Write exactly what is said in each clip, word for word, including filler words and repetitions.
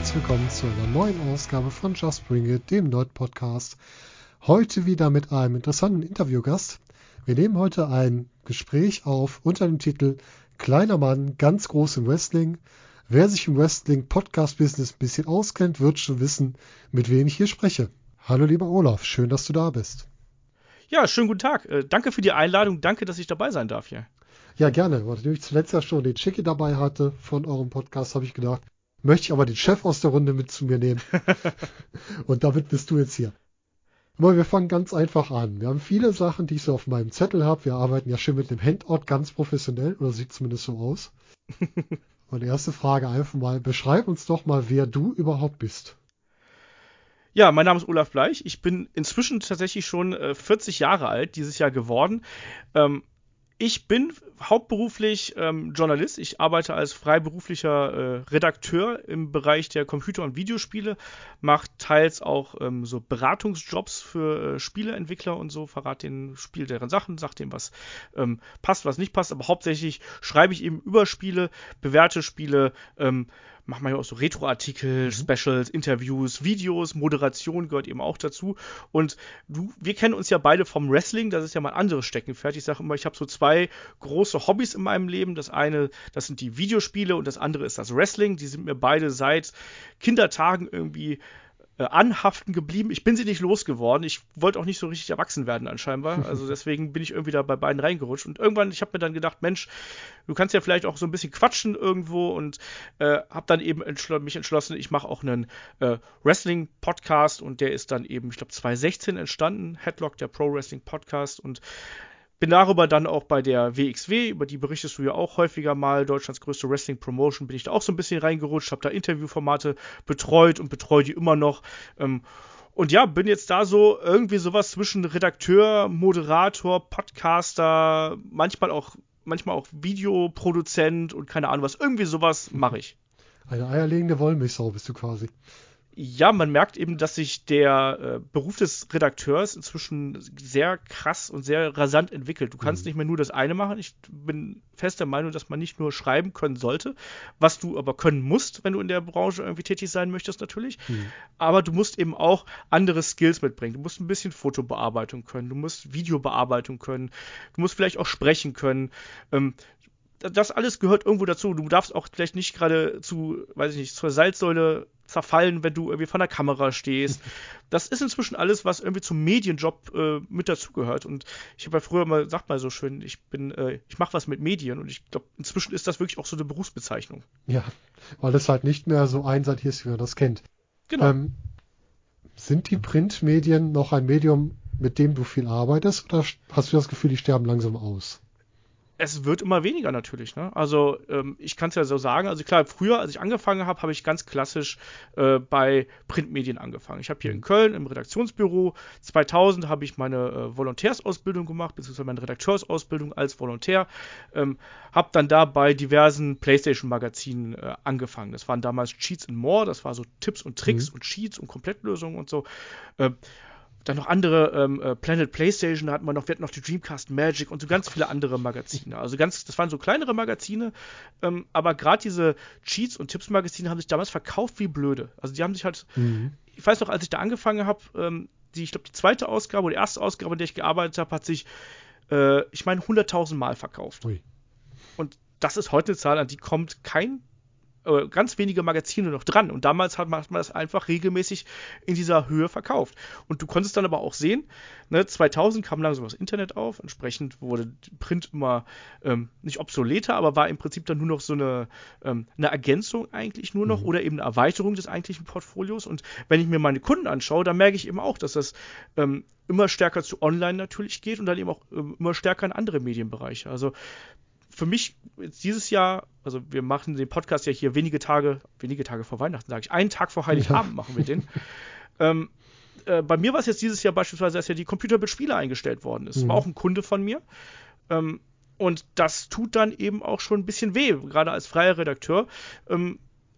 herzlich willkommen zu einer neuen Ausgabe von Just Bring It, dem Nerd-Podcast. Heute wieder mit einem interessanten Interviewgast. Wir nehmen heute ein Gespräch auf unter dem Titel Kleiner Mann, ganz groß im Wrestling. Wer sich im Wrestling-Podcast-Business ein bisschen auskennt, wird schon wissen, mit wem ich hier spreche. Hallo lieber Olaf, schön, dass du da bist. Ja, schönen guten Tag. Äh, danke für die Einladung. Danke, dass ich dabei sein darf hier. Ja, gerne. Weil ich zuletzt ja schon den Chicky dabei hatte von eurem Podcast, habe ich gedacht, möchte ich aber den Chef aus der Runde mit zu mir nehmen. Und damit bist du jetzt hier. Aber wir fangen ganz einfach an. Wir haben viele Sachen, die ich so auf meinem Zettel habe. Wir arbeiten ja schon mit dem Handout ganz professionell, oder sieht zumindest so aus. Und erste Frage einfach mal, beschreib uns doch mal, wer du überhaupt bist. Ja, mein Name ist Olaf Bleich. Ich bin inzwischen tatsächlich schon äh, vierzig Jahre alt, dieses Jahr geworden. Ähm, ich bin hauptberuflich ähm, Journalist. Ich arbeite als freiberuflicher äh, Redakteur im Bereich der Computer- und Videospiele, mache teils auch ähm, so Beratungsjobs für äh, Spieleentwickler und so, verrate den Spiel deren Sachen, sag dem, was ähm, passt, was nicht passt. Aber hauptsächlich schreibe ich eben über Spiele, bewerte Spiele, ähm, mache manchmal auch so Retro-Artikel, mhm. Specials, Interviews, Videos, Moderation gehört eben auch dazu. Und du, wir kennen uns ja beide vom Wrestling, das ist ja mein anderes Steckenpferd. Ich sage immer, ich habe so zwei große Hobbys in meinem Leben. Das eine, das sind die Videospiele und das andere ist das Wrestling. Die sind mir beide seit Kindertagen irgendwie äh, anhaften geblieben. Ich bin sie nicht losgeworden. Ich wollte auch nicht so richtig erwachsen werden anscheinend. Also deswegen bin ich irgendwie da bei beiden reingerutscht. Und irgendwann, ich habe mir dann gedacht, Mensch, du kannst ja vielleicht auch so ein bisschen quatschen irgendwo und äh, habe dann eben entschl- mich entschlossen, ich mache auch einen äh, Wrestling-Podcast und der ist dann eben, ich glaube, zwanzig sechzehn entstanden, Headlock, der Pro-Wrestling-Podcast und bin darüber dann auch bei der W X W, über die berichtest du ja auch häufiger mal, Deutschlands größte Wrestling-Promotion, bin ich da auch so ein bisschen reingerutscht, habe da Interviewformate betreut und betreue die immer noch. Ähm, und ja, bin jetzt da so irgendwie sowas zwischen Redakteur, Moderator, Podcaster, manchmal auch, manchmal auch Videoproduzent und keine Ahnung was. Irgendwie sowas mache ich. Eine eierlegende Wollmilchsau bist du quasi. Ja, man merkt eben, dass sich der äh, Beruf des Redakteurs inzwischen sehr krass und sehr rasant entwickelt. Du kannst mhm. nicht mehr nur das eine machen. Ich bin fest der Meinung, dass man nicht nur schreiben können sollte, was du aber können musst, wenn du in der Branche irgendwie tätig sein möchtest natürlich. Mhm. Aber du musst eben auch andere Skills mitbringen. Du musst ein bisschen Fotobearbeitung können, du musst Videobearbeitung können, du musst vielleicht auch sprechen können. Ähm, Das alles gehört irgendwo dazu. Du darfst auch vielleicht nicht gerade zu, weiß ich nicht, zur Salzsäule zerfallen, wenn du irgendwie vor der Kamera stehst. Das ist inzwischen alles, was irgendwie zum Medienjob äh, mit dazugehört. Und ich habe ja früher mal, sagt mal so schön, ich bin, äh, ich mache was mit Medien und ich glaube, inzwischen ist das wirklich auch so eine Berufsbezeichnung. Ja, weil es halt nicht mehr so einseitig ist, wie man das kennt. Genau. Ähm, sind die Printmedien noch ein Medium, mit dem du viel arbeitest, oder hast du das Gefühl, die sterben langsam aus? Es wird immer weniger natürlich, ne? Also ähm, ich kann es ja so sagen, also klar, früher, als ich angefangen habe, habe ich ganz klassisch äh, bei Printmedien angefangen. Ich habe hier mhm. in Köln im Redaktionsbüro, zweitausend habe ich meine äh, Volontärsausbildung gemacht, beziehungsweise meine Redakteursausbildung als Volontär, ähm, habe dann da bei diversen PlayStation-Magazinen äh, angefangen. Das waren damals Cheats and More, das war so Tipps und Tricks mhm. und Cheats und Komplettlösungen und so. Äh, Dann noch andere, ähm, äh, Planet PlayStation, da hatten wir noch, wir hatten noch die Dreamcast Magic und so ganz viele andere Magazine. Also ganz, das waren so kleinere Magazine, ähm, aber gerade diese Cheats- und Tipps-Magazine haben sich damals verkauft wie blöde. Also die haben sich halt, mhm. ich weiß noch, als ich da angefangen habe, ähm, die, ich glaube, die zweite Ausgabe oder die erste Ausgabe, in der ich gearbeitet habe, hat sich, äh, ich meine, hunderttausend Mal verkauft. Ui. Und das ist heute eine Zahl, an die kommt kein ganz wenige Magazine noch dran. Und damals hat man das einfach regelmäßig in dieser Höhe verkauft. Und du konntest dann aber auch sehen, ne, zweitausend kam langsam das Internet auf. Entsprechend wurde Print immer ähm, nicht obsoleter, aber war im Prinzip dann nur noch so eine, ähm, eine Ergänzung eigentlich nur noch mhm. oder eben eine Erweiterung des eigentlichen Portfolios. Und wenn ich mir meine Kunden anschaue, dann merke ich eben auch, dass das ähm, immer stärker zu Online natürlich geht und dann eben auch ähm, immer stärker in andere Medienbereiche. Also für mich jetzt dieses Jahr, also wir machen den Podcast ja hier wenige Tage, wenige Tage vor Weihnachten, sage ich, einen Tag vor Heiligabend ja. machen wir den. ähm, äh, bei mir war es jetzt dieses Jahr beispielsweise, dass ja die Computerbit-Spiele eingestellt worden ist. Mhm. Das war auch ein Kunde von mir. Ähm, und das tut dann eben auch schon ein bisschen weh, gerade als freier Redakteur. Ähm,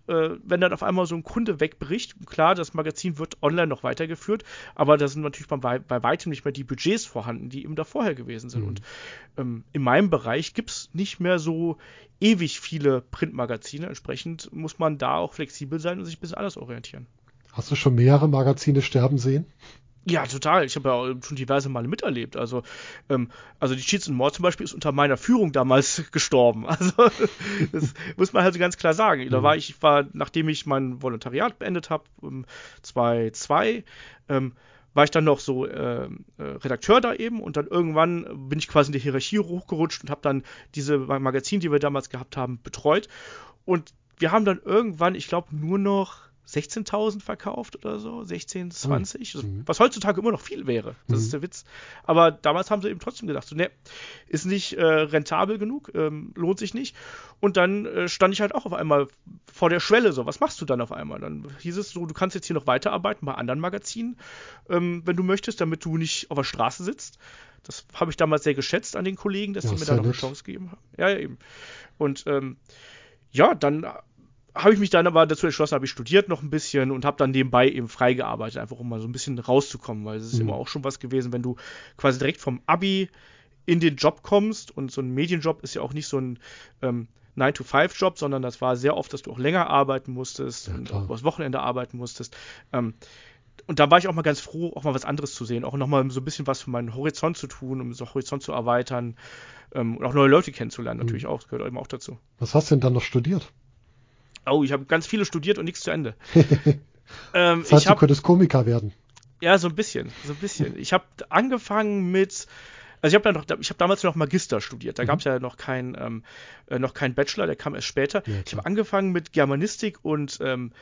äh, wenn dann auf einmal so ein Kunde wegbricht, klar, das Magazin wird online noch weitergeführt, aber da sind natürlich bei, bei weitem nicht mehr die Budgets vorhanden, die eben da vorher gewesen sind. Mhm. Und ähm, in meinem Bereich gibt es nicht mehr so ewig viele Printmagazine. Entsprechend muss man da auch flexibel sein und sich ein bisschen anders orientieren. Hast du schon mehrere Magazine sterben sehen? Ja, total. Ich habe ja auch schon diverse Male miterlebt. Also, ähm, also die Cheats and More zum Beispiel ist unter meiner Führung damals gestorben. Also, das muss man halt ganz klar sagen. Da war ich, ich war, nachdem ich mein Volontariat beendet habe, um, zweitausendzwei, ähm, war ich dann noch so äh, Redakteur da eben und dann irgendwann bin ich quasi in die Hierarchie hochgerutscht und habe dann diese Magazine, die wir damals gehabt haben, betreut. Und wir haben dann irgendwann, ich glaube, nur noch sechzehntausend verkauft oder so, sechzehn, zwanzig, mhm. was heutzutage immer noch viel wäre. Das mhm. ist der Witz. Aber damals haben sie eben trotzdem gedacht, so, ne, ist nicht äh, rentabel genug, ähm, lohnt sich nicht. Und dann äh, stand ich halt auch auf einmal vor der Schwelle, so, was machst du dann auf einmal? Dann hieß es so, du kannst jetzt hier noch weiterarbeiten bei anderen Magazinen, ähm, wenn du möchtest, damit du nicht auf der Straße sitzt. Das habe ich damals sehr geschätzt an den Kollegen, dass ja, sie mir da noch eine Chance gegeben haben. Ja, ja, eben. Und ähm, ja, dann habe ich mich dann aber dazu entschlossen, habe ich studiert noch ein bisschen und habe dann nebenbei eben frei gearbeitet, einfach um mal so ein bisschen rauszukommen, weil es ist mhm. immer auch schon was gewesen, wenn du quasi direkt vom Abi in den Job kommst und so ein Medienjob ist ja auch nicht so ein ähm, nine to five Job, sondern das war sehr oft, dass du auch länger arbeiten musstest ja, und auch übers Wochenende arbeiten musstest. Ähm, und da war ich auch mal ganz froh, auch mal was anderes zu sehen, auch nochmal so ein bisschen was für meinen Horizont zu tun, um so Horizont zu erweitern ähm, und auch neue Leute kennenzulernen natürlich mhm. auch, das gehört eben auch dazu. Was hast du denn dann noch studiert? Oh, ich habe ganz viele studiert und nichts zu Ende. ähm, das heißt, ich hab, du könntest Komiker werden. Ja, so ein bisschen, so ein bisschen. Ich habe angefangen mit, also ich habe dann noch, ich habe damals noch Magister studiert. Da mhm. gab es ja noch keinen, ähm, äh, noch keinen Bachelor, der kam erst später. Ja, ich habe angefangen mit Germanistik und ähm,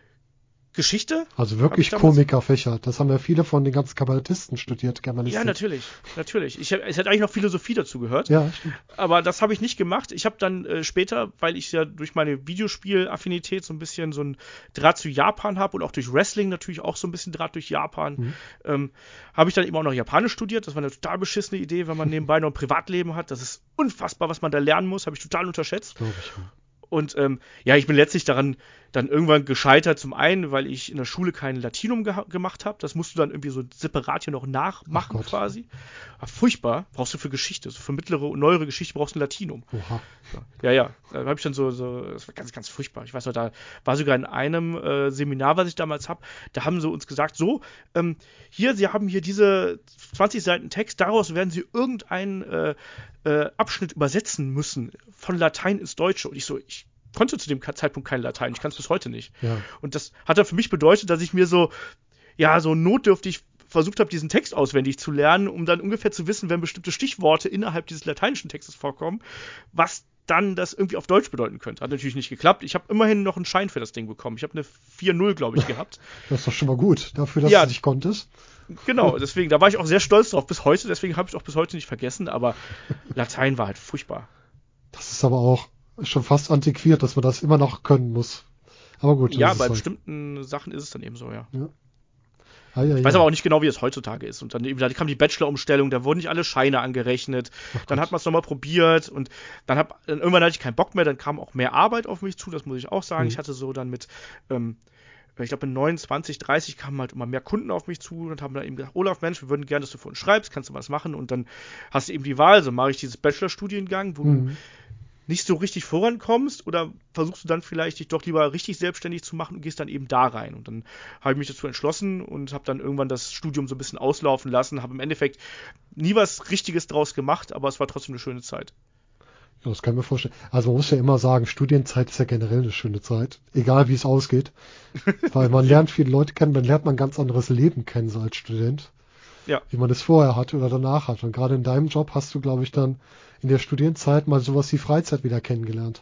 Geschichte. Also wirklich Komikerfächer. Das haben ja viele von den ganzen Kabarettisten studiert, Germanistik. Ja, natürlich, natürlich. Ich, es hätte eigentlich noch Philosophie dazu gehört. Ja, stimmt. Aber das habe ich nicht gemacht. Ich habe dann äh, später, weil ich ja durch meine Videospielaffinität so ein bisschen so ein Draht zu Japan habe und auch durch Wrestling natürlich auch so ein bisschen Draht durch Japan, mhm. ähm, habe ich dann eben auch noch Japanisch studiert. Das war eine total beschissene Idee, wenn man nebenbei noch ein Privatleben hat. Das ist unfassbar, was man da lernen muss. Habe ich total unterschätzt. Glaube ich, ja. Und ähm, ja, ich bin letztlich daran dann irgendwann gescheitert. Zum einen, weil ich in der Schule kein Latinum ge- gemacht habe. Das musst du dann irgendwie so separat hier noch nachmachen quasi. Ach, furchtbar. Brauchst du für Geschichte. So für mittlere und neuere Geschichte brauchst du ein Latinum. Oha. Ja, ja. Da habe ich dann so, so, das war ganz, ganz furchtbar. Ich weiß noch, da war sogar in einem äh, Seminar, was ich damals habe, da haben sie uns gesagt, so, ähm, hier, Sie haben hier diese zwanzig Seiten Text, daraus werden Sie irgendeinen äh, äh, Abschnitt übersetzen müssen von Latein ins Deutsche. Und ich so, ich konnte zu dem Zeitpunkt kein Latein, ich kann es bis heute nicht. Ja. Und das hat dann für mich bedeutet, dass ich mir so, ja, so notdürftig versucht habe, diesen Text auswendig zu lernen, um dann ungefähr zu wissen, wenn bestimmte Stichworte innerhalb dieses lateinischen Textes vorkommen, was dann das irgendwie auf Deutsch bedeuten könnte. Hat natürlich nicht geklappt. Ich habe immerhin noch einen Schein für das Ding bekommen. Ich habe eine vier null, glaube ich, gehabt. Das ist doch schon mal gut, dafür, dass ja, du dich konntest. Genau, deswegen, da war ich auch sehr stolz drauf bis heute, deswegen habe ich es auch bis heute nicht vergessen, aber Latein war halt furchtbar. Das ist aber auch schon fast antiquiert, dass man das immer noch können muss. Aber gut. Ja, bei bestimmten halt. Sachen ist es dann eben so, ja. ja. Ah, ja, ich weiß ja. aber auch nicht genau, wie es heutzutage ist. Und dann eben, da kam die Bachelor-Umstellung, da wurden nicht alle Scheine angerechnet. Ach, dann hat man es nochmal probiert und dann, hab, dann irgendwann hatte ich keinen Bock mehr, dann kam auch mehr Arbeit auf mich zu, das muss ich auch sagen. Mhm. Ich hatte so dann mit, ähm, ich glaube in neunundzwanzig, dreißig kamen halt immer mehr Kunden auf mich zu und haben dann eben gesagt, Olaf, Mensch, wir würden gerne, dass du für uns schreibst, kannst du was machen? Und dann hast du eben die Wahl, so mache ich dieses Bachelor-Studiengang, wo mhm. du nicht so richtig vorankommst oder versuchst du dann vielleicht dich doch lieber richtig selbstständig zu machen und gehst dann eben da rein. Und dann habe ich mich dazu entschlossen und habe dann irgendwann das Studium so ein bisschen auslaufen lassen, habe im Endeffekt nie was Richtiges draus gemacht, aber es war trotzdem eine schöne Zeit. Ja, das kann ich mir vorstellen. Also man muss ja immer sagen, Studienzeit ist ja generell eine schöne Zeit, egal wie es ausgeht. Weil man lernt viele Leute kennen, man lernt man ein ganz anderes Leben kennen so als Student. Ja. Wie man es vorher hatte oder danach hat. Und gerade in deinem Job hast du, glaube ich, dann in der Studienzeit mal sowas wie Freizeit wieder kennengelernt.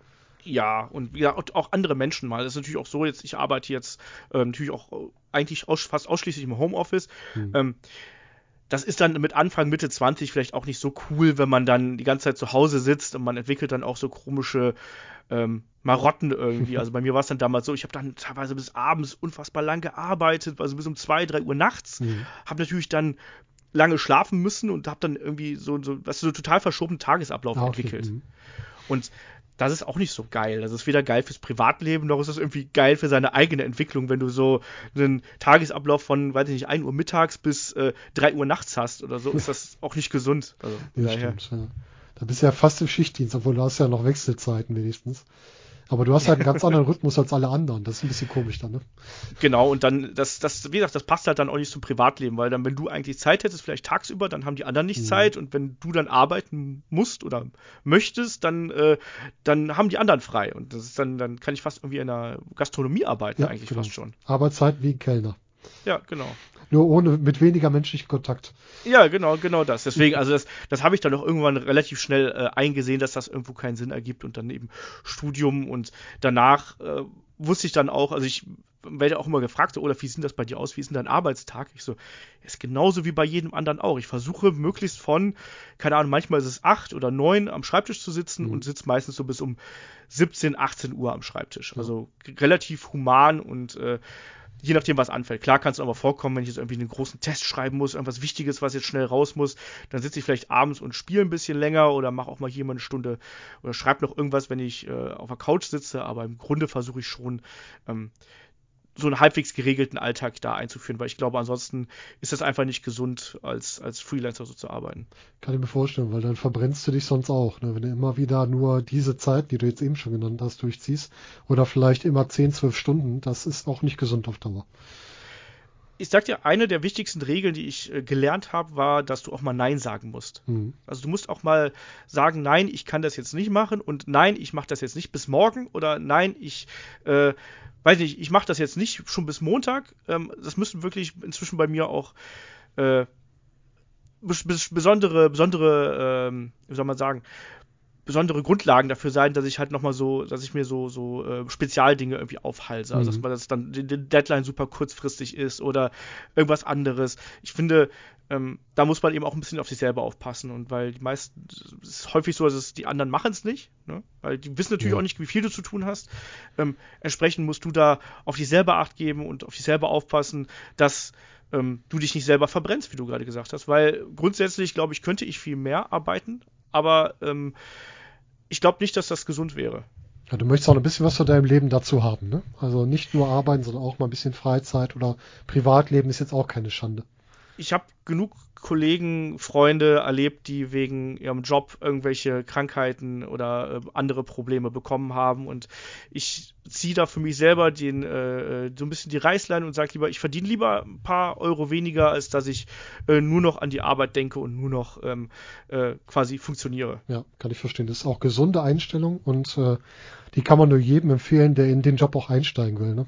Ja, und ja, auch andere Menschen mal. Das ist natürlich auch so, jetzt, ich arbeite jetzt äh, natürlich auch eigentlich aus, fast ausschließlich im Homeoffice. Hm. Ähm, das ist dann mit Anfang, Mitte zwanzig vielleicht auch nicht so cool, wenn man dann die ganze Zeit zu Hause sitzt und man entwickelt dann auch so komische ähm, Marotten irgendwie. Also bei mir war es dann damals so, ich habe dann teilweise bis abends unfassbar lang gearbeitet, also bis um zwei, drei Uhr nachts. Mhm. Habe natürlich dann lange schlafen müssen und habe dann irgendwie so, so, was so total verschobenen Tagesablauf ah, okay. entwickelt. Mhm. Und das ist auch nicht so geil. Das ist weder geil fürs Privatleben, noch ist das irgendwie geil für seine eigene Entwicklung, wenn du so einen Tagesablauf von, weiß ich nicht, ein Uhr mittags bis äh, drei Uhr nachts hast oder so, ist das auch nicht gesund. Also, Ja, daher. stimmt. Ja. Da bist du ja fast im Schichtdienst, obwohl du hast ja noch Wechselzeiten wenigstens. Aber du hast halt einen ganz anderen Rhythmus als alle anderen. Das ist ein bisschen komisch dann, ne? Genau, und dann, das, das, wie gesagt, das passt halt dann auch nicht zum Privatleben, weil dann, wenn du eigentlich Zeit hättest, vielleicht tagsüber, dann haben die anderen nicht Mhm. Zeit, und wenn du dann arbeiten musst oder möchtest, dann, äh, dann haben die anderen frei. Und das ist dann, dann kann ich fast irgendwie in der Gastronomie arbeiten, Ja, eigentlich genau. fast schon. Arbeitszeit wie ein Kellner. Ja, genau. Nur ohne, mit weniger menschlichem Kontakt. Ja, genau, genau das. Deswegen, also das, das habe ich dann auch irgendwann relativ schnell äh, eingesehen, dass das irgendwo keinen Sinn ergibt, und dann eben Studium, und danach äh, wusste ich dann auch, also ich werde auch immer gefragt, so, Olaf, wie sieht das bei dir aus? Wie ist denn dein Arbeitstag? Ich so, ist genauso wie bei jedem anderen auch. Ich versuche möglichst von, keine Ahnung, manchmal ist es acht oder neun am Schreibtisch zu sitzen Mhm. und sitze meistens so bis um siebzehn, achtzehn Uhr am Schreibtisch. Ja. Also g- relativ human, und äh, je nachdem, was anfällt. Klar kann es aber vorkommen, wenn ich jetzt irgendwie einen großen Test schreiben muss, irgendwas Wichtiges, was jetzt schnell raus muss, dann sitze ich vielleicht abends und spiele ein bisschen länger oder mache auch mal hier mal eine Stunde oder schreibe noch irgendwas, wenn ich äh, auf der Couch sitze, aber im Grunde versuche ich schon, ähm, so einen halbwegs geregelten Alltag da einzuführen, weil ich glaube, ansonsten ist das einfach nicht gesund, als, als Freelancer so zu arbeiten. Kann ich mir vorstellen, weil dann verbrennst du dich sonst auch, ne? Wenn du immer wieder nur diese Zeit, die du jetzt eben schon genannt hast, durchziehst, oder vielleicht immer zehn, zwölf Stunden, das ist auch nicht gesund auf Dauer. Ich sag dir, eine der wichtigsten Regeln, die ich äh, gelernt habe, war, dass du auch mal Nein sagen musst. Mhm. Also du musst auch mal sagen, nein, ich kann das jetzt nicht machen, und nein, ich mache das jetzt nicht bis morgen, oder nein, ich äh, weiß nicht, ich mache das jetzt nicht schon bis Montag. Ähm, das müssen wirklich inzwischen bei mir auch äh, bes bes besondere, besondere, ähm, wie soll man sagen, besondere Grundlagen dafür sein, dass ich halt nochmal so, dass ich mir so, so äh, Spezialdinge irgendwie aufhalse. Also, dass Mhm. man das dann, die, die Deadline super kurzfristig ist oder irgendwas anderes. Ich finde, ähm, da muss man eben auch ein bisschen auf sich selber aufpassen, und weil die meisten, es ist häufig so, dass es, die anderen machen es nicht, ne? Weil die wissen natürlich Ja. auch nicht, wie viel du zu tun hast. Ähm, entsprechend musst du da auf dich selber Acht geben und auf dich selber aufpassen, dass ähm, du dich nicht selber verbrennst, wie du gerade gesagt hast, weil grundsätzlich, glaube ich, könnte ich viel mehr arbeiten, aber ähm, ich glaube nicht, dass das gesund wäre. Ja, du möchtest auch ein bisschen was von deinem Leben dazu haben, ne? Also nicht nur arbeiten, sondern auch mal ein bisschen Freizeit oder Privatleben ist jetzt auch keine Schande. Ich habe genug Kollegen, Freunde erlebt, die wegen ihrem Job irgendwelche Krankheiten oder äh, andere Probleme bekommen haben, und ich ziehe da für mich selber den, äh, so ein bisschen die Reißleine und sage lieber, ich verdiene lieber ein paar Euro weniger, als dass ich äh, nur noch an die Arbeit denke und nur noch ähm, äh, quasi funktioniere. Ja, kann ich verstehen. Das ist auch gesunde Einstellung und äh, die kann man nur jedem empfehlen, der in den Job auch einsteigen will, ne?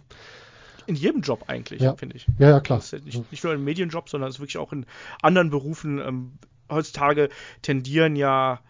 In jedem Job eigentlich, Ja, finde ich. ja, ja, Also klar. es ist ja nicht, nicht nur im Medienjob, sondern es ist wirklich auch in anderen Berufen. Ähm, heutzutage tendieren ja,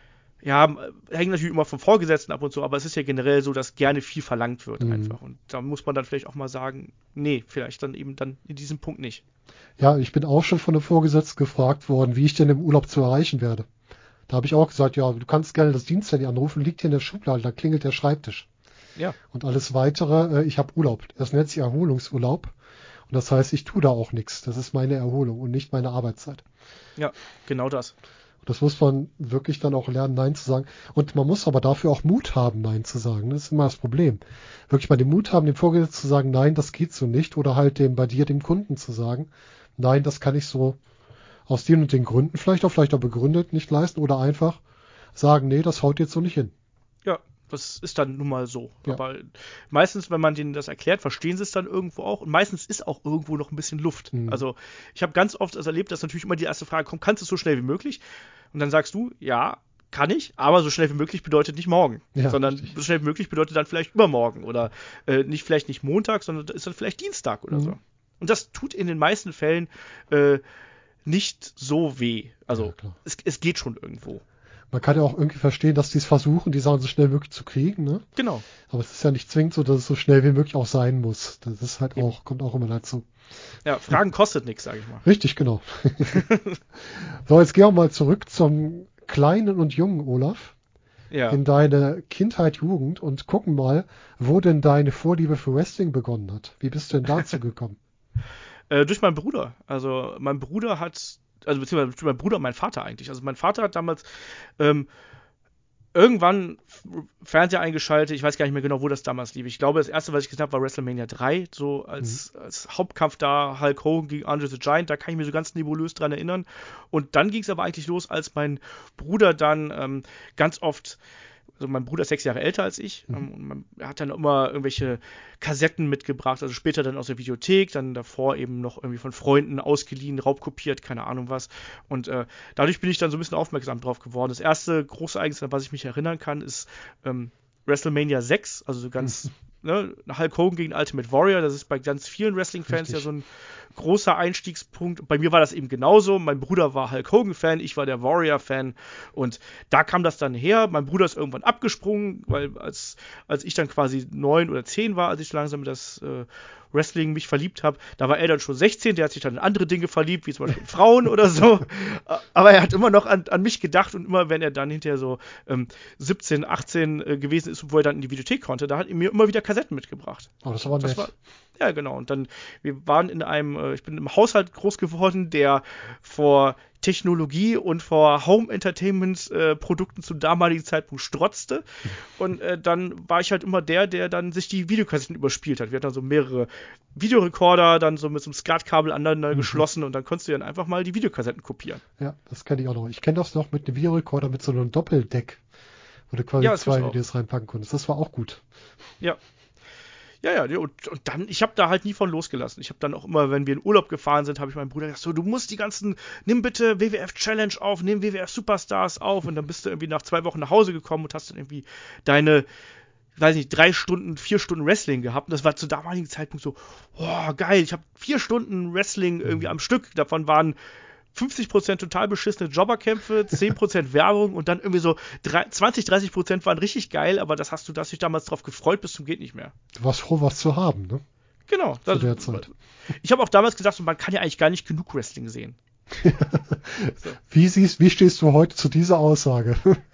ja, hängt natürlich immer vom Vorgesetzten ab und so, aber es ist ja generell so, dass gerne viel verlangt wird Mhm. einfach. Und da muss man dann vielleicht auch mal sagen, nee, vielleicht dann eben dann in diesem Punkt nicht. Ja, ich bin auch schon von einem Vorgesetzten gefragt worden, wie ich denn im Urlaub zu erreichen werde. Da habe ich auch gesagt, ja, du kannst gerne das Diensthandy anrufen, liegt hier in der Schublade, da klingelt der Schreibtisch. Ja, Und alles weitere, äh, ich habe Urlaub. Das nennt sich Erholungsurlaub. Und das heißt, ich tue da auch nichts. Das ist meine Erholung und nicht meine Arbeitszeit. ja, genau das. Und das muss man wirklich dann auch lernen, Nein zu sagen. Und man muss aber dafür auch Mut haben, Nein zu sagen. Das ist immer das Problem. Wirklich mal den Mut haben, dem Vorgesetzten zu sagen, nein, das geht so nicht. Oder halt dem bei dir, dem Kunden zu sagen, nein, das kann ich so aus den und den Gründen vielleicht auch, vielleicht auch begründet nicht leisten. Oder einfach sagen, nee, das haut jetzt so nicht hin. Ja, das ist dann nun mal so. Ja. Aber meistens, wenn man denen das erklärt, verstehen sie es dann irgendwo auch. Und meistens ist auch irgendwo noch ein bisschen Luft. Mhm. Also ich habe ganz oft das erlebt, dass natürlich immer die erste Frage kommt, kannst du es so schnell wie möglich? Und dann sagst du, ja, kann ich, aber so schnell wie möglich bedeutet nicht morgen, Ja, sondern richtig. so schnell wie möglich bedeutet dann vielleicht übermorgen oder äh, nicht vielleicht nicht Montag, sondern ist dann vielleicht Dienstag oder Mhm. so. Und das tut in den meisten Fällen äh, nicht so weh. Also Ja, klar. es, es geht schon irgendwo. Man kann ja auch irgendwie verstehen, dass die es versuchen, die Sachen so schnell wie möglich zu kriegen, ne? Genau. Aber es ist ja nicht zwingend so, dass es so schnell wie möglich auch sein muss. Das ist halt Eben. auch, kommt auch immer dazu. Ja, Fragen kostet nichts, sage ich mal. Richtig, genau. So, jetzt gehen wir mal zurück zum kleinen und jungen Olaf Ja. in deine Kindheit, Jugend und gucken mal, wo denn deine Vorliebe für Wrestling begonnen hat. Wie bist du denn dazu gekommen? Äh, durch meinen Bruder. Also mein Bruder hat, also beziehungsweise durch meinen Bruder und mein Vater eigentlich. Also mein Vater hat damals ähm, irgendwann Fernseher eingeschaltet, ich weiß gar nicht mehr genau, wo das damals lief. Ich glaube, das erste, was ich gesehen habe, war WrestleMania drei, so als, mhm. als Hauptkampf da, Hulk Hogan gegen Andre the Giant, da kann ich mich so ganz nebulös dran erinnern. Und dann ging es aber eigentlich los, als mein Bruder dann ähm, ganz oft, also mein Bruder ist sechs Jahre älter als ich, mhm. ähm, und man, er hat dann immer irgendwelche Kassetten mitgebracht, also später dann aus der Videothek, dann davor eben noch irgendwie von Freunden ausgeliehen, raubkopiert, keine Ahnung was. Und äh, dadurch bin ich dann so ein bisschen aufmerksam drauf geworden. Das erste große Ereignis, an was ich mich erinnern kann, ist ähm, WrestleMania sechs, also so ganz, mhm. ne, Hulk Hogan gegen Ultimate Warrior, das ist bei ganz vielen Wrestling-Fans Richtig. ja so ein großer Einstiegspunkt. Bei mir war das eben genauso. Mein Bruder war Hulk Hogan-Fan, ich war der Warrior-Fan und da kam das dann her. Mein Bruder ist irgendwann abgesprungen, weil als, als ich dann quasi neun oder zehn war, als ich so langsam in das äh, Wrestling mich verliebt habe, da war er dann schon sechzehn, der hat sich dann in andere Dinge verliebt, wie zum Beispiel in Frauen oder so. Aber er hat immer noch an, an mich gedacht und immer, wenn er dann hinterher so ähm, siebzehn, achtzehn äh, gewesen ist, wo er dann in die Videothek konnte, da hat er mir immer wieder Kassetten mitgebracht. Oh, das war nett. Das war, ja, genau. Und dann, wir waren in einem, äh, ich bin im Haushalt groß geworden, der vor Technologie und vor Home-Entertainment-Produkten äh, zum damaligen Zeitpunkt strotzte. Und äh, dann war ich halt immer der, der dann sich die Videokassetten überspielt hat. Wir hatten dann so mehrere Videorekorder, dann so mit so einem SCART-Kabel aneinander mhm. geschlossen und dann konntest du dann einfach mal die Videokassetten kopieren. Ja, das kenne ich auch noch. Ich kenne das noch mit einem Videorekorder mit so einem Doppeldeck, wo du quasi ja, zwei Videos reinpacken konntest. Das war auch gut. Ja. Ja, ja, und, und dann, ich habe da halt nie von losgelassen. Ich habe dann auch immer, wenn wir in Urlaub gefahren sind, habe ich meinem Bruder gesagt, so, du musst die ganzen, nimm bitte W W F Challenge auf, nimm W W F Superstars auf und dann bist du irgendwie nach zwei Wochen nach Hause gekommen und hast dann irgendwie deine, weiß nicht, drei Stunden, vier Stunden Wrestling gehabt und das war zu damaligen Zeitpunkt so, oh, geil, ich habe vier Stunden Wrestling irgendwie am Stück, davon waren fünfzig Prozent total beschissene Jobberkämpfe, zehn Prozent Werbung und dann irgendwie so zwanzig, dreißig Prozent waren richtig geil, aber das hast du, da hast du dich damals drauf gefreut, bis zum geht nicht mehr. Du warst froh, was zu haben, ne? Genau. Zu das, der Zeit. Ich habe auch damals gesagt, man kann ja eigentlich gar nicht genug Wrestling sehen. so. Wie siehst, wie stehst du heute zu dieser Aussage?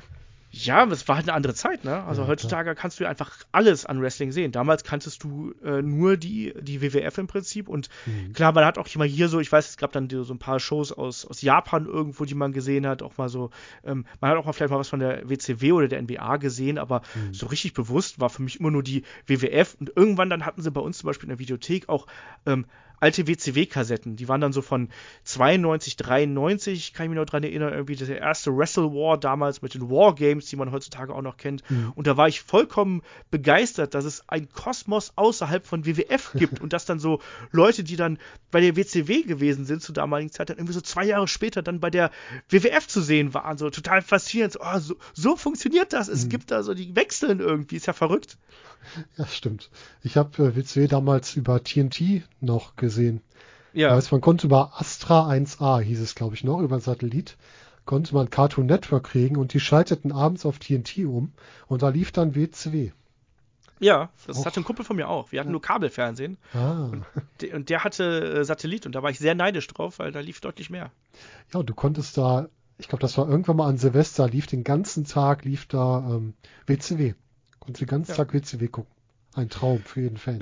Ja, es war halt eine andere Zeit, ne? Also ja, heutzutage klar. kannst du ja einfach alles an Wrestling sehen. Damals kanntest du äh, nur die, die W W F im Prinzip und mhm. klar, man hat auch mal hier so, ich weiß, es gab dann so ein paar Shows aus, aus Japan irgendwo, die man gesehen hat, auch mal so, ähm, man hat auch mal vielleicht mal was von der W C W oder der N B A gesehen, aber mhm. so richtig bewusst war für mich immer nur die W W F und irgendwann dann hatten sie bei uns zum Beispiel in der Videothek auch ähm, alte W C W-Kassetten, die waren dann so von zweiundneunzig, dreiundneunzig, kann ich mich noch dran erinnern, irgendwie der erste Wrestle War damals mit den Wargames, die man heutzutage auch noch kennt. Mhm. Und da war ich vollkommen begeistert, dass es einen Kosmos außerhalb von W W F gibt und dass dann so Leute, die dann bei der W C W gewesen sind zur damaligen Zeit, dann irgendwie so zwei Jahre später dann bei der W W F zu sehen waren, so total faszinierend. So, oh, so, so funktioniert das. Es mhm. gibt da so, die wechseln irgendwie, ist ja verrückt. Ja, stimmt. Ich habe äh, W C W damals über T N T noch gesehen. Ja. Also man konnte über Astra eins A, hieß es glaube ich noch, über Satellit, konnte man Cartoon Network kriegen und die schalteten abends auf T N T um und da lief dann W C W. Ja, das Och. hatte ein Kumpel von mir auch. Wir hatten ja. nur Kabelfernsehen. Ah. Und, de- und der hatte äh, Satellit und da war ich sehr neidisch drauf, weil da lief deutlich mehr. Ja, du konntest da, ich glaube, das war irgendwann mal an Silvester, lief den ganzen Tag, lief da ähm, W C W. Konntest den ganzen ja. Tag W C W gucken. Ein Traum für jeden Fan.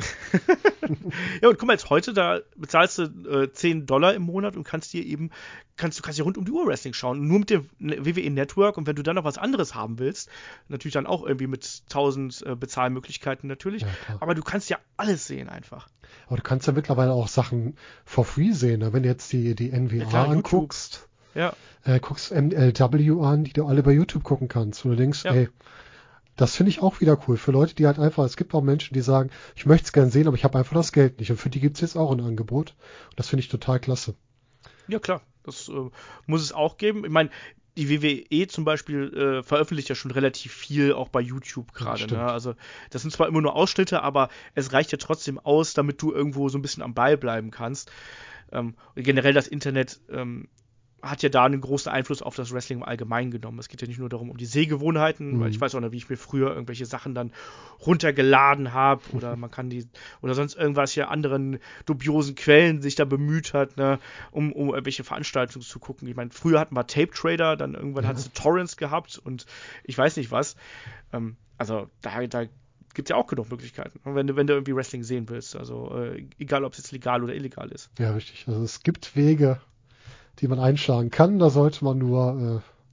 Ja, und guck mal, jetzt heute, da bezahlst du äh, zehn Dollar im Monat und kannst dir eben, kannst du kannst dir rund um die Uhr Wrestling schauen. Nur mit dem W W E Network und wenn du dann noch was anderes haben willst, natürlich dann auch irgendwie mit tausend äh, Bezahlmöglichkeiten natürlich, ja, aber du kannst ja alles sehen einfach. Aber du kannst ja mittlerweile auch Sachen for free sehen, ne? Wenn du jetzt die, die N W A ja, klar, anguckst, ja. äh, guckst M L W an, die du alle bei YouTube gucken kannst und du denkst, ja. ey, das finde ich auch wieder cool. Für Leute, die halt einfach, es gibt auch Menschen, die sagen, ich möchte es gern sehen, aber ich habe einfach das Geld nicht. Und für die gibt es jetzt auch ein Angebot. Und das finde ich total klasse. Ja, klar. Das äh, muss es auch geben. Ich meine, die W W E zum Beispiel äh, veröffentlicht ja schon relativ viel, auch bei YouTube gerade. Ne? Also das sind zwar immer nur Ausschnitte, aber es reicht ja trotzdem aus, damit du irgendwo so ein bisschen am Ball bleiben kannst. Ähm, und generell das Internet ähm, hat ja da einen großen Einfluss auf das Wrestling im Allgemeinen genommen. Es geht ja nicht nur darum, um die Sehgewohnheiten, mhm. weil ich weiß auch noch, wie ich mir früher irgendwelche Sachen dann runtergeladen habe oder man kann die, oder sonst irgendwas hier anderen dubiosen Quellen sich da bemüht hat, ne, um, um irgendwelche Veranstaltungen zu gucken. Ich meine, früher hatten wir Tape Trader, dann irgendwann ja. hattest du Torrents gehabt und ich weiß nicht was. Ähm, also da, da gibt es ja auch genug Möglichkeiten, wenn du, wenn du irgendwie Wrestling sehen willst. Also äh, egal, ob es jetzt legal oder illegal ist. Ja, richtig. Also es gibt Wege, die man einschlagen kann. Da sollte man nur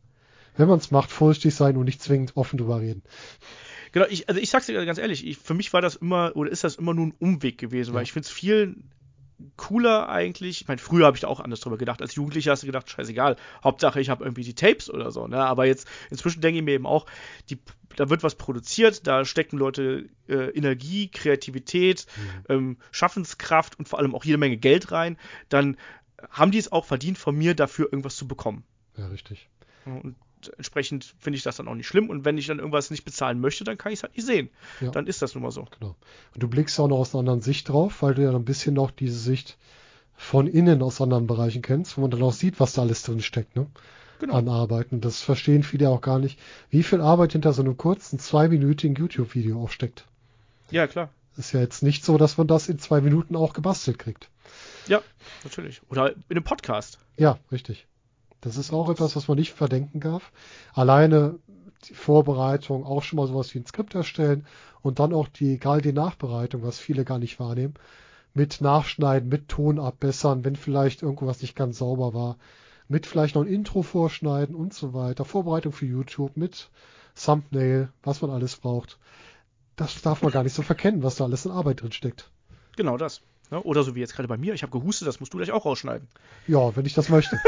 wenn man es macht, vorsichtig sein und nicht zwingend offen drüber reden. Genau, ich, also ich sag's dir ganz ehrlich, ich, für mich war das immer, oder ist das immer nur ein Umweg gewesen, Ja. weil ich finde es viel cooler eigentlich. Ich meine, früher habe ich da auch anders drüber gedacht. Als Jugendlicher hast du gedacht, scheißegal, Hauptsache ich habe irgendwie die Tapes oder so, ne? Aber jetzt, inzwischen denke ich mir eben auch, die, da wird was produziert, da stecken Leute äh, Energie, Kreativität, Mhm. ähm, Schaffenskraft und vor allem auch jede Menge Geld rein, dann haben die es auch verdient von mir, dafür irgendwas zu bekommen. Ja, richtig. Und entsprechend finde ich das dann auch nicht schlimm. Und wenn ich dann irgendwas nicht bezahlen möchte, dann kann ich es halt nicht sehen. Ja. Dann ist das nun mal so. Genau. Und du blickst auch noch aus einer anderen Sicht drauf, weil du ja ein bisschen noch diese Sicht von innen aus anderen Bereichen kennst, wo man dann auch sieht, was da alles drin steckt, ne? Genau. An Arbeit. Und das verstehen viele auch gar nicht, wie viel Arbeit hinter so einem kurzen, zweiminütigen YouTube-Video auch steckt. Ja, klar. Ist ja jetzt nicht so, dass man das in zwei Minuten auch gebastelt kriegt. Ja, natürlich. Oder in einem Podcast. Ja, richtig. Das ist auch etwas, was man nicht verdenken darf. Alleine die Vorbereitung, auch schon mal sowas wie ein Skript erstellen und dann auch die, egal die Nachbereitung, was viele gar nicht wahrnehmen, mit Nachschneiden, mit Ton abbessern, wenn vielleicht irgendwas nicht ganz sauber war, mit vielleicht noch ein Intro vorschneiden und so weiter, Vorbereitung für YouTube, mit Thumbnail, was man alles braucht. Das darf man gar nicht so verkennen, was da alles in Arbeit drin steckt. Genau das. Ne? Oder so wie jetzt gerade bei mir, ich habe gehustet, das musst du gleich auch rausschneiden. Ja, wenn ich das möchte.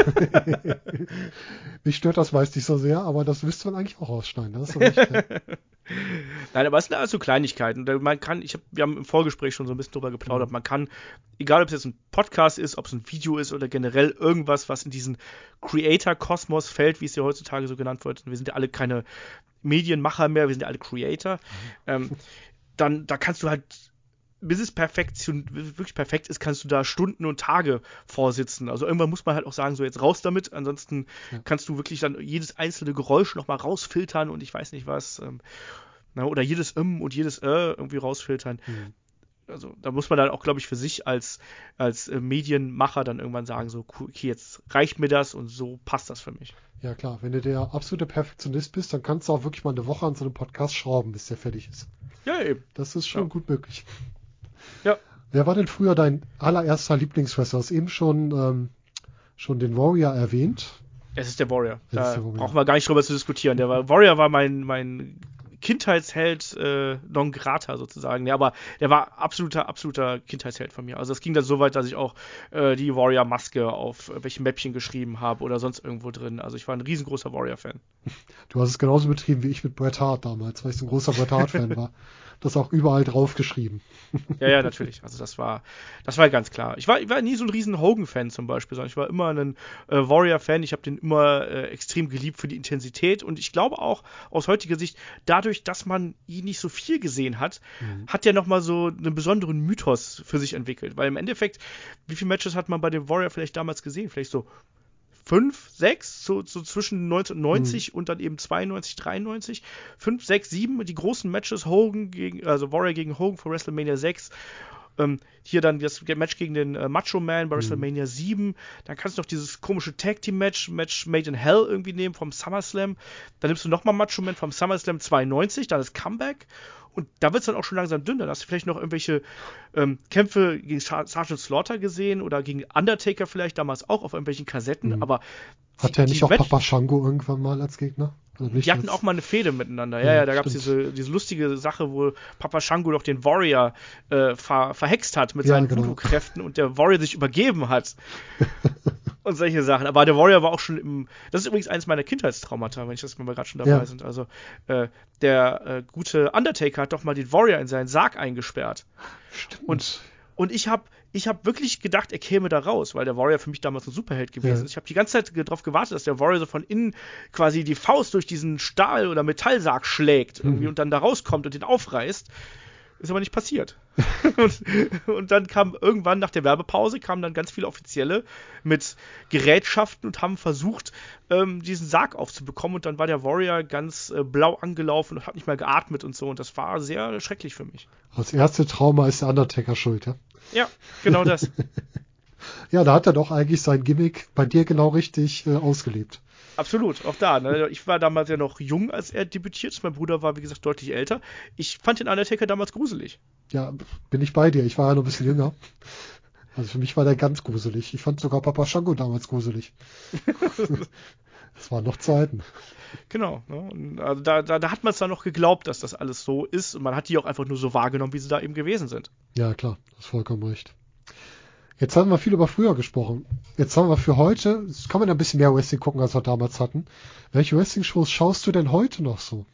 Mich stört das meist nicht so sehr, aber das müsste man eigentlich auch rausschneiden. Das ist so recht, ja. Nein, aber es sind alles so Kleinigkeiten. Man kann, ich hab, wir haben im Vorgespräch schon so ein bisschen drüber geplaudert, Mhm. man kann, egal ob es jetzt ein Podcast ist, ob es ein Video ist oder generell irgendwas, was in diesen Creator-Kosmos fällt, wie es ja heutzutage so genannt wird, wir sind ja alle keine Medienmacher mehr, wir sind ja alle Creator, ähm, dann, da kannst du halt, bis es Perfektion, wirklich perfekt ist, kannst du da Stunden und Tage vorsitzen. Also irgendwann muss man halt auch sagen, so jetzt raus damit, ansonsten Ja. kannst du wirklich dann jedes einzelne Geräusch nochmal rausfiltern und ich weiß nicht was, ähm, na, oder jedes M und jedes Ö irgendwie rausfiltern. Mhm. Also da muss man dann auch, glaube ich, für sich als, als äh, Medienmacher dann irgendwann sagen, so, okay, jetzt reicht mir das und so passt das für mich. Ja klar, wenn du der absolute Perfektionist bist, dann kannst du auch wirklich mal eine Woche an so einem Podcast schrauben, bis der fertig ist. Ja, eben. Das ist schon Ja. gut möglich. Ja. Wer war denn früher dein allererster Lieblingswrestler? Du hast eben schon, ähm, schon den Warrior erwähnt. Es ist der Warrior. Es Da ist der Warrior. brauchen wir gar nicht drüber zu diskutieren. Der war, Warrior war mein, mein Kindheitsheld äh, non grata sozusagen. Ja, aber der war absoluter, absoluter Kindheitsheld von mir. Also es ging dann so weit, dass ich auch äh, die Warrior-Maske auf äh, welchen Mäppchen geschrieben habe oder sonst irgendwo drin. Also ich war ein riesengroßer Warrior-Fan. Du hast es genauso betrieben wie ich mit Bret Hart damals, weil ich so ein großer Bret Hart-Fan war. Das auch überall draufgeschrieben. Ja, ja, natürlich. Also das war, das war ganz klar. Ich war, ich war nie so ein riesen Hogan-Fan zum Beispiel, sondern ich war immer ein äh, Warrior-Fan. Ich habe den immer äh, extrem geliebt für die Intensität und ich glaube auch aus heutiger Sicht, dadurch, dass man ihn nicht so viel gesehen hat, Mhm. hat er nochmal so einen besonderen Mythos für sich entwickelt. Weil im Endeffekt, wie viele Matches hat man bei dem Warrior vielleicht damals gesehen? Vielleicht so fünf, sechs, so, so zwischen neunzehnhundertneunzig Mhm. und dann eben zweiundneunzig, dreiundneunzig, fünf, sechs, sieben, die großen Matches, Hogan gegen, also Warrior gegen Hogan für WrestleMania sechs, ähm, hier dann das Match gegen den äh, Macho Man bei Mhm. WrestleMania sieben, dann kannst du noch dieses komische Tag Team Match, Match Made in Hell irgendwie nehmen vom SummerSlam, dann nimmst du nochmal Macho Man vom SummerSlam zweiundneunzig, dann das Comeback und da wird es dann auch schon langsam dünn, dann hast du vielleicht noch irgendwelche ähm, Kämpfe gegen Sar- Sergeant Slaughter gesehen oder gegen Undertaker vielleicht damals auch auf irgendwelchen Kassetten, Mhm. aber Hat der die nicht auch Match- Papa Shango irgendwann mal als Gegner? Oder nicht die hatten als- auch mal eine Fehde miteinander. Ja, Ja, ja, da gab es stimmt. diese, diese lustige Sache, wo Papa Shango doch den Warrior äh, ver, verhext hat mit Ja, seinen genau. Voodoo-Kräften und der Warrior sich übergeben hat. Und solche Sachen. Aber der Warrior war auch schon im. Das ist übrigens eines meiner Kindheitstraumata, wenn ich das mal gerade schon dabei Ja. sind. Also, äh, der äh, gute Undertaker hat doch mal den Warrior in seinen Sarg eingesperrt. Stimmt. Und Und ich habe ich hab wirklich gedacht, er käme da raus, weil der Warrior für mich damals ein Superheld gewesen Ja. ist. Ich habe die ganze Zeit ge- darauf gewartet, dass der Warrior so von innen quasi die Faust durch diesen Stahl- oder Metallsarg schlägt irgendwie Mhm. und dann da rauskommt und den aufreißt. Ist aber nicht passiert. und, und dann kam irgendwann nach der Werbepause kamen dann ganz viele Offizielle mit Gerätschaften und haben versucht, ähm, diesen Sarg aufzubekommen. Und dann war der Warrior ganz äh, blau angelaufen und hat nicht mehr geatmet und so. Und das war sehr schrecklich für mich. Als erste Trauma ist der Undertaker schuld, ja? Ja, genau das. Ja, da hat er doch eigentlich sein Gimmick bei dir genau richtig äh, ausgelebt. Absolut, auch da. Ne? Ich war damals ja noch jung, als er debütiert. Mein Bruder war, wie gesagt, deutlich älter. Ich fand den Undertaker damals gruselig. Ja, bin ich bei dir. Ich war ja noch ein bisschen jünger. Also für mich war der ganz gruselig. Ich fand sogar Papa Shango damals gruselig. Es waren noch Zeiten. Genau. Ne? Und also da, da, da hat man es dann noch geglaubt, dass das alles so ist. Und man hat die auch einfach nur so wahrgenommen, wie sie da eben gewesen sind. Ja, klar, das ist vollkommen recht. Jetzt haben wir viel über früher gesprochen. Jetzt haben wir für heute, jetzt kann man ein bisschen mehr Wrestling gucken, als wir damals hatten. Welche Wrestling-Shows schaust du denn heute noch so?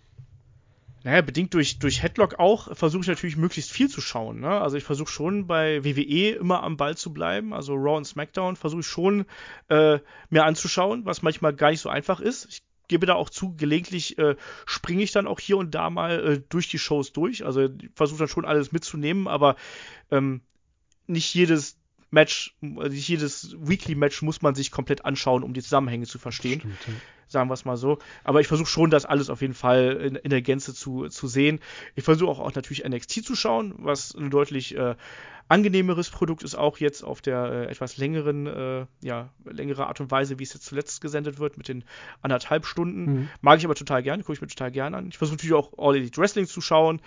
Naja, bedingt durch, durch Headlock auch, versuche ich natürlich möglichst viel zu schauen. Ne? Also ich versuche schon bei W W E immer am Ball zu bleiben. Also Raw und SmackDown versuche ich schon äh, mir anzuschauen, was manchmal gar nicht so einfach ist. Ich gebe da auch zu, gelegentlich äh, springe ich dann auch hier und da mal äh, durch die Shows durch. Also ich versuche dann schon alles mitzunehmen, aber ähm, nicht jedes Match, also nicht jedes Weekly-Match muss man sich komplett anschauen, um die Zusammenhänge zu verstehen. Stimmt, ja. Sagen wir es mal so. Aber ich versuche schon, das alles auf jeden Fall in, in der Gänze zu, zu sehen. Ich versuche auch, auch natürlich N X T zu schauen, was ein deutlich äh, angenehmeres Produkt ist, auch jetzt auf der äh, etwas längeren, äh, ja, längere Art und Weise, wie es jetzt zuletzt gesendet wird, mit den anderthalb Stunden. Mhm. Mag ich aber total gerne, gucke ich mir total gerne an. Ich versuche natürlich auch All Elite Wrestling zu schauen.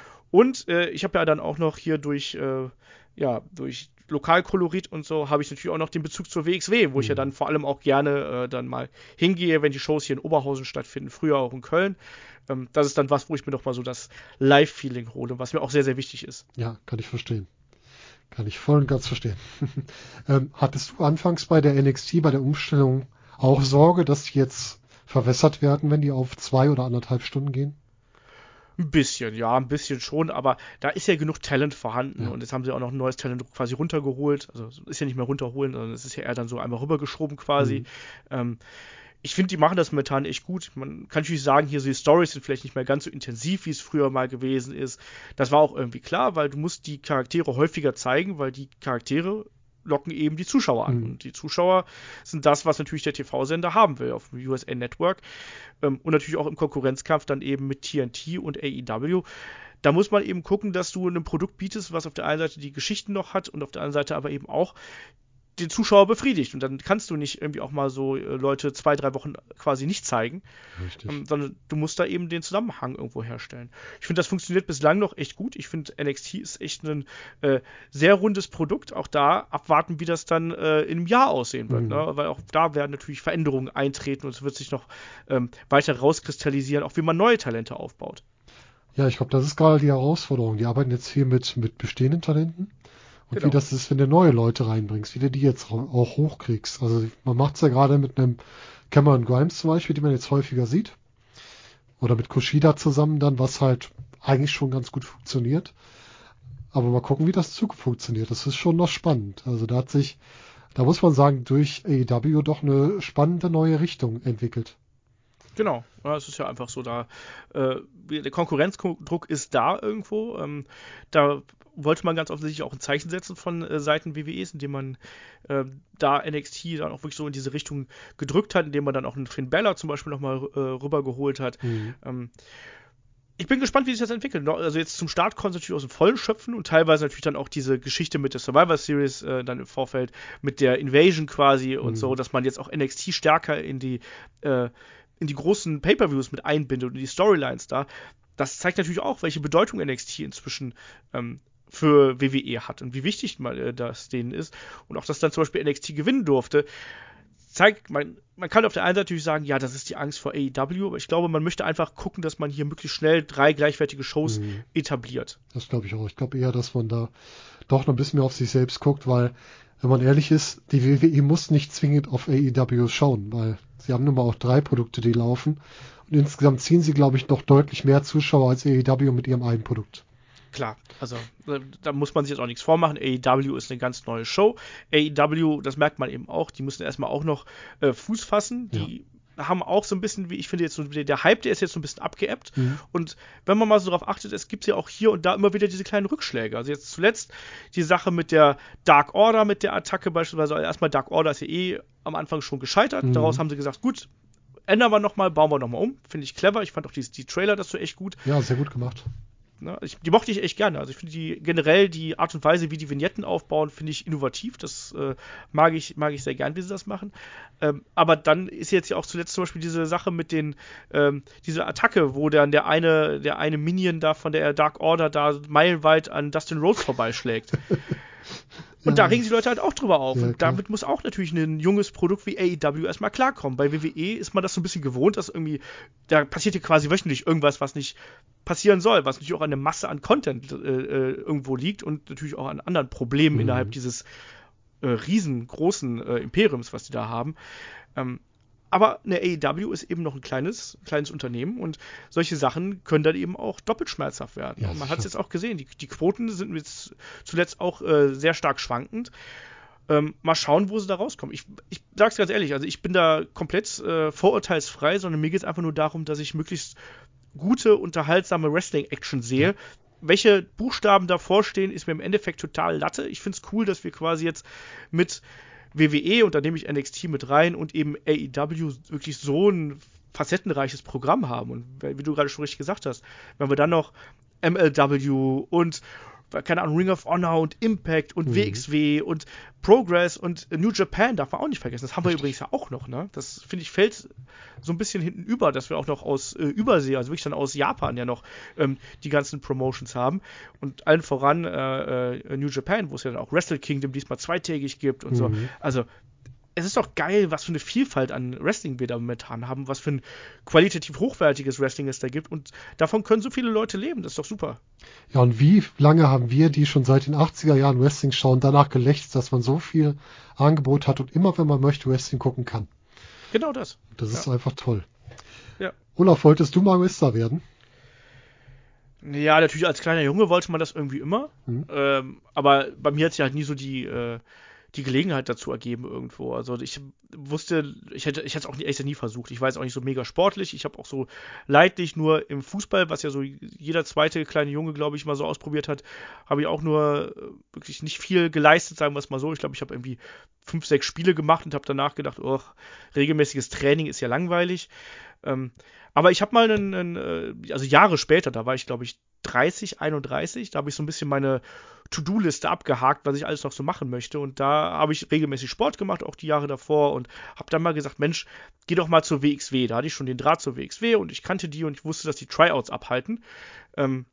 Und äh, ich habe ja dann auch noch hier durch, äh, ja, durch Lokalkolorit und so habe ich natürlich auch noch den Bezug zur W X W, wo mhm. ich ja dann vor allem auch gerne äh, dann mal hingehe, wenn die Shows hier in Oberhausen stattfinden, früher auch in Köln. Ähm, das ist dann was, wo ich mir doch mal so das Live-Feeling hole, was mir auch sehr, sehr wichtig ist. Ja, kann ich verstehen. Kann ich voll und ganz verstehen. ähm, hattest du anfangs bei der N X T, bei der Umstellung auch Sorge, dass die jetzt verwässert werden, wenn die auf zwei oder anderthalb Stunden gehen? Ein bisschen, ja, ein bisschen schon, aber da ist ja genug Talent vorhanden Ja. und jetzt haben sie auch noch ein neues Talent quasi runtergeholt. Also ist ja nicht mehr runterholen, sondern es ist ja eher dann so einmal rübergeschoben quasi. Mhm. Ähm, ich finde, die machen das momentan echt gut. Man kann natürlich sagen, hier so die Storys sind vielleicht nicht mehr ganz so intensiv, wie es früher mal gewesen ist. Das war auch irgendwie klar, weil du musst die Charaktere häufiger zeigen, weil die Charaktere locken eben die Zuschauer an. Mhm. Und die Zuschauer sind das, was natürlich der T V-Sender haben will auf dem U S A Network. Ähm, und natürlich auch im Konkurrenzkampf dann eben mit T N T und A E W. Da muss man eben gucken, dass du ein Produkt bietest, was auf der einen Seite die Geschichten noch hat und auf der anderen Seite aber eben auch den Zuschauer befriedigt. Und dann kannst du nicht irgendwie auch mal so äh, Leute zwei, drei Wochen quasi nicht zeigen, ähm, sondern du musst da eben den Zusammenhang irgendwo herstellen. Ich finde, das funktioniert bislang noch echt gut. Ich finde, N X T ist echt ein äh, sehr rundes Produkt. Auch da abwarten, wie das dann äh, in einem Jahr aussehen wird. Mhm. Ne? Weil auch da werden natürlich Veränderungen eintreten und es wird sich noch ähm, weiter rauskristallisieren, auch wie man neue Talente aufbaut. Ja, ich glaube, das ist gerade die Herausforderung. Die arbeiten jetzt hier mit, mit bestehenden Talenten. Und genau. Wie das ist, wenn du neue Leute reinbringst, wie du die jetzt auch hochkriegst. Also man macht es ja gerade mit einem Cameron Grimes zum Beispiel, die man jetzt häufiger sieht. Oder mit Kushida zusammen dann, was halt eigentlich schon ganz gut funktioniert. Aber mal gucken, wie das Zug funktioniert. Das ist schon noch spannend. Also da hat sich, da muss man sagen, durch A E W doch eine spannende neue Richtung entwickelt. Genau, ja, es ist ja einfach so, da äh, der Konkurrenzdruck ist da irgendwo. Ähm, da wollte man ganz offensichtlich auch ein Zeichen setzen von äh, Seiten W W Es, indem man äh, da N X T dann auch wirklich so in diese Richtung gedrückt hat, indem man dann auch einen Finn Balor zum Beispiel nochmal äh, rübergeholt hat. Mhm. Ähm, ich bin gespannt, wie sich das entwickelt. Also jetzt zum Start konnte es natürlich aus dem Vollen schöpfen und teilweise natürlich dann auch diese Geschichte mit der Survivor Series äh, dann im Vorfeld mit der Invasion quasi und mhm. so, dass man jetzt auch N X T stärker in die äh, in die großen Pay-Per-Views mit einbindet und die Storylines da. Das zeigt natürlich auch, welche Bedeutung N X T inzwischen ähm, für W W E hat und wie wichtig mal, äh, das denen ist. Und auch, dass dann zum Beispiel N X T gewinnen durfte, zeigt, man, man kann auf der einen Seite natürlich sagen, ja, das ist die Angst vor A E W, aber ich glaube, man möchte einfach gucken, dass man hier möglichst schnell drei gleichwertige Shows mhm. etabliert. Das glaube ich auch. Ich glaube eher, dass man da doch noch ein bisschen mehr auf sich selbst guckt, weil, wenn man ehrlich ist, die W W E muss nicht zwingend auf A E W schauen, weil sie haben nun mal auch drei Produkte, die laufen. Und insgesamt ziehen sie, glaube ich, noch deutlich mehr Zuschauer als A E W mit ihrem einen Produkt. Klar, also da muss man sich jetzt auch nichts vormachen. A E W ist eine ganz neue Show. A E W, das merkt man eben auch, die müssen erstmal auch noch äh, Fuß fassen. Die ja. haben auch so ein bisschen, wie ich finde, jetzt so, der Hype, der ist jetzt so ein bisschen abgeebbt. Mhm. Und wenn man mal so darauf achtet, es gibt ja auch hier und da immer wieder diese kleinen Rückschläge. Also jetzt zuletzt die Sache mit der Dark Order, mit der Attacke beispielsweise. Also erstmal Dark Order ist ja eh am Anfang schon gescheitert. Mhm. Daraus haben sie gesagt, gut, ändern wir nochmal, bauen wir nochmal um. Finde ich clever. Ich fand auch die, die Trailer dazu echt gut. Ja, sehr gut gemacht. Ne, ich, die mochte ich echt gerne. Also ich finde die generell die Art und Weise, wie die Vignetten aufbauen, finde ich innovativ. Das äh, mag ich mag ich sehr gern, wie sie das machen. Ähm, aber dann ist jetzt ja auch zuletzt zum Beispiel diese Sache mit den ähm, diese Attacke, wo dann der eine der eine Minion da von der Dark Order da meilenweit an Dustin Rhodes vorbeischlägt. Und ja, da regen sich Leute halt auch drüber auf. Ja, und damit muss auch natürlich ein junges Produkt wie A E W erstmal klarkommen. Bei W W E ist man das so ein bisschen gewohnt, dass irgendwie, da passiert ja quasi wöchentlich irgendwas, was nicht passieren soll, was natürlich auch eine Masse an Content äh, irgendwo liegt und natürlich auch an anderen Problemen mhm. innerhalb dieses äh, riesengroßen äh, Imperiums, was die da haben. Ähm, aber eine A E W ist eben noch ein kleines, kleines Unternehmen und solche Sachen können dann eben auch doppelt schmerzhaft werden. Ja, und man hat es jetzt auch gesehen, die, die Quoten sind jetzt zuletzt auch äh, sehr stark schwankend. Ähm, mal schauen, wo sie da rauskommen. Ich, ich sag's ganz ehrlich, also ich bin da komplett äh, vorurteilsfrei, sondern mir geht's einfach nur darum, dass ich möglichst gute, unterhaltsame Wrestling-Action sehe. Ja. Welche Buchstaben davor stehen, ist mir im Endeffekt total Latte. Ich find's cool, dass wir quasi jetzt mit W W E, und da nehme ich N X T mit rein und eben A E W wirklich so ein facettenreiches Programm haben. Und wie du gerade schon richtig gesagt hast, wenn wir dann noch M L W und keine Ahnung, Ring of Honor und Impact und mhm. W X W und Progress und New Japan darf man auch nicht vergessen. Das haben wir Richtig. übrigens ja auch noch, ne? Das, finde ich, fällt so ein bisschen hinten über, dass wir auch noch aus äh, Übersee, also wirklich dann aus Japan ja noch ähm, die ganzen Promotions haben. Und allen voran äh, äh, New Japan, wo es ja dann auch Wrestle Kingdom diesmal zweitägig gibt und mhm. so. Also es ist doch geil, was für eine Vielfalt an Wrestling wir da momentan haben, was für ein qualitativ hochwertiges Wrestling es da gibt und davon können so viele Leute leben, das ist doch super. Ja, und wie lange haben wir, die schon seit den achtziger Jahren Wrestling schauen, danach gelächzt, dass man so viel Angebot hat und immer, wenn man möchte, Wrestling gucken kann. Genau das. Das ja. ist einfach toll. Ja. Olaf, wolltest du mal Wrestler werden? Ja, natürlich als kleiner Junge wollte man das irgendwie immer, hm. ähm, aber bei mir hat sich halt nie so die äh, die Gelegenheit dazu ergeben irgendwo. Also ich wusste, ich hätte ich hätte es auch nie, echt nie versucht. Ich war jetzt auch nicht so mega sportlich. Ich habe auch so leidlich nur im Fußball, was ja so jeder zweite kleine Junge, glaube ich, mal so ausprobiert hat, habe ich auch nur wirklich nicht viel geleistet, sagen wir es mal so. Ich glaube, ich habe irgendwie fünf, sechs Spiele gemacht und habe danach gedacht, oh, regelmäßiges Training ist ja langweilig. Ähm, aber ich habe mal einen, einen, also Jahre später, da war ich, glaube ich, dreißig, einunddreißig, da habe ich so ein bisschen meine To-Do-Liste abgehakt, was ich alles noch so machen möchte. Und da habe ich regelmäßig Sport gemacht, auch die Jahre davor. Und habe dann mal gesagt, Mensch, geh doch mal zur W X W. Da hatte ich schon den Draht zur W X W und ich kannte die und ich wusste, dass die Tryouts abhalten. Ähm,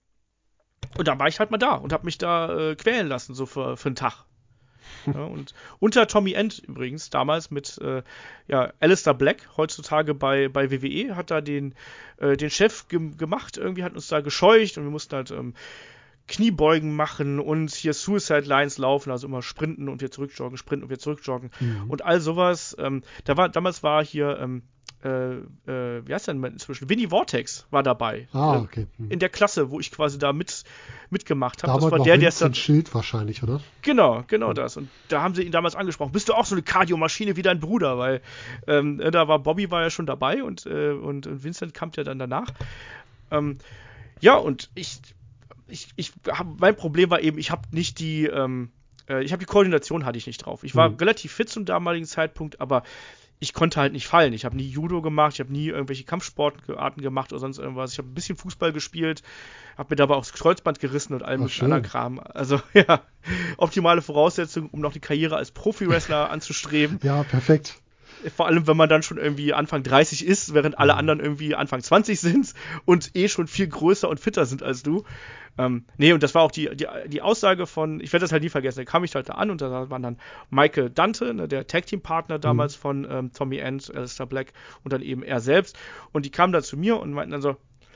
und da war ich halt mal da und habe mich da äh, quälen lassen, so für, für einen Tag. Ja, und unter Tommy End übrigens, damals mit äh, ja, Alistair Black, heutzutage bei, bei W W E, hat da den, äh, den Chef ge- gemacht, irgendwie hat uns da gescheucht und wir mussten halt ähm, Kniebeugen machen und hier Suicide Lines laufen, also immer sprinten und wieder zurückjoggen, sprinten und wieder zurückjoggen mhm. und all sowas. Ähm, da war, damals war hier, ähm, äh, äh, wie heißt der denn inzwischen? Winnie Vortex war dabei. Ah, okay. Mhm. In der Klasse, wo ich quasi da mit, mitgemacht habe. Das war der, der ist dann Schild wahrscheinlich, oder? Genau, genau mhm. das. Und da haben sie ihn damals angesprochen. Bist du auch so eine Kardiomaschine wie dein Bruder? Weil ähm, da war Bobby war ja schon dabei und, äh, und, und Vincent kam ja dann danach. Ähm, ja, und ich Ich, ich hab, mein Problem war eben, ich habe nicht die, ähm, äh, ich habe die Koordination hatte ich nicht drauf. Ich war mhm. relativ fit zum damaligen Zeitpunkt, aber ich konnte halt nicht fallen. Ich habe nie Judo gemacht, ich habe nie irgendwelche Kampfsportarten gemacht oder sonst irgendwas. Ich habe ein bisschen Fußball gespielt, habe mir dabei auch das Kreuzband gerissen und all möglichen anderen Kram. Also ja, optimale Voraussetzungen, um noch die Karriere als Profi-Wrestler anzustreben. Ja, perfekt. Vor allem, wenn man dann schon irgendwie Anfang dreißig ist, während alle anderen irgendwie Anfang zwanzig sind und eh schon viel größer und fitter sind als du. Ähm, nee, und das war auch die, die, die Aussage von, ich werde das halt nie vergessen, da kam ich halt da an und da waren dann Michael Dante, ne, der Tag-Team-Partner damals mhm. von ähm, Tommy End, Alistair Black und dann eben er selbst. Und die kamen dann zu mir und meinten dann so,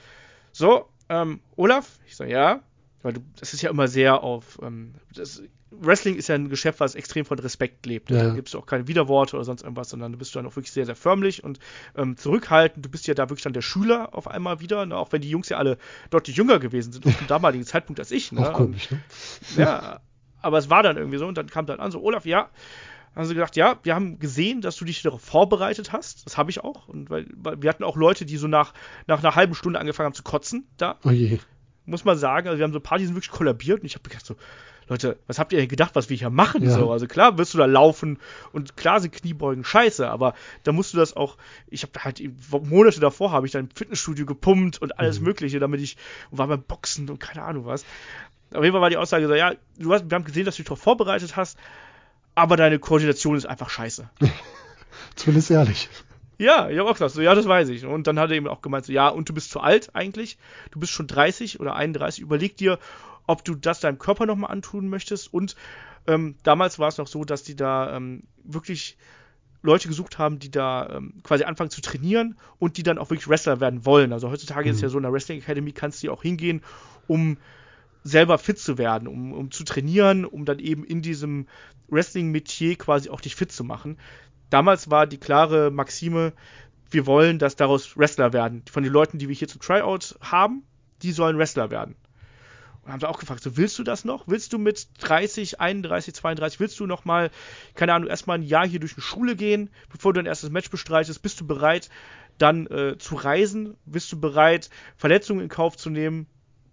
so, ähm, Olaf? Ich so, ja. Weil du, das ist ja immer sehr auf, ähm, das, Wrestling ist ja ein Geschäft, was extrem von Respekt lebt. Ja. Da gibst du auch keine Widerworte oder sonst irgendwas, sondern du bist dann auch wirklich sehr, sehr förmlich und ähm, zurückhaltend. Du bist ja da wirklich dann der Schüler auf einmal wieder, ne? Auch wenn die Jungs ja alle deutlich jünger gewesen sind, auf dem damaligen Zeitpunkt als ich. Ne? Auch komisch, ne? Ja, aber es war dann irgendwie so und dann kam dann an so, Olaf, ja, haben sie gesagt, ja, wir haben gesehen, dass du dich darauf vorbereitet hast. Das habe ich auch. Und weil, weil wir hatten auch Leute, die so nach, nach einer halben Stunde angefangen haben zu kotzen da. Oh je. Muss man sagen, also wir haben so ein paar, die sind wirklich kollabiert und ich habe gedacht so, Leute, was habt ihr denn gedacht, was wir hier machen? Ja. So, also klar wirst du da laufen und klar sind Kniebeugen scheiße, aber da musst du das auch, ich habe halt Monate davor habe ich dann im Fitnessstudio gepumpt und alles mhm. mögliche, damit ich, und war beim Boxen und keine Ahnung was. Auf jeden Fall war die Aussage so, ja, du hast, wir haben gesehen, dass du dich darauf vorbereitet hast, aber deine Koordination ist einfach scheiße. Zumindest ehrlich. Ja, ich habe auch gesagt, so, ja, das weiß ich. Und dann hat er eben auch gemeint, so, ja, und du bist zu alt eigentlich, du bist schon dreißig oder einunddreißig, überleg dir, ob du das deinem Körper nochmal antun möchtest. Und ähm, damals war es noch so, dass die da ähm, wirklich Leute gesucht haben, die da ähm, quasi anfangen zu trainieren und die dann auch wirklich Wrestler werden wollen. Also heutzutage mhm. ist es ja so, in der Wrestling Academy kannst du ja auch hingehen, um selber fit zu werden, um, um zu trainieren, um dann eben in diesem Wrestling-Metier quasi auch dich fit zu machen. Damals war die klare Maxime, wir wollen, dass daraus Wrestler werden. Von den Leuten, die wir hier zum Tryout haben, die sollen Wrestler werden. Und haben sie auch gefragt, so, willst du das noch? Willst du mit dreißig, einunddreißig, zweiunddreißig, willst du noch mal, keine Ahnung, erstmal ein Jahr hier durch eine Schule gehen, bevor du dein erstes Match bestreitest? Bist du bereit, dann äh, zu reisen? Bist du bereit, Verletzungen in Kauf zu nehmen?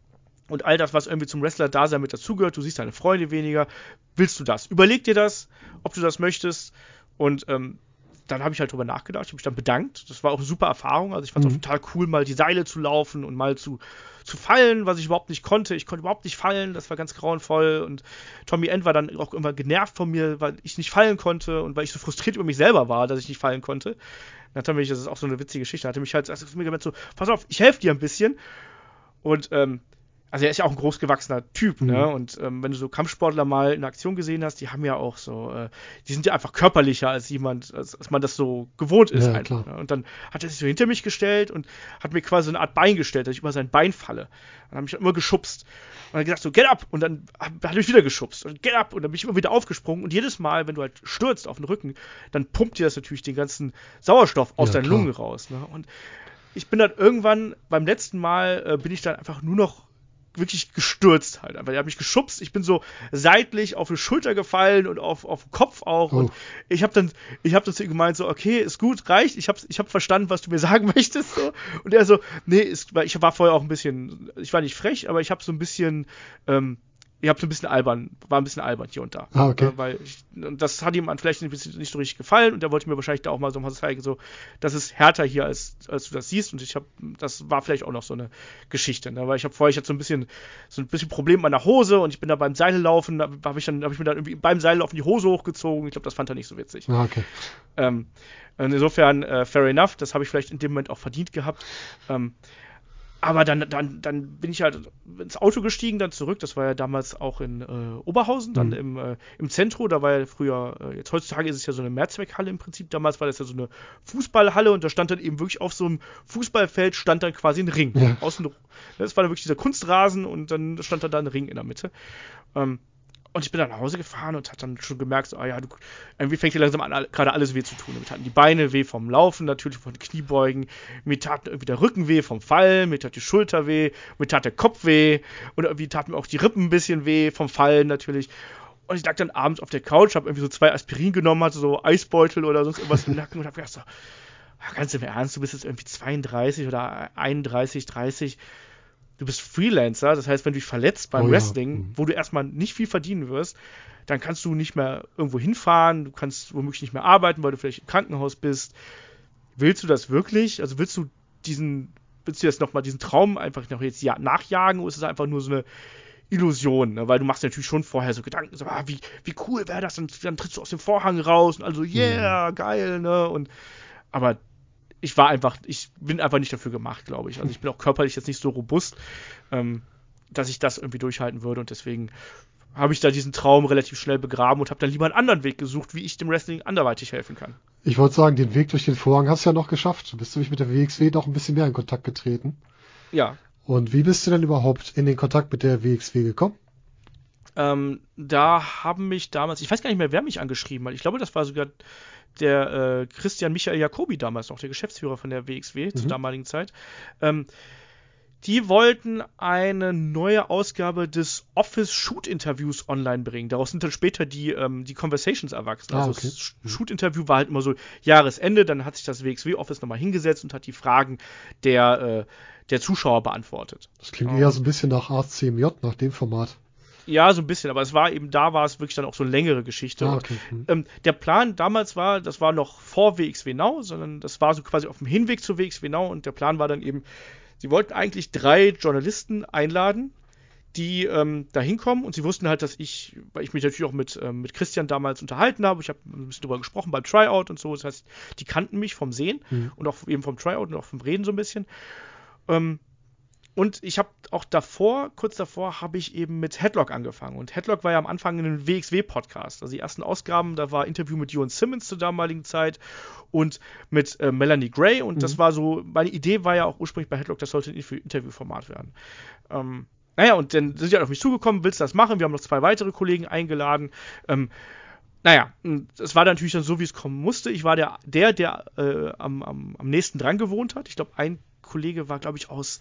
Und all das, was irgendwie zum Wrestler-Dasein mit dazugehört, du siehst deine Freunde weniger. Willst du das? Überleg dir das, ob du das möchtest. Und ähm, dann habe ich halt drüber nachgedacht, ich habe mich dann bedankt. Das war auch eine super Erfahrung. Also ich fand es mhm. auch total cool, mal die Seile zu laufen und mal zu, zu fallen, was ich überhaupt nicht konnte. Ich konnte überhaupt nicht fallen, das war ganz grauenvoll. Und Tommy End war dann auch immer genervt von mir, weil ich nicht fallen konnte und weil ich so frustriert über mich selber war, dass ich nicht fallen konnte. Dann hat er mich, das ist auch so eine witzige Geschichte, hat er mich halt also mir gemeint so, pass auf, ich helfe dir ein bisschen. Und ähm, also er ist ja auch ein großgewachsener Typ, mhm. ne? Und ähm, wenn du so Kampfsportler mal in Aktion gesehen hast, die haben ja auch so, äh, die sind ja einfach körperlicher als jemand, als, als man das so gewohnt ist. Ja, einfach, ne? Und dann hat er sich so hinter mich gestellt und hat mir quasi so eine Art Bein gestellt, dass ich über sein Bein falle. Dann habe ich immer geschubst. Und dann gesagt so, get up! Und dann hat er mich wieder geschubst. Und get up! Und dann bin ich immer wieder aufgesprungen. Und jedes Mal, wenn du halt stürzt auf den Rücken, dann pumpt dir das natürlich den ganzen Sauerstoff aus ja, deinen klar. Lungen raus. Ne? Und ich bin dann irgendwann, beim letzten Mal, äh, bin ich dann einfach nur noch wirklich gestürzt halt. Weil er hat mich geschubst, ich bin so seitlich auf die Schulter gefallen und auf, auf den Kopf auch. Oh. Und ich habe dann, ich habe dann zu ihm gemeint, so, okay, ist gut, reicht, ich habe ich hab verstanden, was du mir sagen möchtest. So. Und er so, nee, ist, weil ich war vorher auch ein bisschen, ich war nicht frech, aber ich habe so ein bisschen, ähm, ich habe so ein bisschen albern, war ein bisschen albern hier und da. Ah, okay. Äh, weil ich, und das hat ihm vielleicht ein bisschen nicht so richtig gefallen und er wollte mir wahrscheinlich da auch mal so mal zeigen, so, das ist härter hier, als, als du das siehst. Und ich habe, das war vielleicht auch noch so eine Geschichte, ne? Weil ich habe vorher, ich hatte so ein bisschen, so ein bisschen Problem mit meiner Hose und ich bin da beim Seillaufen, da habe ich dann, habe ich mir dann irgendwie beim Seillaufen die Hose hochgezogen. Ich glaube, das fand er nicht so witzig. Ah, okay. Ähm, insofern, äh, fair enough, das habe ich vielleicht in dem Moment auch verdient gehabt. Ähm, Aber dann, dann, dann bin ich halt ins Auto gestiegen, dann zurück. Das war ja damals auch in äh, Oberhausen, dann mhm. im, äh, im Zentrum. Da war ja früher, äh, jetzt heutzutage ist es ja so eine Mehrzweckhalle im Prinzip. Damals war das ja so eine Fußballhalle und da stand dann eben wirklich auf so einem Fußballfeld stand dann quasi ein Ring. Ja. Außen, das war dann wirklich dieser Kunstrasen und dann stand dann da ein Ring in der Mitte. Ähm, Und ich bin dann nach Hause gefahren und hat dann schon gemerkt, so, ah ja, du, irgendwie fängt hier langsam an, alle, alles weh zu tun. Mir taten die Beine weh vom Laufen, natürlich von den Kniebeugen. Mir tat irgendwie der Rücken weh vom Fallen, mir tat die Schulter weh, mir tat der Kopf weh und irgendwie taten mir auch die Rippen ein bisschen weh vom Fallen natürlich. Und ich lag dann abends auf der Couch, hab irgendwie so zwei Aspirin genommen, hatte so Eisbeutel oder sonst irgendwas im Nacken und hab gedacht so, ganz im Ernst, du bist jetzt irgendwie zweiunddreißig oder einunddreißig, dreißig. Du bist Freelancer, das heißt, wenn du dich verletzt beim oh, Wrestling, ja. wo du erstmal nicht viel verdienen wirst, dann kannst du nicht mehr irgendwo hinfahren, du kannst womöglich nicht mehr arbeiten, weil du vielleicht im Krankenhaus bist. Willst du das wirklich? Also willst du diesen, willst du jetzt nochmal diesen Traum einfach noch jetzt ja, nachjagen oder ist es einfach nur so eine Illusion? Ne? Weil du machst natürlich schon vorher so Gedanken, so, ah, wie, wie cool wäre das, dann, dann trittst du aus dem Vorhang raus und also, yeah, mhm. geil, ne? Und, aber ich war einfach, ich bin einfach nicht dafür gemacht, glaube ich. Also ich bin auch körperlich jetzt nicht so robust, ähm, dass ich das irgendwie durchhalten würde und deswegen habe ich da diesen Traum relativ schnell begraben und habe dann lieber einen anderen Weg gesucht, wie ich dem Wrestling anderweitig helfen kann. Ich wollte sagen, den Weg durch den Vorhang hast du ja noch geschafft. Bist du mit der W X W doch ein bisschen mehr in Kontakt getreten? Ja. Und wie bist du denn überhaupt in den Kontakt mit der W X W gekommen? Ähm, da haben mich damals, ich weiß gar nicht mehr, wer mich angeschrieben hat. Ich glaube, das war sogar der äh, Christian Michael Jacobi damals noch, der Geschäftsführer von der W X W mhm. zur damaligen Zeit. Ähm, die wollten eine neue Ausgabe des Office-Shoot-Interviews online bringen. Daraus sind dann später die, ähm, die Conversations erwachsen. Ah, also okay. das Shoot-Interview war halt immer so Jahresende, dann hat sich das W X W-Office nochmal hingesetzt und hat die Fragen der, äh, der Zuschauer beantwortet. Das klingt um, eher so ein bisschen nach A C M J, nach dem Format. Ja, so ein bisschen, aber es war eben, da war es wirklich dann auch so eine längere Geschichte. Ah, okay. Und, ähm, der Plan damals war, das war noch vor W X W Now, sondern das war so quasi auf dem Hinweg zu W X W Now und der Plan war dann eben, sie wollten eigentlich drei Journalisten einladen, die ähm, da hinkommen und sie wussten halt, dass ich, weil ich mich natürlich auch mit, ähm, mit Christian damals unterhalten habe, ich habe ein bisschen drüber gesprochen beim Tryout und so, das heißt, die kannten mich vom Sehen mhm. und auch eben vom Tryout und auch vom Reden so ein bisschen. Ähm, und ich habe auch davor, kurz davor, habe ich eben mit Headlock angefangen. Und Headlock war ja am Anfang ein W X W-Podcast. Also die ersten Ausgaben, da war Interview mit Ewan Simmons zur damaligen Zeit und mit äh, Melanie Gray. Und mhm. das war so, meine Idee war ja auch ursprünglich bei Headlock, das sollte ein Interviewformat werden. Ähm, naja, und dann sind sie halt auf mich zugekommen, willst du das machen? Wir haben noch zwei weitere Kollegen eingeladen. Ähm, Naja, es war dann natürlich dann so, wie es kommen musste. Ich war der, der, der äh, am, am, am nächsten dran gewohnt hat. Ich glaube, ein Kollege war, glaube ich, aus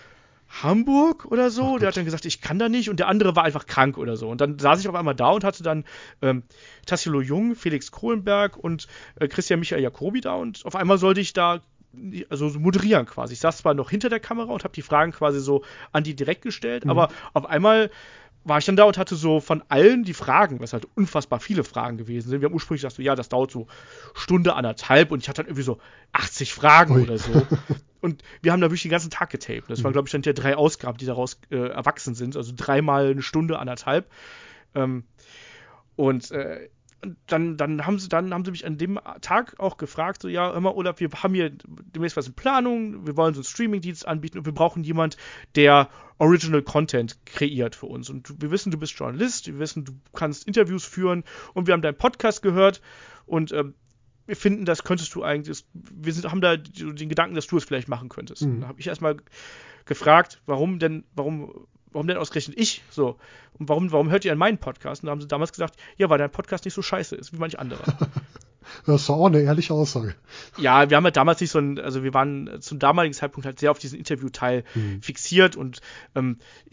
Hamburg oder so. Der hat dann gesagt, ich kann da nicht. Und der andere war einfach krank oder so. Und dann saß ich auf einmal da und hatte dann ähm, Tassilo Jung, Felix Kohlenberg und äh, Christian Michael Jacobi da. Und auf einmal sollte ich da also so moderieren quasi. Ich saß zwar noch hinter der Kamera und habe die Fragen quasi so an die direkt gestellt, mhm. aber auf einmal war ich dann da und hatte so von allen die Fragen, was halt unfassbar viele Fragen gewesen sind. Wir haben ursprünglich gesagt, so, ja, das dauert so Stunde, anderthalb und ich hatte dann irgendwie so achtzig Fragen Ui. oder so. Und wir haben da wirklich den ganzen Tag getaped. Das waren, glaube ich, dann ja drei Ausgaben, die daraus äh, erwachsen sind. Also dreimal eine Stunde, anderthalb. Ähm, und äh, dann, dann, haben sie, dann haben sie mich an dem Tag auch gefragt, so, ja, hör mal, Olaf, wir haben hier demnächst was in Planung, wir wollen so einen Streaming-Dienst anbieten und wir brauchen jemand, der Original Content kreiert für uns. Und wir wissen, du bist Journalist, wir wissen, du kannst Interviews führen und wir haben deinen Podcast gehört und ähm, wir finden, das könntest du eigentlich, wir sind, haben da den Gedanken, dass du es vielleicht machen könntest. Mhm. Da habe ich erstmal gefragt, warum denn, warum, warum denn ausgerechnet ich so? Und warum, warum hört ihr an meinen Podcast? Und da haben sie damals gesagt, ja, weil dein Podcast nicht so scheiße ist, wie manch anderer. Das ist auch eine ehrliche Aussage. Ja, wir haben halt damals nicht so ein, also wir waren zum damaligen Zeitpunkt halt sehr auf diesen Interviewteil mhm. fixiert und ähm,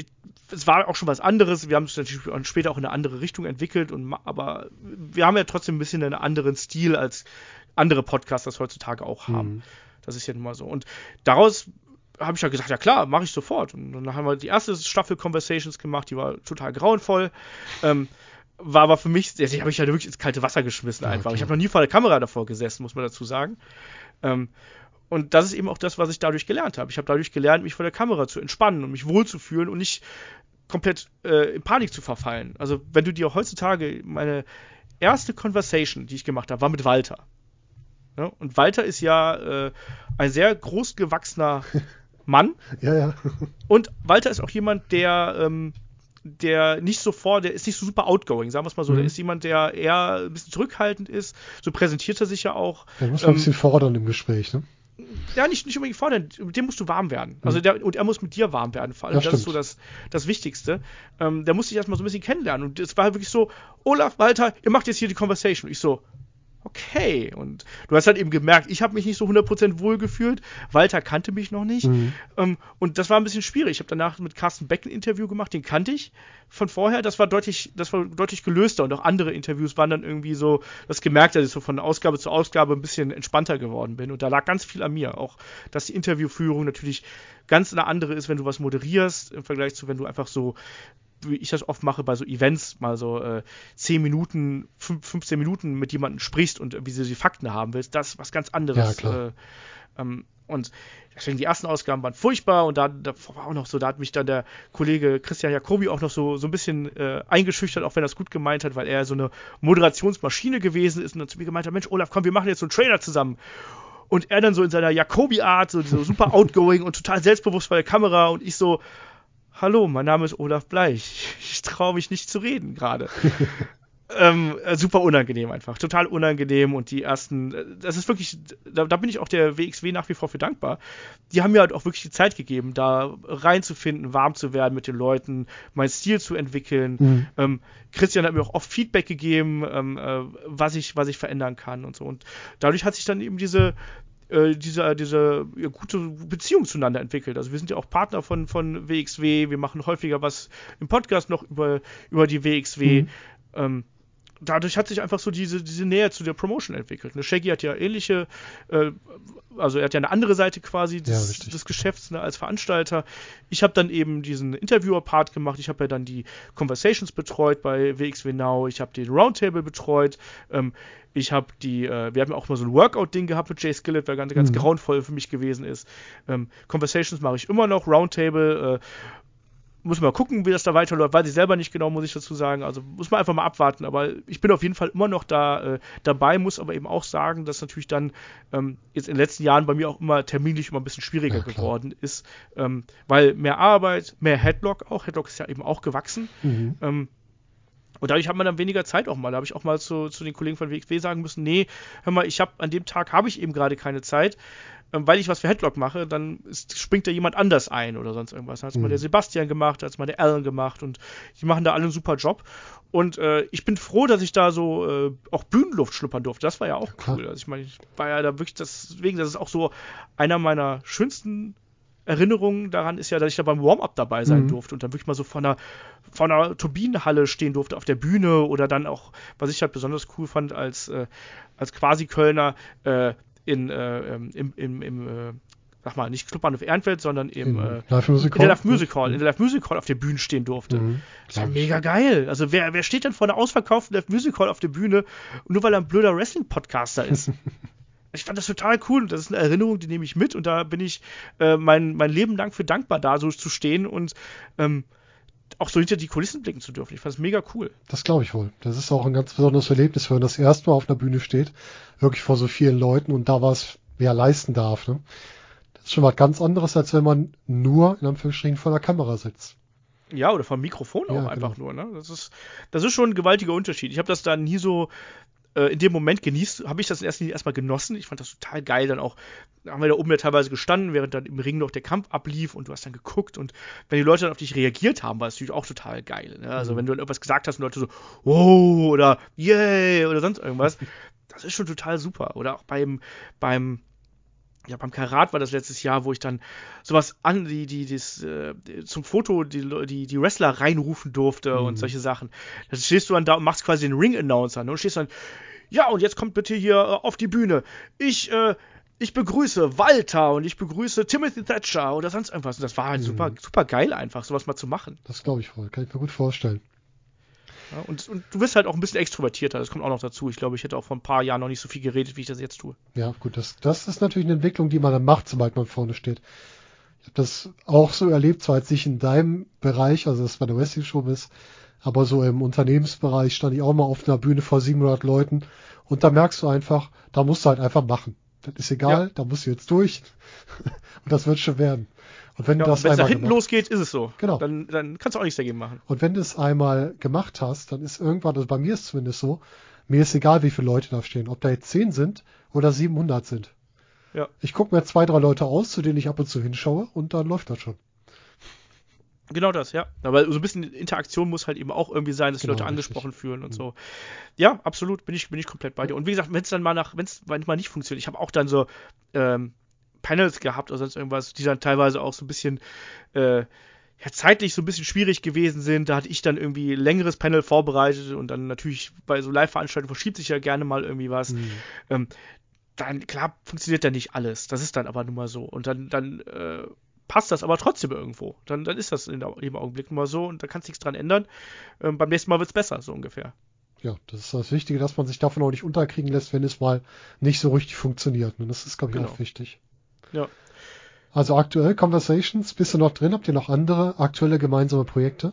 es war auch schon was anderes. Wir haben es natürlich später auch in eine andere Richtung entwickelt, und, aber wir haben ja trotzdem ein bisschen einen anderen Stil, als andere Podcasts das heutzutage auch haben. Mhm. Das ist ja nun mal so. Und daraus habe ich ja gesagt, ja klar, mache ich sofort. Und dann haben wir die erste Staffel Conversations gemacht, die war total grauenvoll. Ähm, war aber für mich, die habe ich ja wirklich ins kalte Wasser geschmissen ja, einfach. Klar. Ich habe noch nie vor der Kamera davor gesessen, muss man dazu sagen. Ähm, und das ist eben auch das, was ich dadurch gelernt habe. Ich habe dadurch gelernt, mich vor der Kamera zu entspannen und mich wohlzufühlen und nicht komplett äh, in Panik zu verfallen. Also wenn du dir heutzutage, meine erste Conversation, die ich gemacht habe, war mit Walter. Ja? Und Walter ist ja äh, ein sehr großgewachsener Mann. Ja, ja. Und Walter ist auch jemand, der ähm, der nicht sofort, der ist nicht so super outgoing, sagen wir es mal so. Mhm. Der ist jemand, der eher ein bisschen zurückhaltend ist. So präsentiert er sich ja auch. Der muss man ähm, ein bisschen fordern im Gespräch, ne? Ja, nicht, nicht unbedingt fordern. Mit dem musst du warm werden. Also der, und er muss mit dir warm werden. Vor allem, ja, das ist so das, das Wichtigste. Ähm, der muss dich erstmal so ein bisschen kennenlernen. Und es war wirklich so, Olaf, Walter, ihr macht jetzt hier die Conversation. Und ich so, okay. Und du hast halt eben gemerkt, ich habe mich nicht so hundert Prozent wohl gefühlt. Walter kannte mich noch nicht. Mhm. Ähm, und das war ein bisschen schwierig. Ich habe danach mit Carsten Beck ein Interview gemacht, den kannte ich von vorher. Das war deutlich, das war deutlich gelöster. Und auch andere Interviews waren dann irgendwie so, das gemerkt, dass ich so von Ausgabe zu Ausgabe ein bisschen entspannter geworden bin. Und da lag ganz viel an mir. Auch, dass die Interviewführung natürlich ganz eine andere ist, wenn du was moderierst, im Vergleich zu, wenn du einfach so, wie ich das oft mache bei so Events, mal so äh, zehn Minuten, fünfzehn Minuten mit jemandem sprichst und wie du die Fakten haben willst, das ist was ganz anderes. Ja, klar. Äh, ähm, und deswegen die ersten Ausgaben waren furchtbar und da, da war auch noch so, da hat mich dann der Kollege Christian Jacobi auch noch so, so ein bisschen äh, eingeschüchtert, auch wenn er es gut gemeint hat, weil er so eine Moderationsmaschine gewesen ist und dann zu mir gemeint hat, Mensch, Olaf, komm, wir machen jetzt so einen Trailer zusammen. Und er dann so in seiner Jacobi-Art, so, so super outgoing und total selbstbewusst vor der Kamera und ich so, hallo, mein Name ist Olaf Bleich. Ich traue mich nicht zu reden gerade. ähm, super unangenehm einfach. Total unangenehm. Und die ersten, das ist wirklich, da, da bin ich auch der W X W nach wie vor für dankbar. Die haben mir halt auch wirklich die Zeit gegeben, da reinzufinden, warm zu werden mit den Leuten, meinen Stil zu entwickeln. Mhm. Ähm, Christian hat mir auch oft Feedback gegeben, ähm, äh, was ich, was ich verändern kann und so. Und dadurch hat sich dann eben diese diese, diese ja, gute Beziehung zueinander entwickelt. Also wir sind ja auch Partner von, von W X W, wir machen häufiger was im Podcast noch über, über die W X W. Mhm. Ähm, dadurch hat sich einfach so diese, diese Nähe zu der Promotion entwickelt. Ne, Shaggy hat ja ähnliche, äh, also er hat ja eine andere Seite quasi des, ja, des Geschäfts, ne, als Veranstalter. Ich habe dann eben diesen Interviewer-Part gemacht, ich habe ja dann die Conversations betreut bei W X W Now, ich habe den Roundtable betreut, ähm, ich habe die, äh, wir haben auch mal so ein Workout-Ding gehabt mit Jay Skillett, weil ganz, ganz mhm. grauenvoll für mich gewesen ist. Ähm, Conversations mache ich immer noch, Roundtable, äh, muss man gucken, wie das da weiterläuft. Weiß ich selber nicht genau, muss ich dazu sagen. Also muss man einfach mal abwarten. Aber ich bin auf jeden Fall immer noch da äh, dabei, muss aber eben auch sagen, dass natürlich dann ähm, jetzt in den letzten Jahren bei mir auch immer terminlich immer ein bisschen schwieriger Ja, klar. geworden ist. Ähm, weil mehr Arbeit, mehr Headlock auch. Headlock ist ja eben auch gewachsen. Mhm. Ähm, Und dadurch hat man dann weniger Zeit auch mal. Da habe ich auch mal zu, zu den Kollegen von W X W sagen müssen, nee, hör mal, ich habe an dem Tag habe ich eben gerade keine Zeit, ähm, weil ich was für Headlock mache, dann ist, springt da jemand anders ein oder sonst irgendwas. Da hat es Mhm. mal der Sebastian gemacht, da hat es mal der Alan gemacht und die machen da alle einen super Job. Und äh, ich bin froh, dass ich da so äh, auch Bühnenluft schnuppern durfte. Das war ja auch Klar. cool. Also ich meine, ich war ja da wirklich deswegen, das ist auch so einer meiner schönsten Erinnerung daran ist ja, dass ich da beim Warm-Up dabei sein Mhm. durfte und dann wirklich mal so von einer, von einer Turbinenhalle stehen durfte auf der Bühne oder dann auch, was ich halt besonders cool fand, als, äh, als Quasi-Kölner äh, in, äh, im, im, im äh, sag mal, nicht Clubbahnhof Ehrenfeld, sondern im, In äh, Live Music in der Hall? Live Music Hall, Mhm. in der Live Music Hall auf der Bühne stehen durfte. Mhm. Das war Glaub ich. mega geil. Also wer, wer steht denn vor einer ausverkauften Live Music Hall auf der Bühne, nur weil er ein blöder Wrestling-Podcaster ist? Ich fand das total cool und das ist eine Erinnerung, die nehme ich mit und da bin ich äh, mein, mein Leben lang für dankbar, da so zu stehen und ähm, auch so hinter die Kulissen blicken zu dürfen. Ich fand es mega cool. Das glaube ich wohl. Das ist auch ein ganz besonderes Erlebnis, wenn man das erste Mal auf einer Bühne steht, wirklich vor so vielen Leuten und da was wer leisten darf. Ne? Das ist schon was ganz anderes, als wenn man nur in Anführungsstrichen vor der Kamera sitzt. Ja, oder vom Mikrofon Ja, auch einfach genau. nur. Ne? Das ist, das ist schon ein gewaltiger Unterschied. Ich habe das da nie so äh, in dem Moment genießt, habe ich das in erster Linie erstmal genossen. Ich fand das total geil. Dann auch, da haben wir da oben ja teilweise gestanden, während dann im Ring noch der Kampf ablief und du hast dann geguckt und wenn die Leute dann auf dich reagiert haben, war es natürlich auch total geil. Ne? Also Mhm. wenn du dann irgendwas gesagt hast und Leute so, wow oder yay oder sonst irgendwas, das ist schon total super. Oder auch beim, beim ja, beim Karat war das letztes Jahr, wo ich dann sowas an, die, die, das, äh, zum Foto die, die, die Wrestler reinrufen durfte und Mhm. solche Sachen. Da stehst du dann da und machst quasi den Ring-Announcer, ne? Und stehst dann, ja, und jetzt kommt bitte hier äh, auf die Bühne. Ich, äh, ich begrüße Walter und ich begrüße Timothy Thatcher oder sonst irgendwas. Und das war halt super, Mhm. super geil einfach, sowas mal zu machen. Das glaube ich wohl. Kann ich mir gut vorstellen. Ja, und, und du wirst halt auch ein bisschen extrovertierter, das kommt auch noch dazu. Ich glaube, ich hätte auch vor ein paar Jahren noch nicht so viel geredet, wie ich das jetzt tue. Ja, gut, das, das ist natürlich eine Entwicklung, die man dann macht, sobald man vorne steht. Ich habe das auch so erlebt, zwar jetzt nicht in deinem Bereich, also dass bei der Wrestling-Show bist, aber so im Unternehmensbereich stand ich auch mal auf einer Bühne vor siebenhundert Leuten und da merkst du einfach, da musst du halt einfach machen. Das ist egal, Ja. da musst du jetzt durch und das wird schon werden. Und wenn Ja, du und das wenn es nach einmal hinten gemacht, losgeht, ist es so. genau. Dann, dann kannst du auch nichts dagegen machen. Und wenn du es einmal gemacht hast, dann ist irgendwann, also bei mir ist es zumindest so, mir ist egal, wie viele Leute da stehen, ob da jetzt zehn sind oder siebenhundert sind. Ja, Ich gucke mir zwei, drei Leute aus, zu denen ich ab und zu hinschaue und dann läuft das schon. genau das, ja. Aber so ein bisschen Interaktion muss halt eben auch irgendwie sein, dass die Genau, Leute richtig. angesprochen fühlen und Mhm. so. Ja, absolut, bin ich, bin ich komplett bei dir. Und wie gesagt, wenn es dann mal nach, wenn es mal nicht funktioniert, ich habe auch dann so ähm, Panels gehabt oder sonst irgendwas, die dann teilweise auch so ein bisschen äh, ja, zeitlich so ein bisschen schwierig gewesen sind. Da hatte ich dann irgendwie ein längeres Panel vorbereitet und dann natürlich bei so Live-Veranstaltungen verschiebt sich ja gerne mal irgendwie was. Mhm. Ähm, dann, klar, funktioniert da nicht alles. Das ist dann aber nun mal so. Und dann, dann äh, passt das aber trotzdem irgendwo. Dann, dann ist das in der, im Augenblick nun mal so und da kannst du nichts dran ändern. Ähm, beim nächsten Mal wird es besser, so ungefähr. Ja, das ist das Wichtige, dass man sich davon auch nicht unterkriegen lässt, wenn es mal nicht so richtig funktioniert. Und das ist, glaube ich, Genau. auch wichtig. Ja. Also aktuell Conversations, bist du noch drin? Habt ihr noch andere aktuelle gemeinsame Projekte?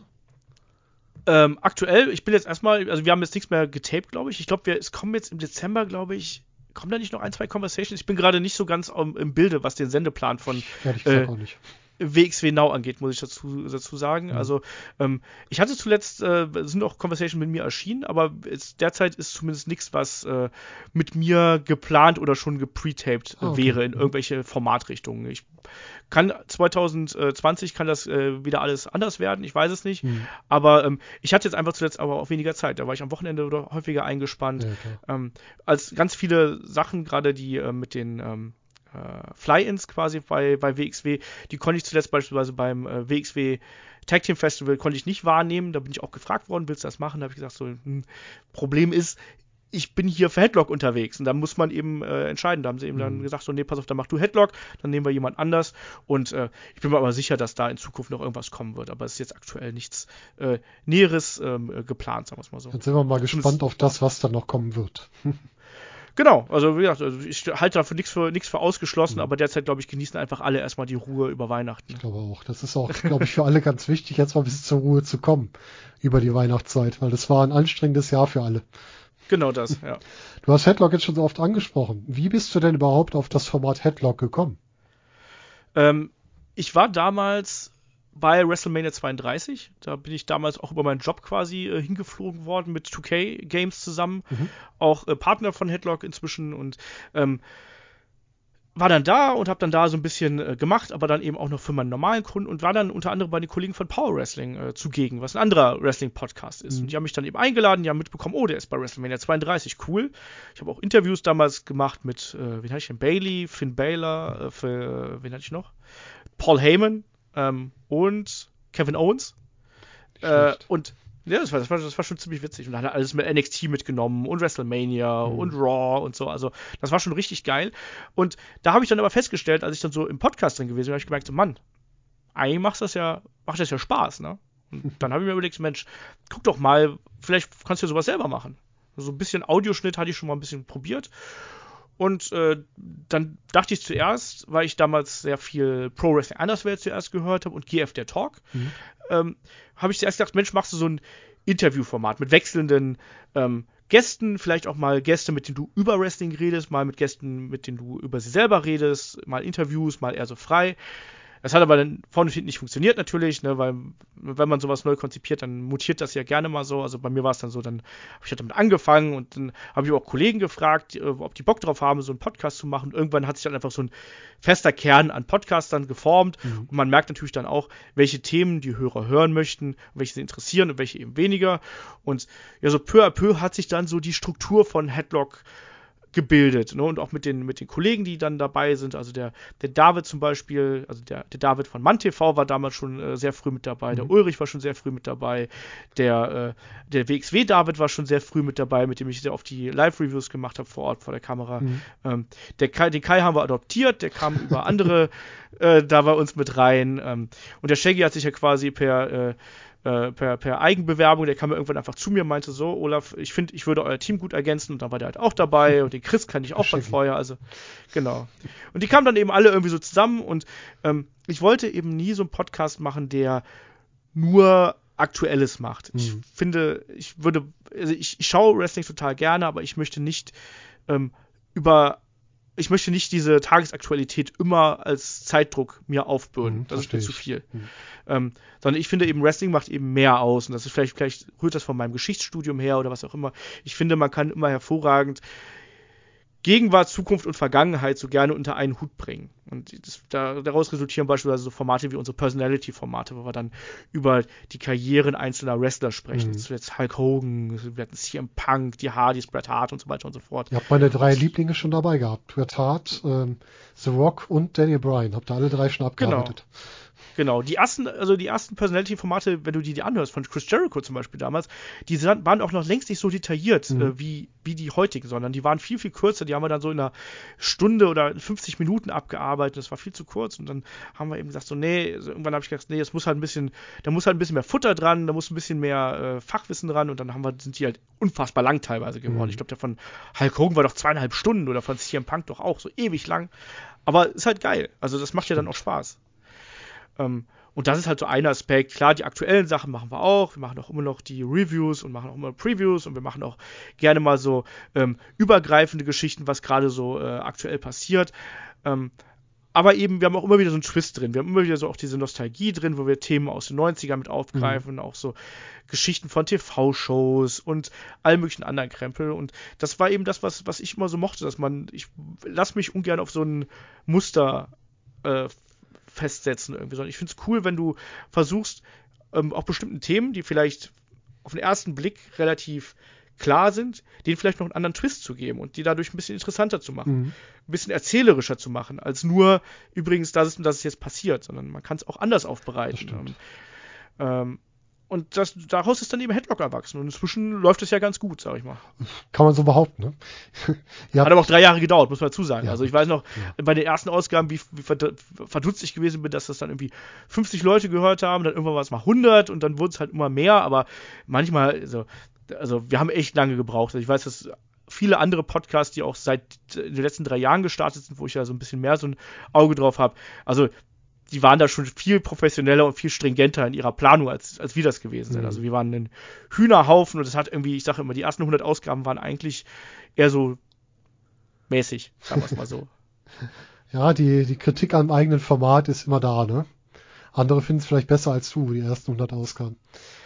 Ähm, aktuell, ich bin jetzt erstmal, also wir haben jetzt nichts mehr getaped, glaube ich. Ich glaube, wir, es kommen jetzt im Dezember, glaube ich, kommen da nicht noch ein, zwei Conversations? Ich bin gerade nicht so ganz um, im Bilde, was den Sendeplan von Ehrlich äh, gesagt auch nicht. W X W Now angeht, muss ich dazu, dazu sagen. Mhm. Also, ähm, ich hatte zuletzt, äh, sind auch Conversations mit mir erschienen, aber es, derzeit ist zumindest nichts, was äh, mit mir geplant oder schon gepretaped Ah, okay. wäre in Mhm. irgendwelche Formatrichtungen. Ich kann zwanzig zwanzig kann das äh, wieder alles anders werden, ich weiß es nicht. Mhm. Aber ähm, ich hatte jetzt einfach zuletzt aber auch weniger Zeit. Da war ich am Wochenende oder häufiger eingespannt. Ja, klar. Ähm, als ganz viele Sachen, gerade die äh, mit den ähm, äh, Fly-Ins quasi bei, bei W X W, die konnte ich zuletzt beispielsweise beim äh, W X W Tag Team Festival konnte ich nicht wahrnehmen. Da bin ich auch gefragt worden, willst du das machen? Da habe ich gesagt, so, hm, Problem ist, ich bin hier für Headlock unterwegs und da muss man eben äh, entscheiden. Da haben sie eben Mhm. dann gesagt, so, nee, pass auf, dann mach du Headlock, dann nehmen wir jemand anders und äh, ich bin mir aber sicher, dass da in Zukunft noch irgendwas kommen wird, aber es ist jetzt aktuell nichts äh, Näheres ähm, äh, geplant, sagen wir es mal so. Jetzt sind wir mal Zumindest, gespannt auf das, was dann noch kommen wird. Genau, also wie gesagt, also ich halte dafür nichts für nichts für ausgeschlossen, Mhm. aber derzeit, glaube ich, genießen einfach alle erstmal die Ruhe über Ich Weihnachten. glaube auch. Das ist auch, glaube ich, für alle ganz wichtig, jetzt mal ein bisschen zur Ruhe zu kommen über die Weihnachtszeit, weil das war ein anstrengendes Jahr für alle. Genau das, ja. Du hast Headlock jetzt schon so oft angesprochen. Wie bist du denn überhaupt auf das Format Headlock gekommen? Ähm, ich war damals bei WrestleMania zweiunddreißig. Da bin ich damals auch über meinen Job quasi äh, hingeflogen worden mit zwei K Games zusammen. Mhm. Auch äh, Partner von Headlock inzwischen und ähm, war dann da und habe dann da so ein bisschen äh, gemacht, aber dann eben auch noch für meinen normalen Kunden und war dann unter anderem bei den Kollegen von Power Wrestling äh, zugegen, was ein anderer Wrestling-Podcast ist. Und Mhm. die haben mich dann eben eingeladen, die haben mitbekommen, oh, der ist bei WrestleMania zweiunddreißig, cool. Ich habe auch Interviews damals gemacht mit, äh, wen hatte ich denn? Bailey, Finn Balor, äh, für, wen hatte ich noch? Paul Heyman ähm, und Kevin Owens. Nicht Äh, schlecht. und ja, das war, das, war, das war schon ziemlich witzig. Und dann hat er alles mit N X T mitgenommen und WrestleMania Mhm. und Raw und so. Also, das war schon richtig geil. Und da habe ich dann aber festgestellt, als ich dann so im Podcast drin gewesen bin, habe ich gemerkt, so, Mann, eigentlich macht das ja, macht das ja Spaß, ne? Und dann habe ich mir überlegt, Mensch, guck doch mal, vielleicht kannst du ja sowas selber machen. So ein bisschen Audioschnitt hatte ich schon mal ein bisschen probiert. Und äh, dann dachte ich zuerst, weil ich damals sehr viel Pro Wrestling Anderswelt zuerst gehört habe und G F der Talk, Mhm. ähm, habe ich zuerst gedacht, Mensch, machst du so ein Interviewformat mit wechselnden ähm, Gästen, vielleicht auch mal Gäste, mit denen du über Wrestling redest, mal mit Gästen, mit denen du über sie selber redest, mal Interviews, mal eher so frei. Das hat aber dann vorne und hinten nicht funktioniert natürlich, ne, weil wenn man sowas neu konzipiert, dann mutiert das ja gerne mal so. Also bei mir war es dann so, dann habe ich halt damit angefangen und dann habe ich auch Kollegen gefragt, ob die Bock drauf haben, so einen Podcast zu machen. Und irgendwann hat sich dann einfach so ein fester Kern an Podcastern geformt Mhm. und man merkt natürlich dann auch, welche Themen die Hörer hören möchten, welche sie interessieren und welche eben weniger. Und ja, so peu à peu hat sich dann so die Struktur von Headlock gebildet, ne? Und auch mit den, mit den Kollegen, die dann dabei sind. Also der, der David zum Beispiel, also der, der David von MannTV war damals schon äh, sehr früh mit dabei, der Mhm. Ulrich war schon sehr früh mit dabei, der, äh, der W X W-David war schon sehr früh mit dabei, mit dem ich sehr oft die Live-Reviews gemacht habe vor Ort, vor der Kamera. Mhm. Ähm, der Kai, den Kai haben wir adoptiert, der kam über andere äh, da bei uns mit rein. Ähm, und der Shaggy hat sich ja quasi per äh, äh, per, per Eigenbewerbung, der kam mir irgendwann einfach zu mir und meinte so, Olaf, ich finde, ich würde euer Team gut ergänzen und dann war der halt auch dabei und den Chris kannte ich auch von Shaggy. vorher, also genau. Und die kamen dann eben alle irgendwie so zusammen und ähm, ich wollte eben nie so einen Podcast machen, der nur Aktuelles macht. Ich Mhm. finde, ich würde, also ich, ich schaue Wrestling total gerne, aber ich möchte nicht ähm, über ich möchte nicht diese Tagesaktualität immer als Zeitdruck mir aufbürden. Mhm. Das ist mir Verstehe zu ich. viel. Mhm. Ähm, sondern ich finde eben, Wrestling macht eben mehr aus. Und das ist vielleicht, vielleicht rührt das von meinem Geschichtsstudium her oder was auch immer. Ich finde, man kann immer hervorragend Gegenwart, Zukunft und Vergangenheit so gerne unter einen Hut bringen. Und das, da, daraus resultieren beispielsweise so Formate wie unsere Personality-Formate, wo wir dann über die Karrieren einzelner Wrestler sprechen. Mhm. Zuletzt Hulk Hogan, wir hatten C M Punk, die Hardys, Bret Hart und so weiter und so fort. Ihr habt meine drei Lieblinge schon dabei gehabt. Bret Hart, ähm, The Rock und Daniel Bryan. Habt ihr alle drei schon Genau. abgearbeitet. Genau, die ersten, also die ersten Personality-Formate, wenn du die dir anhörst, von Chris Jericho zum Beispiel damals, die waren auch noch längst nicht so detailliert Mhm. äh, wie, wie die heutigen, sondern die waren viel, viel kürzer. Die haben wir dann so in einer Stunde oder in fünfzig Minuten abgearbeitet. Das war viel zu kurz und dann haben wir eben gesagt, so, nee, also irgendwann habe ich gesagt, nee, es muss halt ein bisschen, da muss halt ein bisschen mehr Futter dran, da muss ein bisschen mehr äh, Fachwissen dran und dann haben wir, sind die halt unfassbar lang teilweise geworden. Mhm. Ich glaube, der von Hulk Hogan war doch zweieinhalb Stunden oder von C M Punk doch auch so ewig lang. Aber ist halt geil. Also das macht ja dann auch Spaß. Ähm, und das ist halt so ein Aspekt. Klar, die aktuellen Sachen machen wir auch. Wir machen auch immer noch die Reviews und machen auch immer Previews und wir machen auch gerne mal so ähm, übergreifende Geschichten, was gerade so äh, aktuell passiert. Ähm, aber eben, wir haben auch immer wieder so einen Twist drin. Wir haben immer wieder so auch diese Nostalgie drin, wo wir Themen aus den neunzigern mit aufgreifen, mhm. auch so Geschichten von T V-Shows und all möglichen anderen Krempel. Und das war eben das, was, was ich immer so mochte, dass man, ich lass mich ungern auf so ein Muster äh, festsetzen irgendwie, sondern ich finde es cool, wenn du versuchst, ähm, auch bestimmten Themen, die vielleicht auf den ersten Blick relativ klar sind, denen vielleicht noch einen anderen Twist zu geben und die dadurch ein bisschen interessanter zu machen, Mhm. ein bisschen erzählerischer zu machen, als nur, übrigens, das ist und das ist jetzt passiert, sondern man kann es auch anders aufbereiten. Das stimmt. Ähm, und das, daraus ist dann eben Headlock erwachsen. Und inzwischen läuft es ja ganz gut, sag ich mal. Kann man so behaupten, ne? Hat aber auch drei Jahre gedauert, muss man dazu sagen. Ja, also ich gut. weiß noch, Ja. bei den ersten Ausgaben, wie, wie verdutzt ich gewesen bin, dass das dann irgendwie fünfzig Leute gehört haben, dann irgendwann war es mal hundert und dann wurde es halt immer mehr, aber manchmal, also, also wir haben echt lange gebraucht. Also ich weiß, dass viele andere Podcasts, die auch seit den letzten drei Jahren gestartet sind, wo ich ja so ein bisschen mehr so ein Auge drauf habe. Also die waren da schon viel professioneller und viel stringenter in ihrer Planung, als, als wir das gewesen sind. Mhm. Also wir waren ein Hühnerhaufen und es hat irgendwie, ich sage immer, die ersten hundert Ausgaben waren eigentlich eher so mäßig, sagen wir es mal so. Ja, die, die Kritik am eigenen Format ist immer da, ne? Andere finden es vielleicht besser als du, die ersten hundert Ausgaben.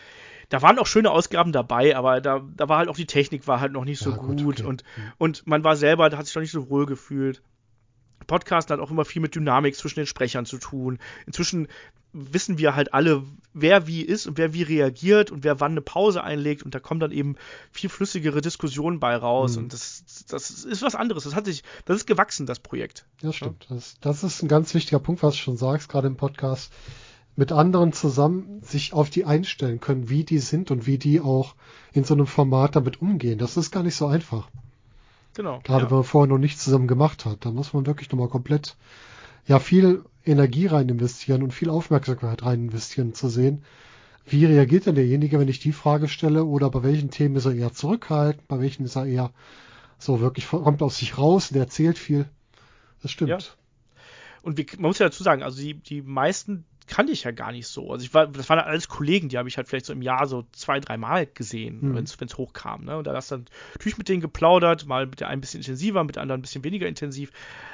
Da waren auch schöne Ausgaben dabei, aber da, da war halt auch die Technik war halt noch nicht so ja, gut, gut okay. und, und man war selber, da hat sich noch nicht so wohl gefühlt. Podcast hat auch immer viel mit Dynamik zwischen den Sprechern zu tun. Inzwischen wissen wir halt alle, wer wie ist und wer wie reagiert und wer wann eine Pause einlegt und da kommen dann eben viel flüssigere Diskussionen bei raus mhm. und das, das ist was anderes. Das hat sich, das ist gewachsen, das Projekt. Ja, stimmt. Ja? Das, das ist ein ganz wichtiger Punkt, was du schon sagst, gerade im Podcast. Mit anderen zusammen sich auf die einstellen können, wie die sind und wie die auch in so einem Format damit umgehen. Das ist gar nicht so einfach. Genau. Gerade ja. wenn man vorher noch nichts zusammen gemacht hat. Da muss man wirklich nochmal komplett, ja, viel Energie rein investieren und viel Aufmerksamkeit rein investieren, zu sehen, wie reagiert denn derjenige, wenn ich die Frage stelle, oder bei welchen Themen ist er eher zurückhaltend, bei welchen ist er eher so wirklich, kommt aus sich raus und erzählt viel. Das stimmt. Ja. Und wie, man muss ja dazu sagen, also die, die meisten kannte ich ja gar nicht so. Also ich war, das waren alles Kollegen, die habe ich halt vielleicht so im Jahr so zwei, drei Mal gesehen, mhm. wenn es hochkam. Ne? Und da hast du dann natürlich mit denen geplaudert, mal mit der einen ein bisschen intensiver, mit der anderen ein bisschen weniger intensiv.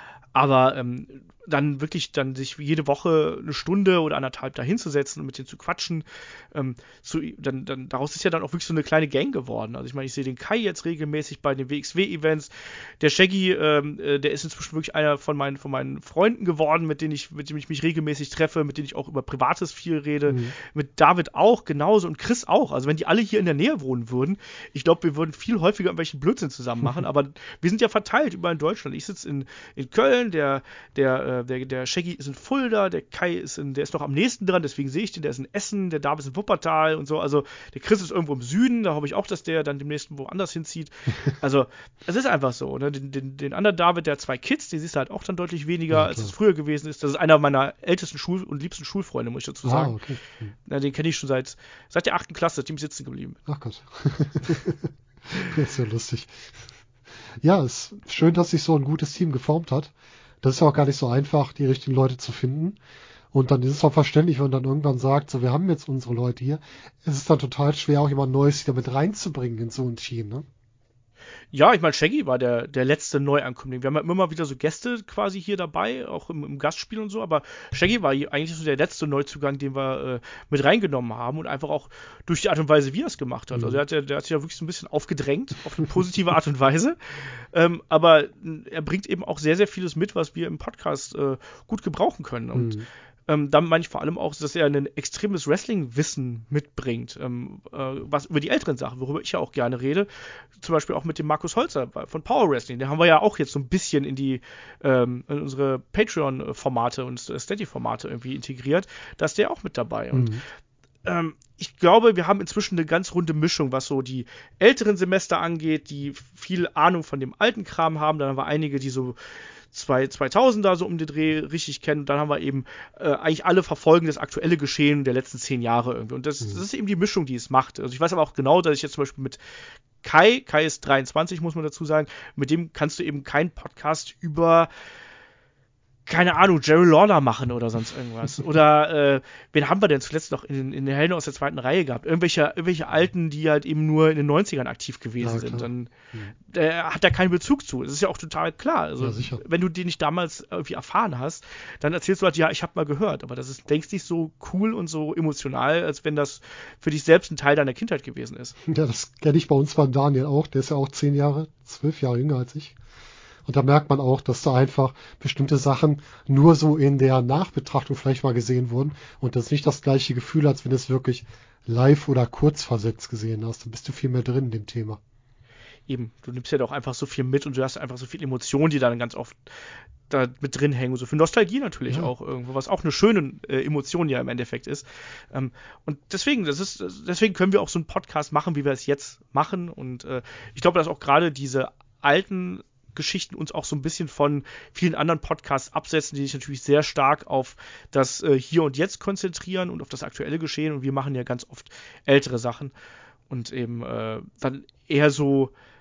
Aber ähm, dann wirklich dann sich jede Woche eine Stunde oder anderthalb da hinzusetzen und mit denen zu quatschen, ähm, zu, dann, dann daraus ist ja dann auch wirklich so eine kleine Gang geworden. Also ich meine, ich sehe den Kai jetzt regelmäßig bei den W X W-Events. Der Shaggy, ähm, äh, der ist inzwischen wirklich einer von meinen, von meinen Freunden geworden, mit denen ich, mit dem ich mich regelmäßig treffe, mit denen ich auch über Privates viel rede. Mhm. Mit David auch genauso und Chris auch. Also wenn die alle hier in der Nähe wohnen würden, ich glaube, wir würden viel häufiger irgendwelchen Blödsinn zusammen machen. Aber wir sind ja verteilt überall in Deutschland. Ich sitze in, in Köln, der, der Der, der Shaggy ist in Fulda, der Kai ist in, der ist noch am nächsten dran, deswegen sehe ich den, der ist in Essen, der David ist in Wuppertal und so, also der Chris ist irgendwo im Süden, da hoffe ich auch, dass der dann demnächst woanders hinzieht. Also, es ist einfach so, ne? Den, den, den anderen David, der hat zwei Kids, die siehst du halt auch dann deutlich weniger, ja, als es früher gewesen ist. Das ist einer meiner ältesten Schul- und liebsten Schulfreunde, muss ich dazu sagen. Ah, okay. Hm. Ja, den kenne ich schon seit, seit der achten Klasse, dem sitzen geblieben. Ach Gott. Das ist ja lustig. Ja, es ist schön, dass sich so ein gutes Team geformt hat. Das ist auch gar nicht so einfach, die richtigen Leute zu finden. Und dann ist es auch verständlich, wenn man dann irgendwann sagt, so, wir haben jetzt unsere Leute hier. Es ist dann total schwer, auch jemand Neues wieder mit reinzubringen in so ein Team, ne? Ja, ich meine, Shaggy war der, der letzte Neuankömmling. Wir haben ja immer mal wieder so Gäste quasi hier dabei, auch im, im Gastspiel und so, aber Shaggy war eigentlich so der letzte Neuzugang, den wir äh, mit reingenommen haben und einfach auch durch die Art und Weise, wie er es gemacht hat. Mhm. Also der hat, der, der hat sich ja wirklich so ein bisschen aufgedrängt, auf eine positive Art und Weise. Ähm, aber er bringt eben auch sehr, sehr vieles mit, was wir im Podcast äh, gut gebrauchen können. Und mhm. Ähm, dann meine ich vor allem auch, dass er ein extremes Wrestling-Wissen mitbringt, ähm, äh, was über die älteren Sachen, worüber ich ja auch gerne rede. Zum Beispiel auch mit dem Markus Holzer von Power Wrestling. Den haben wir ja auch jetzt so ein bisschen in die ähm, in unsere Patreon-Formate und Steady-Formate irgendwie integriert. Da ist der auch mit dabei. Mhm. Und ähm, ich glaube, wir haben inzwischen eine ganz runde Mischung, was so die älteren Semester angeht, die viel Ahnung von dem alten Kram haben. Dann haben wir einige, die so zweitausender so um den Dreh richtig kennen. Und dann haben wir eben äh, eigentlich alle verfolgen das aktuelle Geschehen der letzten zehn Jahre irgendwie. Und das, mhm. das ist eben die Mischung, die es macht. Also ich weiß aber auch genau, dass ich jetzt zum Beispiel mit Kai, Kai ist dreiundzwanzig, muss man dazu sagen, mit dem kannst du eben keinen Podcast über keine Ahnung, Jerry Lawler machen oder sonst irgendwas. Oder, äh, wen haben wir denn zuletzt noch in, in den Helden aus der zweiten Reihe gehabt? Irgendwelche, irgendwelche Alten, die halt eben nur in den neunzigern aktiv gewesen ja, sind. Dann mhm. äh, hat er keinen Bezug zu. Das ist ja auch total klar. Also, ja, wenn du den nicht damals irgendwie erfahren hast, dann erzählst du halt, ja, ich habe mal gehört. Aber das ist längst nicht so cool und so emotional, als wenn das für dich selbst ein Teil deiner Kindheit gewesen ist. Ja, das kenne ich bei uns beim Daniel auch. Der ist ja auch zehn Jahre, zwölf Jahre jünger als ich. Und da merkt man auch, dass da einfach bestimmte Sachen nur so in der Nachbetrachtung vielleicht mal gesehen wurden. Und das ist nicht das gleiche Gefühl, als wenn du es wirklich live oder kurzversetzt gesehen hast. Dann bist du viel mehr drin in dem Thema. Eben, du nimmst ja doch einfach so viel mit und du hast einfach so viel Emotionen, die dann ganz oft da mit drin hängen. So viel Nostalgie natürlich ja. auch irgendwo, was auch eine schöne äh, Emotion ja im Endeffekt ist. Ähm, und deswegen, das ist, deswegen können wir auch so einen Podcast machen, wie wir es jetzt machen. Und äh, ich glaube, dass auch gerade diese alten Geschichten uns auch so ein bisschen von vielen anderen Podcasts absetzen, die sich natürlich sehr stark auf das äh, Hier und Jetzt konzentrieren und auf das aktuelle Geschehen. Und wir machen ja ganz oft ältere Sachen und eben äh, dann eher so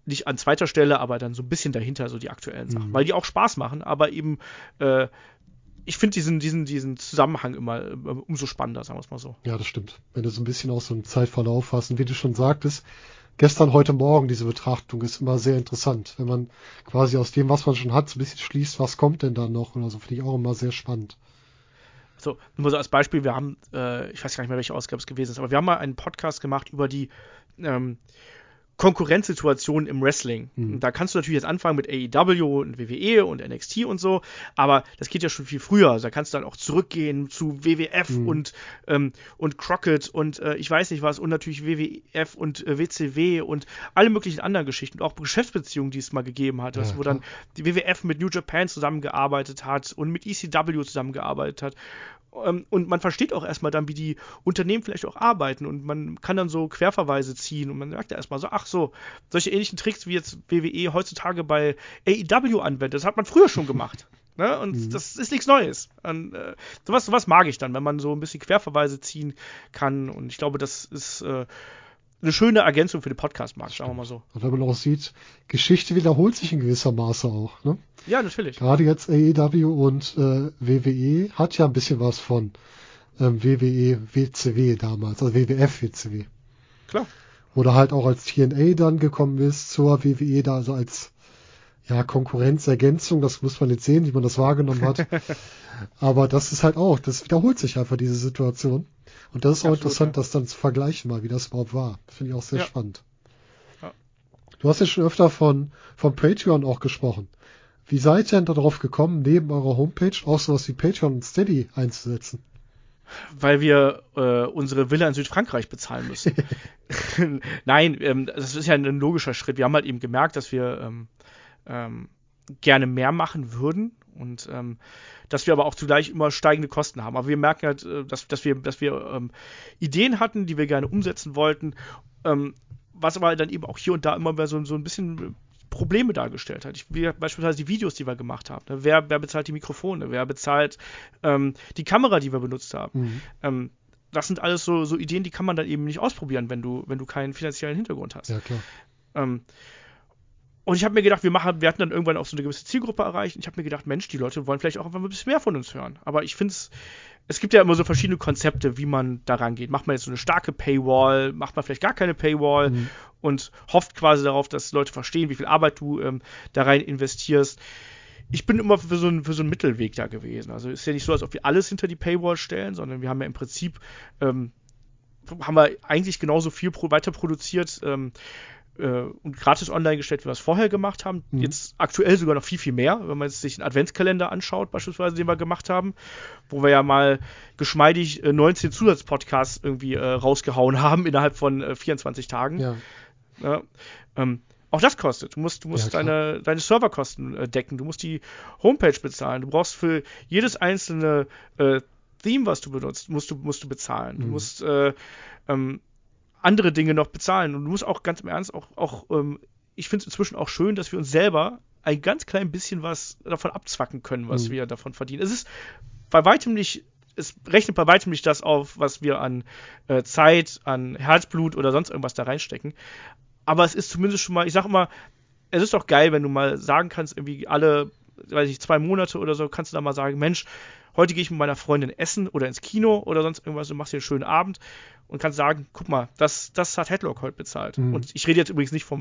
nicht an zweiter Stelle, aber dann so ein bisschen dahinter, so die aktuellen Sachen. Mhm. Weil die auch Spaß machen, aber eben, äh, ich finde diesen, diesen, diesen Zusammenhang immer äh, umso spannender, sagen wir es mal so. Ja, das stimmt. Wenn du so ein bisschen auch so einen Zeitverlauf hast und wie du schon sagtest, gestern, heute Morgen, diese Betrachtung ist immer sehr interessant. Wenn man quasi aus dem, was man schon hat, so ein bisschen schließt, was kommt denn da noch oder so, finde ich auch immer sehr spannend. So, nur so als Beispiel, wir haben, äh, ich weiß gar nicht mehr, welche Ausgabe es gewesen ist, aber wir haben mal einen Podcast gemacht über die ähm, Konkurrenzsituation im Wrestling. Mhm. Und da kannst du natürlich jetzt anfangen mit A E W und W W E und N X T und so, aber das geht ja schon viel früher. Also da kannst du dann auch zurückgehen zu W W F Mhm. und, ähm, und Crockett und äh, ich weiß nicht was und natürlich W W F und äh, W C W und alle möglichen anderen Geschichten, auch Geschäftsbeziehungen, die es mal gegeben hat, Ja, was, wo klar. dann die W W F mit New Japan zusammengearbeitet hat und mit E C W zusammengearbeitet hat. Ähm, Und man versteht auch erstmal dann, wie die Unternehmen vielleicht auch arbeiten und man kann dann so Querverweise ziehen und man merkt ja erstmal so, ach so, solche ähnlichen Tricks wie jetzt W W E heutzutage bei A E W anwendet, das hat man früher schon gemacht. Ne? Und Mhm. das ist nichts Neues. Und, äh, sowas, sowas mag ich dann, wenn man so ein bisschen Querverweise ziehen kann und ich glaube, das ist äh, eine schöne Ergänzung für den Podcast-Markt, sagen wir mal so. Und wenn man auch sieht, Geschichte wiederholt sich in gewisser Maße auch. Ne? Ja, natürlich. Gerade jetzt A E W und äh, W W E hat ja ein bisschen was von ähm, W W E, W C W damals, also W W F, W C W. Klar. Oder halt auch als T N A dann gekommen ist zur W W E, da also als ja, Konkurrenzergänzung, das muss man jetzt sehen, wie man das wahrgenommen hat. Aber das ist halt auch, das wiederholt sich einfach, diese Situation. Und das ist auch Absolut, interessant, ja. das dann zu vergleichen mal, wie das überhaupt war. Finde ich auch sehr Ja. spannend. Ja. Du hast ja schon öfter von, von Patreon auch gesprochen. Wie seid ihr denn darauf gekommen, neben eurer Homepage auch sowas wie Patreon und Steady einzusetzen? Weil wir äh, unsere Villa in Südfrankreich bezahlen müssen. Nein, ähm, das ist ja ein logischer Schritt. Wir haben halt eben gemerkt, dass wir ähm, ähm, gerne mehr machen würden und ähm, dass wir aber auch zugleich immer steigende Kosten haben. Aber wir merken halt, äh, dass, dass wir, dass wir ähm, Ideen hatten, die wir gerne umsetzen wollten, ähm, was aber dann eben auch hier und da immer mehr so, so ein bisschen Probleme dargestellt hat. Ich, wie, beispielsweise die Videos, die wir gemacht haben. Ne? Wer, wer bezahlt die Mikrofone? Wer bezahlt ähm, die Kamera, die wir benutzt haben? Mhm. Ähm, das sind alles so, so Ideen, die kann man dann eben nicht ausprobieren, wenn du, wenn du keinen finanziellen Hintergrund hast. Ja, klar. Ähm, und ich habe mir gedacht, wir machen, wir hatten dann irgendwann auch so eine gewisse Zielgruppe erreicht. Und ich habe mir gedacht, Mensch, die Leute wollen vielleicht auch einfach ein bisschen mehr von uns hören. Aber ich finde es, es gibt ja immer so verschiedene Konzepte, wie man da rangeht. Macht man jetzt so eine starke Paywall, macht man vielleicht gar keine Paywall Mhm. und hofft quasi darauf, dass Leute verstehen, wie viel Arbeit du ähm, da rein investierst. Ich bin immer für so, einen, für so einen Mittelweg da gewesen. Also ist ja nicht so, als ob wir alles hinter die Paywall stellen, sondern wir haben ja im Prinzip ähm, haben wir eigentlich genauso viel pro, weiter produziert ähm, äh, und gratis online gestellt, wie wir es vorher gemacht haben. Mhm. Jetzt aktuell sogar noch viel, viel mehr, wenn man jetzt sich einen Adventskalender anschaut, beispielsweise, den wir gemacht haben, wo wir ja mal geschmeidig äh, neunzehn Zusatzpodcasts irgendwie äh, rausgehauen haben innerhalb von äh, vierundzwanzig Tagen. Ja. Ja, ähm, auch das kostet. Du musst, du musst Ja, klar. deine, deine Serverkosten äh, decken. Du musst die Homepage bezahlen. Du brauchst für jedes einzelne äh, Theme, was du benutzt, musst du, musst du bezahlen. Du Mhm. musst äh, ähm, andere Dinge noch bezahlen. Und du musst auch ganz im Ernst auch, auch ähm, ich finde es inzwischen auch schön, dass wir uns selber ein ganz klein bisschen was davon abzwacken können, was Mhm. wir davon verdienen. Es ist bei weitem nicht, es rechnet bei weitem nicht das auf, was wir an äh, Zeit, an Herzblut oder sonst irgendwas da reinstecken. Aber es ist zumindest schon mal, ich sag immer, es ist doch geil, wenn du mal sagen kannst, irgendwie alle, weiß ich, zwei Monate oder so, kannst du da mal sagen, Mensch, heute gehe ich mit meiner Freundin essen oder ins Kino oder sonst irgendwas, du machst dir einen schönen Abend und kannst sagen, guck mal, das, das hat Headlock heute bezahlt. Mhm. Und ich rede jetzt übrigens nicht vom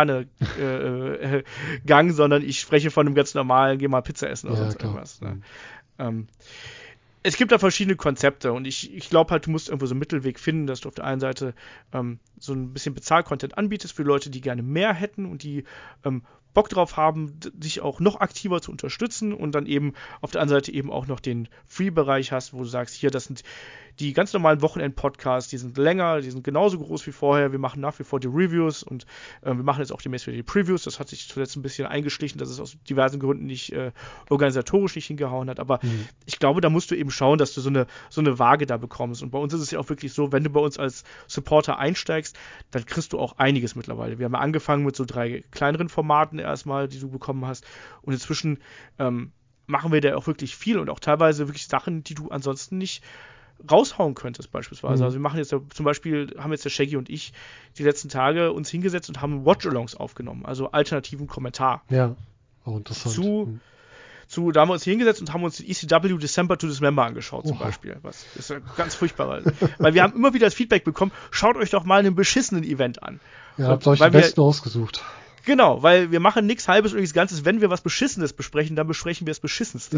Fünf-Sterne-Gang, äh, sondern ich spreche von einem ganz normalen, geh mal Pizza essen oder Ja, sonst klar. irgendwas. Ne? Mhm. Ähm, es gibt da verschiedene Konzepte und ich, ich glaube halt, du musst irgendwo so einen Mittelweg finden, dass du auf der einen Seite ähm, so ein bisschen Bezahl-Content anbietest für Leute, die gerne mehr hätten und die ähm, Bock drauf haben, d- dich auch noch aktiver zu unterstützen und dann eben auf der anderen Seite eben auch noch den Free-Bereich hast, wo du sagst, hier, das sind die ganz normalen Wochenend-Podcasts, die sind länger, die sind genauso groß wie vorher, wir machen nach wie vor die Reviews und äh, wir machen jetzt auch demnächst wieder die Previews, das hat sich zuletzt ein bisschen eingeschlichen, dass es aus diversen Gründen nicht äh, organisatorisch nicht hingehauen hat, aber Mhm. ich glaube, da musst du eben schauen, dass du so eine, so eine Waage da bekommst. Und bei uns ist es ja auch wirklich so, wenn du bei uns als Supporter einsteigst, dann kriegst du auch einiges mittlerweile. Wir haben ja angefangen mit so drei kleineren Formaten erstmal, die du bekommen hast. Und inzwischen ähm, machen wir da auch wirklich viel und auch teilweise wirklich Sachen, die du ansonsten nicht raushauen könntest beispielsweise. Mhm. Also wir machen jetzt ja, zum Beispiel, haben jetzt der Shaggy und ich die letzten Tage uns hingesetzt und haben Watch-Alongs aufgenommen, also alternativen Kommentar. Ja, auch interessant. Zu, Mhm. zu, da haben wir uns hier hingesetzt und haben uns den E C W December to Dismember angeschaut zum Oha. Beispiel. Was ist ja ganz furchtbar, weil, weil wir haben immer wieder das Feedback bekommen, schaut euch doch mal einen beschissenen Event an. Ihr habt Und euch weil die wir- besten ausgesucht. Genau, weil wir machen nichts Halbes und nichts Ganzes. Wenn wir was Beschissenes besprechen, dann besprechen wir das Beschissenste.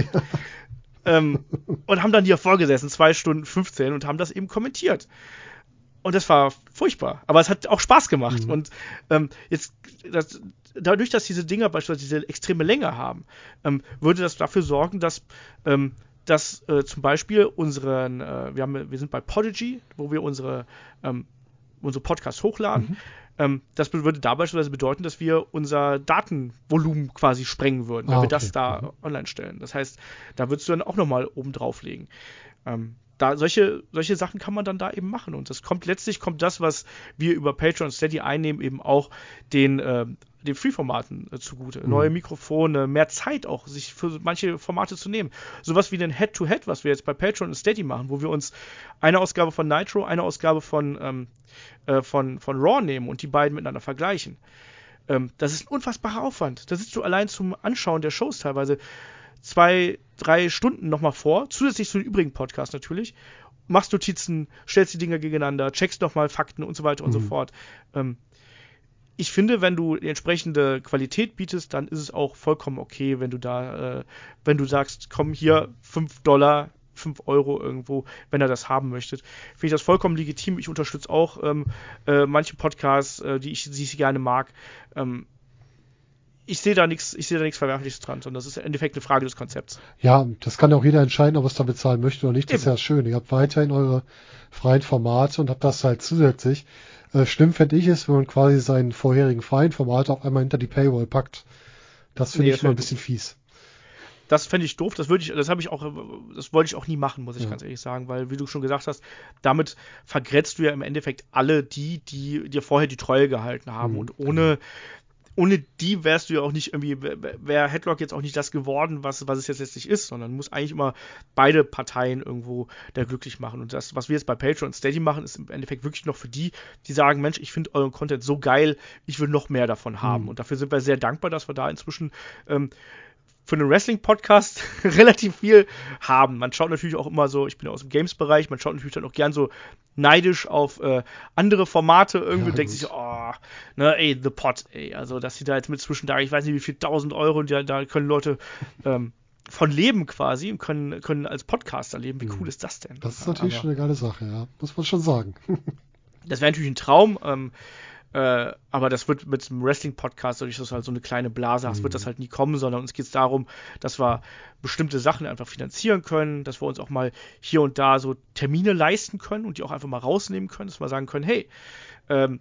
ähm, und haben dann hier vorgesessen, zwei Stunden fünfzehn und haben das eben kommentiert. Und das war furchtbar. Aber es hat auch Spaß gemacht. Mhm. Und ähm, jetzt, das, dadurch, dass diese Dinger beispielsweise diese extreme Länge haben, ähm, würde das dafür sorgen, dass, ähm, dass äh, zum Beispiel unseren, äh, wir, haben, wir sind bei Podigy, wo wir unsere, ähm, unsere Podcasts hochladen. Mhm. Ähm, das würde da beispielsweise bedeuten, dass wir unser Datenvolumen quasi sprengen würden, wenn Ah, wir okay. das da Mhm. online stellen. Das heißt, da würdest du dann auch nochmal oben drauflegen. Ähm, da solche, solche Sachen kann man dann da eben machen. Und das kommt letztlich kommt das, was wir über Patreon und Steady einnehmen, eben auch den, äh, den Free-Formaten äh, zugute. Mhm. Neue Mikrofone, mehr Zeit auch, sich für manche Formate zu nehmen. Sowas wie den Head-to-Head, was wir jetzt bei Patreon und Steady machen, wo wir uns eine Ausgabe von Nitro, eine Ausgabe von, ähm, äh, von, von Raw nehmen und die beiden miteinander vergleichen. Ähm, das ist ein unfassbarer Aufwand. Da sitzt du allein zum Anschauen der Shows teilweise zwei, drei Stunden nochmal vor, zusätzlich zu den übrigen Podcasts natürlich, machst Notizen, stellst die Dinger gegeneinander, checkst nochmal Fakten und so weiter und Mhm. so fort. Ähm, ich finde, wenn du die entsprechende Qualität bietest, dann ist es auch vollkommen okay, wenn du da, äh, wenn du sagst, komm hier, fünf Dollar, fünf Euro irgendwo, wenn ihr das haben möchtet. Finde ich das vollkommen legitim. Ich unterstütze auch ähm, äh, manche Podcasts, äh, die, ich, die ich gerne mag. Ähm, ich sehe da nichts, ich sehe da nichts Verwerfliches dran, sondern das ist im Endeffekt eine Frage des Konzepts. Ja, das kann auch jeder entscheiden, ob er es da bezahlen möchte oder nicht. Das ist Eben. ja schön. Ihr habt weiterhin eure freien Formate und habt das halt zusätzlich. Äh, schlimm fände ich es, wenn man quasi seinen vorherigen freien Formate auf einmal hinter die Paywall packt. Das finde Nee, ich das mal ein fände bisschen fies. Das fände ich doof, das würde ich, das habe ich auch, das wollte ich auch nie machen, muss ich Ja. ganz ehrlich sagen, weil, wie du schon gesagt hast, damit vergrätzt du ja im Endeffekt alle die, die dir vorher die Treue gehalten haben. Mhm, Und ohne, ohne die wärst du ja auch nicht irgendwie, wäre Headlock jetzt auch nicht das geworden, was, was es jetzt letztlich ist, sondern muss eigentlich immer beide Parteien irgendwo da glücklich machen. Und das, was wir jetzt bei Patreon und Steady machen, ist im Endeffekt wirklich noch für die, die sagen, Mensch, ich finde euren Content so geil, ich will noch mehr davon haben. Mhm. Und dafür sind wir sehr dankbar, dass wir da inzwischen ähm, für einen Wrestling-Podcast relativ viel haben. Man schaut natürlich auch immer so, ich bin ja aus dem Games-Bereich, man schaut natürlich dann auch gern so neidisch auf äh, andere Formate irgendwie Ja, und denkt gut. sich, oh, ne, ey, The Pot, ey, also dass sie da jetzt mit zwischen da, ich weiß nicht wie viel, tausend Euro, und da, da können Leute ähm, von leben quasi und können, können als Podcaster leben. Wie Mhm. cool ist das denn? Das ist natürlich Aber schon eine geile Sache, ja. Muss man schon sagen. das wäre natürlich ein Traum, ähm, Äh, aber das wird mit dem Wrestling-Podcast, dadurch, dass du halt so eine kleine Blase hast, Mhm. wird das halt nie kommen, sondern uns geht es darum, dass wir bestimmte Sachen einfach finanzieren können, dass wir uns auch mal hier und da so Termine leisten können und die auch einfach mal rausnehmen können, dass wir sagen können, hey, ähm,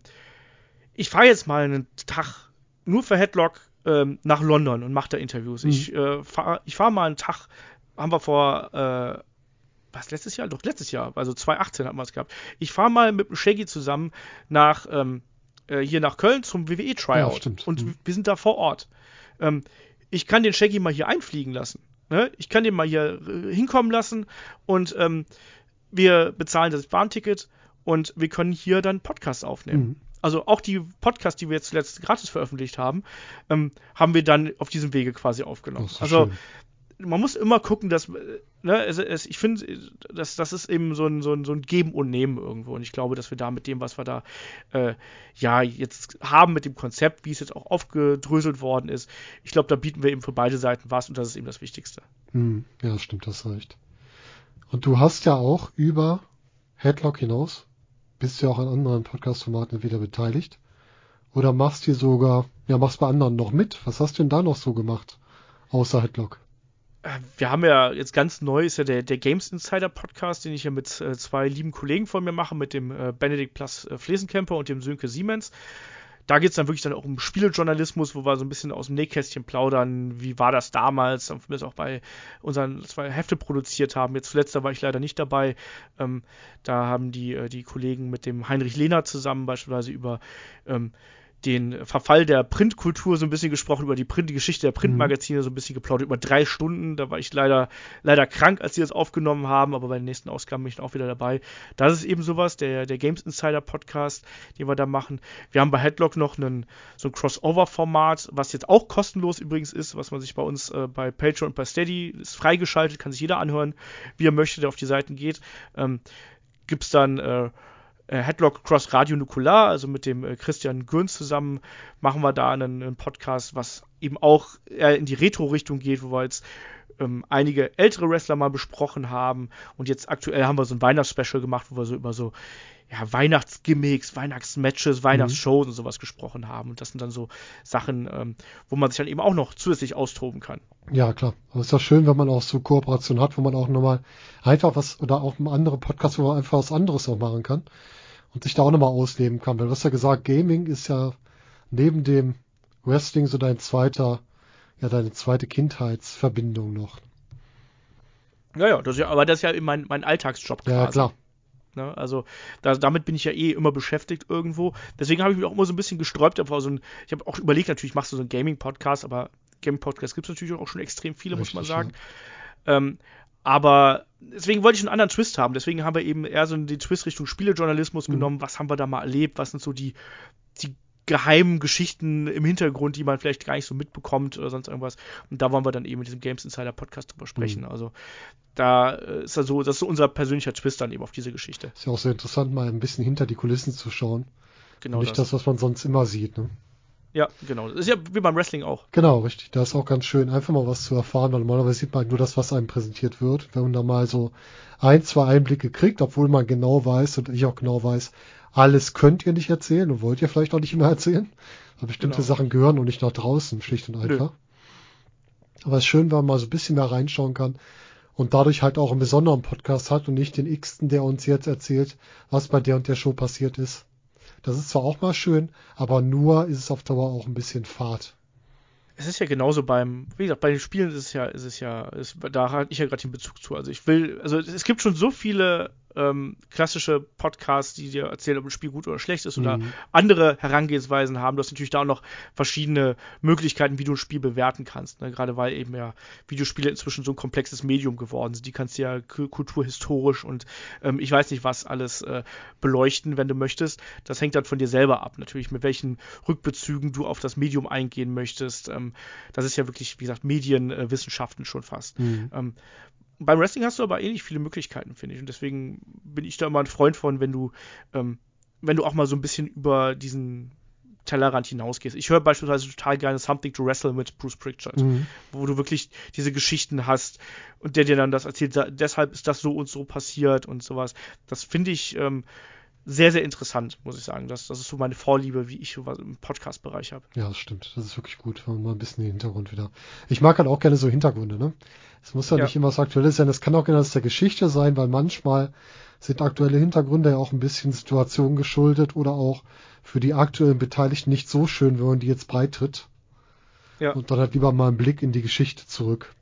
ich fahre jetzt mal einen Tag nur für Headlock ähm, nach London und mache da Interviews. Mhm. Ich äh, fahre ich fahr mal einen Tag, haben wir vor äh, was, letztes Jahr? Doch, letztes Jahr, also zwanzig achtzehn hatten wir es gehabt. Ich fahre mal mit dem Shaggy zusammen nach, ähm, äh, hier nach Köln zum W W E-Tryout. Ja, stimmt. Und Mhm. wir sind da vor Ort. Ähm, ich kann den Shaggy mal hier einfliegen lassen. Ne? Ich kann den mal hier äh, hinkommen lassen und ähm, wir bezahlen das Bahnticket und wir können hier dann Podcasts aufnehmen. Mhm. Also auch die Podcasts, die wir jetzt zuletzt gratis veröffentlicht haben, ähm, haben wir dann auf diesem Wege quasi aufgenommen. Das ist Also schön. man muss immer gucken, dass, ne, es, es, ich finde, das, das ist eben so ein, so, ein, so ein Geben und Nehmen irgendwo. Und ich glaube, dass wir da mit dem, was wir da äh, ja jetzt haben, mit dem Konzept, wie es jetzt auch aufgedröselt worden ist, ich glaube, da bieten wir eben für beide Seiten was und das ist eben das Wichtigste. Mhm. Ja, stimmt, das recht. Und du hast ja auch über Headlock hinaus, bist du ja auch an anderen Podcast-Formaten wieder beteiligt. Oder machst du sogar, ja, machst bei anderen noch mit. Was hast du denn da noch so gemacht? Außer Headlock. Wir haben ja jetzt ganz neu, ist ja der, der Games Insider Podcast, den ich ja mit äh, zwei lieben Kollegen von mir mache, mit dem äh, Benedikt Plus äh, Flesenkemper und dem Sönke Siemens. Da geht es dann wirklich dann auch um Spielejournalismus, wo wir so ein bisschen aus dem Nähkästchen plaudern, wie war das damals, und wir es auch bei unseren zwei Hefte produziert haben. Jetzt zuletzt, da war ich leider nicht dabei. Ähm, da haben die, äh, die Kollegen mit dem Heinrich Lehner zusammen beispielsweise über ähm, den Verfall der Printkultur so ein bisschen gesprochen, über die, Print, die Geschichte der Printmagazine so ein bisschen geplaudert, über drei Stunden. Da war ich leider, leider krank, als sie das aufgenommen haben, aber bei den nächsten Ausgaben bin ich dann auch wieder dabei. Das ist eben sowas, der, der Games Insider Podcast, den wir da machen. Wir haben bei Headlock noch einen, so ein Crossover-Format, was jetzt auch kostenlos übrigens ist, was man sich bei uns äh, bei Patreon und bei Steady ist freigeschaltet, kann sich jeder anhören, wie er möchte, der auf die Seiten geht. Ähm, gibt's dann äh, Headlock Cross Radio Nukular, also mit dem äh, Christian Gürns zusammen machen wir da einen, einen Podcast, was eben auch eher in die Retro-Richtung geht, wo wir jetzt ähm, einige ältere Wrestler mal besprochen haben und jetzt aktuell haben wir so ein Weihnachtsspecial gemacht, wo wir so über so ja, Weihnachtsgimmicks, Weihnachtsmatches, Weihnachtsshows mhm. und sowas gesprochen haben und das sind dann so Sachen, ähm, wo man sich dann eben auch noch zusätzlich austoben kann. Ja, klar. Aber es ist doch schön, wenn man auch so Kooperation hat, wo man auch nochmal einfach was, oder auch ein anderer Podcast, wo man einfach was anderes auch machen kann und sich da auch nochmal ausleben kann. Weil du hast ja gesagt, Gaming ist ja neben dem Wrestling so dein zweiter, ja, deine zweite Kindheitsverbindung noch. Ja, ja, das ist ja, aber das ist ja eben mein, mein Alltagsjob quasi. Ja, klar. Ne, also da, damit bin ich ja eh immer beschäftigt irgendwo. Deswegen habe ich mich auch immer so ein bisschen gesträubt. So ein, ich habe auch überlegt, natürlich machst du so einen Gaming-Podcast, aber Gaming-Podcasts gibt es natürlich auch schon extrem viele, Richtig, muss man sagen. Ja. Ähm, aber deswegen wollte ich einen anderen Twist haben. Deswegen haben wir eben eher so den Twist Richtung Spielejournalismus mhm. genommen. Was haben wir da mal erlebt? Was sind so die, die geheimen Geschichten im Hintergrund, die man vielleicht gar nicht so mitbekommt oder sonst irgendwas. Und da wollen wir dann eben mit diesem Games Insider Podcast drüber sprechen. Mhm. Also da ist also, das ist so unser persönlicher Twist dann eben auf diese Geschichte. Ist ja auch sehr interessant, mal ein bisschen hinter die Kulissen zu schauen. Genau. Nicht das. das, was man sonst immer sieht, ne? Ja, genau. Das ist ja wie beim Wrestling auch. Genau, richtig. Da ist auch ganz schön, einfach mal was zu erfahren, weil normalerweise sieht man halt nur das, was einem präsentiert wird. Wenn man da mal so ein, zwei Einblicke kriegt, obwohl man genau weiß und ich auch genau weiß, alles könnt ihr nicht erzählen und wollt ihr vielleicht auch nicht immer erzählen. Aber bestimmte genau. Sachen gehören und nicht nach draußen, schlicht und einfach. Nö. Aber es ist schön, wenn man mal so ein bisschen mehr reinschauen kann und dadurch halt auch einen besonderen Podcast hat und nicht den X-ten, der uns jetzt erzählt, was bei der und der Show passiert ist. Das ist zwar auch mal schön, aber nur ist es auf Dauer auch ein bisschen fad. Es ist ja genauso beim, wie gesagt, bei den Spielen ist es ja, ist es ja, ist, da habe ich ja gerade den Bezug zu. Also ich will, also es gibt schon so viele ähm, klassische Podcasts, die dir erzählen, ob ein Spiel gut oder schlecht ist oder mhm. andere Herangehensweisen haben. Du hast natürlich da auch noch verschiedene Möglichkeiten, wie du ein Spiel bewerten kannst. Ne? Gerade weil eben ja Videospiele inzwischen so ein komplexes Medium geworden sind. Die kannst du ja k- kulturhistorisch und ähm, ich weiß nicht was alles äh, beleuchten, wenn du möchtest. Das hängt dann von dir selber ab. Natürlich, mit welchen Rückbezügen du auf das Medium eingehen möchtest. Ähm, das ist ja wirklich, wie gesagt, Medienwissenschaften äh, schon fast. Mhm. Ähm, Beim Wrestling hast du aber eh nicht viele Möglichkeiten, finde ich. Und deswegen bin ich da immer ein Freund von, wenn du, ähm, wenn du auch mal so ein bisschen über diesen Tellerrand hinausgehst. Ich höre beispielsweise total gerne Something to Wrestle mit Bruce Pritchard, mhm. wo du wirklich diese Geschichten hast und der dir dann das erzählt, da, deshalb ist das so und so passiert und sowas. Das finde ich ähm, sehr, sehr interessant, muss ich sagen. Das, das ist so meine Vorliebe, wie ich sowas im Podcast-Bereich habe. Ja, das stimmt. Das ist wirklich gut, wenn man mal ein bisschen den Hintergrund wieder. Ich mag halt auch gerne so Hintergründe, ne? Es muss ja, ja nicht immer was Aktuelles sein. Es kann auch gerne aus der Geschichte sein, weil manchmal sind aktuelle Hintergründe ja auch ein bisschen Situationen geschuldet oder auch für die aktuellen Beteiligten nicht so schön, wenn man die jetzt breit tritt. Ja. Und dann halt lieber mal einen Blick in die Geschichte zurück.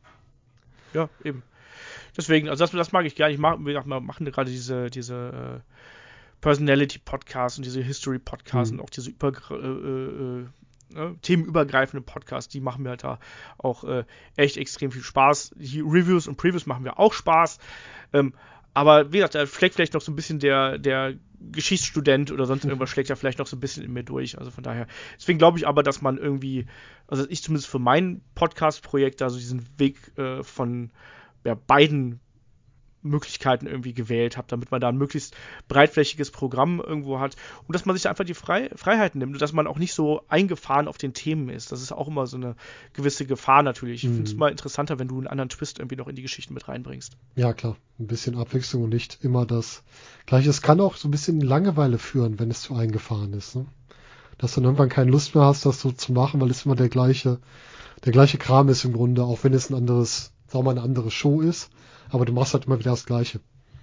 Ja, eben. Deswegen, also das, das mag ich gerne. Ich mag, wir machen gerade diese, diese äh, Personality-Podcasts und diese History-Podcasts mhm. und auch diese über, äh, äh, äh, themenübergreifenden Podcasts, die machen mir halt da auch äh, echt extrem viel Spaß. Die Reviews und Previews machen mir auch Spaß. Ähm, aber wie gesagt, da schlägt vielleicht noch so ein bisschen der, der Geschichtsstudent oder sonst irgendwas schlägt ja vielleicht noch so ein bisschen in mir durch. Also von daher. Deswegen glaube ich aber, dass man irgendwie, also ich zumindest für mein Podcast-Projekt da so diesen Weg äh, von ja, beiden Möglichkeiten irgendwie gewählt habe, damit man da ein möglichst breitflächiges Programm irgendwo hat und dass man sich da einfach die Frei- Freiheiten nimmt und dass man auch nicht so eingefahren auf den Themen ist. Das ist auch immer so eine gewisse Gefahr natürlich. Ich mhm. finde es mal interessanter, wenn du einen anderen Twist irgendwie noch in die Geschichten mit reinbringst. Ja, klar. Ein bisschen Abwechslung und nicht immer das Gleiche. Es kann auch so ein bisschen Langeweile führen, wenn es zu eingefahren ist. Ne? Dass du dann irgendwann keine Lust mehr hast, das so zu machen, weil es immer der gleiche, der gleiche Kram ist im Grunde, auch wenn es ein anderes, sagen wir mal, eine andere Show ist. Aber du machst halt immer wieder das Gleiche.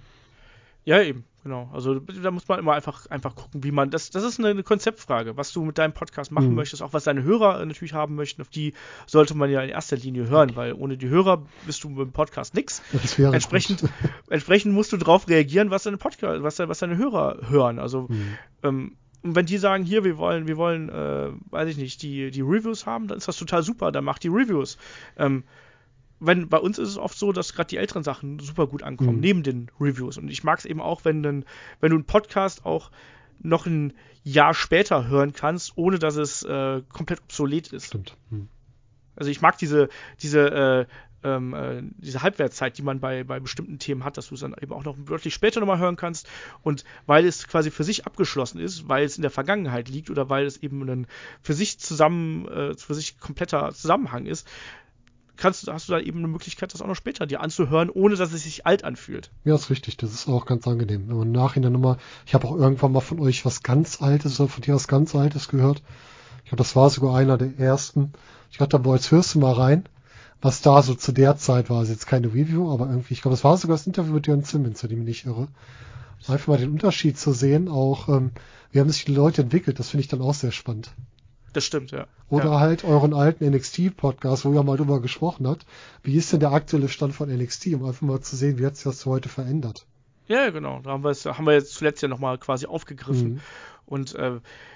Ja, eben, genau. Also da muss man immer einfach, einfach gucken, wie man, das, das ist eine, eine Konzeptfrage, was du mit deinem Podcast machen mhm. möchtest, auch was deine Hörer natürlich haben möchten, auf die sollte man ja in erster Linie hören, okay. weil ohne die Hörer bist du mit dem Podcast nix. Entsprechend, entsprechend musst du darauf reagieren, was deine Podcast, was, was deine Hörer hören. Also mhm. ähm, Und wenn die sagen, hier, wir wollen, wir wollen, äh, weiß ich nicht, die, die Reviews haben, dann ist das total super, dann macht die Reviews. Ähm, wenn, bei uns ist es oft so, dass gerade die älteren Sachen super gut ankommen, Mhm. neben den Reviews. Und ich mag es eben auch, wenn, dann, wenn du einen Podcast auch noch ein Jahr später hören kannst, ohne dass es äh, komplett obsolet ist. Stimmt. Mhm. Also ich mag diese, diese, äh, ähm, äh, diese Halbwertszeit, die man bei, bei bestimmten Themen hat, dass du es dann eben auch noch deutlich später nochmal hören kannst. Und weil es quasi für sich abgeschlossen ist, weil es in der Vergangenheit liegt oder weil es eben ein für sich zusammen, äh, für sich kompletter Zusammenhang ist, kannst, hast du da eben eine Möglichkeit, das auch noch später dir anzuhören, ohne dass es sich alt anfühlt. Ja, ist richtig. Das ist auch ganz angenehm. Wenn man im Nachhinein nochmal, ich habe auch irgendwann mal von euch was ganz Altes oder von dir was ganz Altes gehört. Ich glaube, das war sogar einer der ersten. Ich dachte, boah, jetzt hörst du mal rein, was da so zu der Zeit war. Also jetzt keine Review, aber irgendwie, ich glaube, das war sogar das Interview mit Jörn Simmons, wenn ich mich nicht irre. Einfach mal den Unterschied zu sehen, auch ähm, wie haben sich die Leute entwickelt, das finde ich dann auch sehr spannend. Das stimmt, ja. Oder ja. halt euren alten N X T-Podcast, wo ihr mal drüber gesprochen habt. Wie ist denn der aktuelle Stand von N X T, um einfach mal zu sehen, wie hat sich das heute verändert? Ja, genau. Da haben wir es, haben wir jetzt zuletzt ja nochmal quasi aufgegriffen. Mhm. Und äh,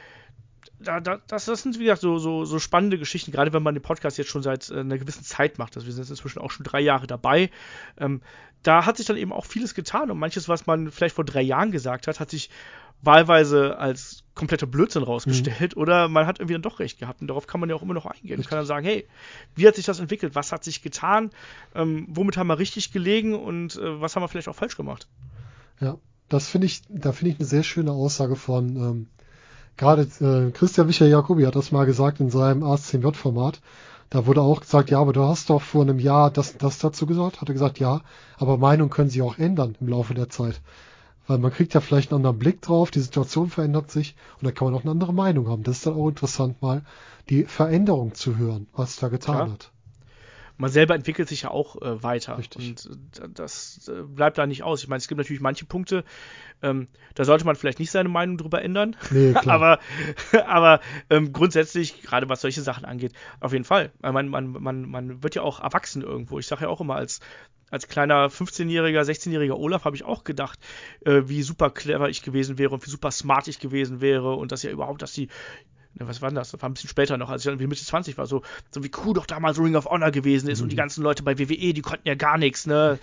da, da, das, das sind, wie gesagt, so, so, so spannende Geschichten, gerade wenn man den Podcast jetzt schon seit äh, einer gewissen Zeit macht. Also wir sind jetzt inzwischen auch schon drei Jahre dabei. Ähm, da hat sich dann eben auch vieles getan und manches, was man vielleicht vor drei Jahren gesagt hat, hat sich wahlweise als kompletter Blödsinn rausgestellt, mhm. oder man hat irgendwie dann doch recht gehabt und darauf kann man ja auch immer noch eingehen. Man kann dann sagen, hey, wie hat sich das entwickelt? Was hat sich getan? Ähm, womit haben wir richtig gelegen und äh, was haben wir vielleicht auch falsch gemacht? Ja, das finde ich, da finde ich eine sehr schöne Aussage von ähm, gerade äh, Christian Michael Jacobi hat das mal gesagt in seinem A S zehn J-Format. Da wurde auch gesagt, ja, aber du hast doch vor einem Jahr das, das dazu gesagt. Hat er gesagt, ja, aber Meinungen können sich auch ändern im Laufe der Zeit. Weil man kriegt ja vielleicht einen anderen Blick drauf, die Situation verändert sich und dann kann man auch eine andere Meinung haben. Das ist dann auch interessant, mal die Veränderung zu hören, was es da getan Klar. hat. Man selber entwickelt sich ja auch äh, weiter. Richtig. Und äh, das äh, bleibt da nicht aus. Ich meine, es gibt natürlich manche Punkte, ähm, da sollte man vielleicht nicht seine Meinung drüber ändern. Nee, klar. aber aber ähm, grundsätzlich, gerade was solche Sachen angeht, auf jeden Fall. Man, man, man, man wird ja auch erwachsen irgendwo. Ich sage ja auch immer, als, als kleiner fünfzehnjähriger, sechzehnjähriger Olaf habe ich auch gedacht, äh, wie super clever ich gewesen wäre und wie super smart ich gewesen wäre und dass ja überhaupt, dass die was war denn das? Das war ein bisschen später noch, als ich irgendwie Mitte zwanzig war, so, so wie cool doch damals Ring of Honor gewesen ist, mhm. und die ganzen Leute bei W W E, die konnten ja gar nichts, ne?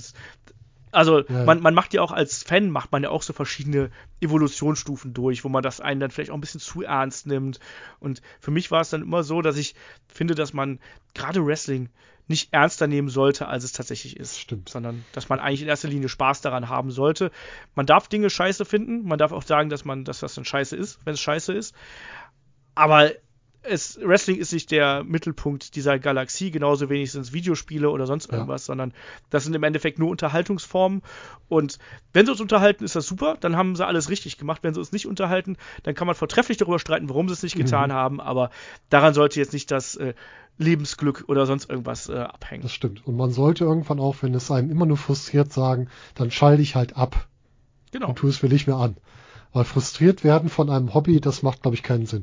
Also, ja. man, man macht ja auch als Fan, macht man ja auch so verschiedene Evolutionsstufen durch, wo man das einen dann vielleicht auch ein bisschen zu ernst nimmt. Und für mich war es dann immer so, dass ich finde, dass man gerade Wrestling nicht ernster nehmen sollte, als es tatsächlich ist. Stimmt. Sondern, dass man eigentlich in erster Linie Spaß daran haben sollte. Man darf Dinge scheiße finden, man darf auch sagen, dass man, dass das dann scheiße ist, wenn es scheiße ist. Aber es, Wrestling ist nicht der Mittelpunkt dieser Galaxie, genauso wenig sind es Videospiele oder sonst irgendwas, ja. sondern das sind im Endeffekt nur Unterhaltungsformen. Und wenn sie uns unterhalten, ist das super, dann haben sie alles richtig gemacht. Wenn sie uns nicht unterhalten, dann kann man vortrefflich darüber streiten, warum sie es nicht getan mhm. haben, aber daran sollte jetzt nicht das äh, Lebensglück oder sonst irgendwas äh, abhängen. Das stimmt. Und man sollte irgendwann auch, wenn es einem immer nur frustriert, sagen, dann schalte ich halt ab. Genau. Und tue es mir nicht mehr an. Weil frustriert werden von einem Hobby, das macht, glaube ich, keinen Sinn.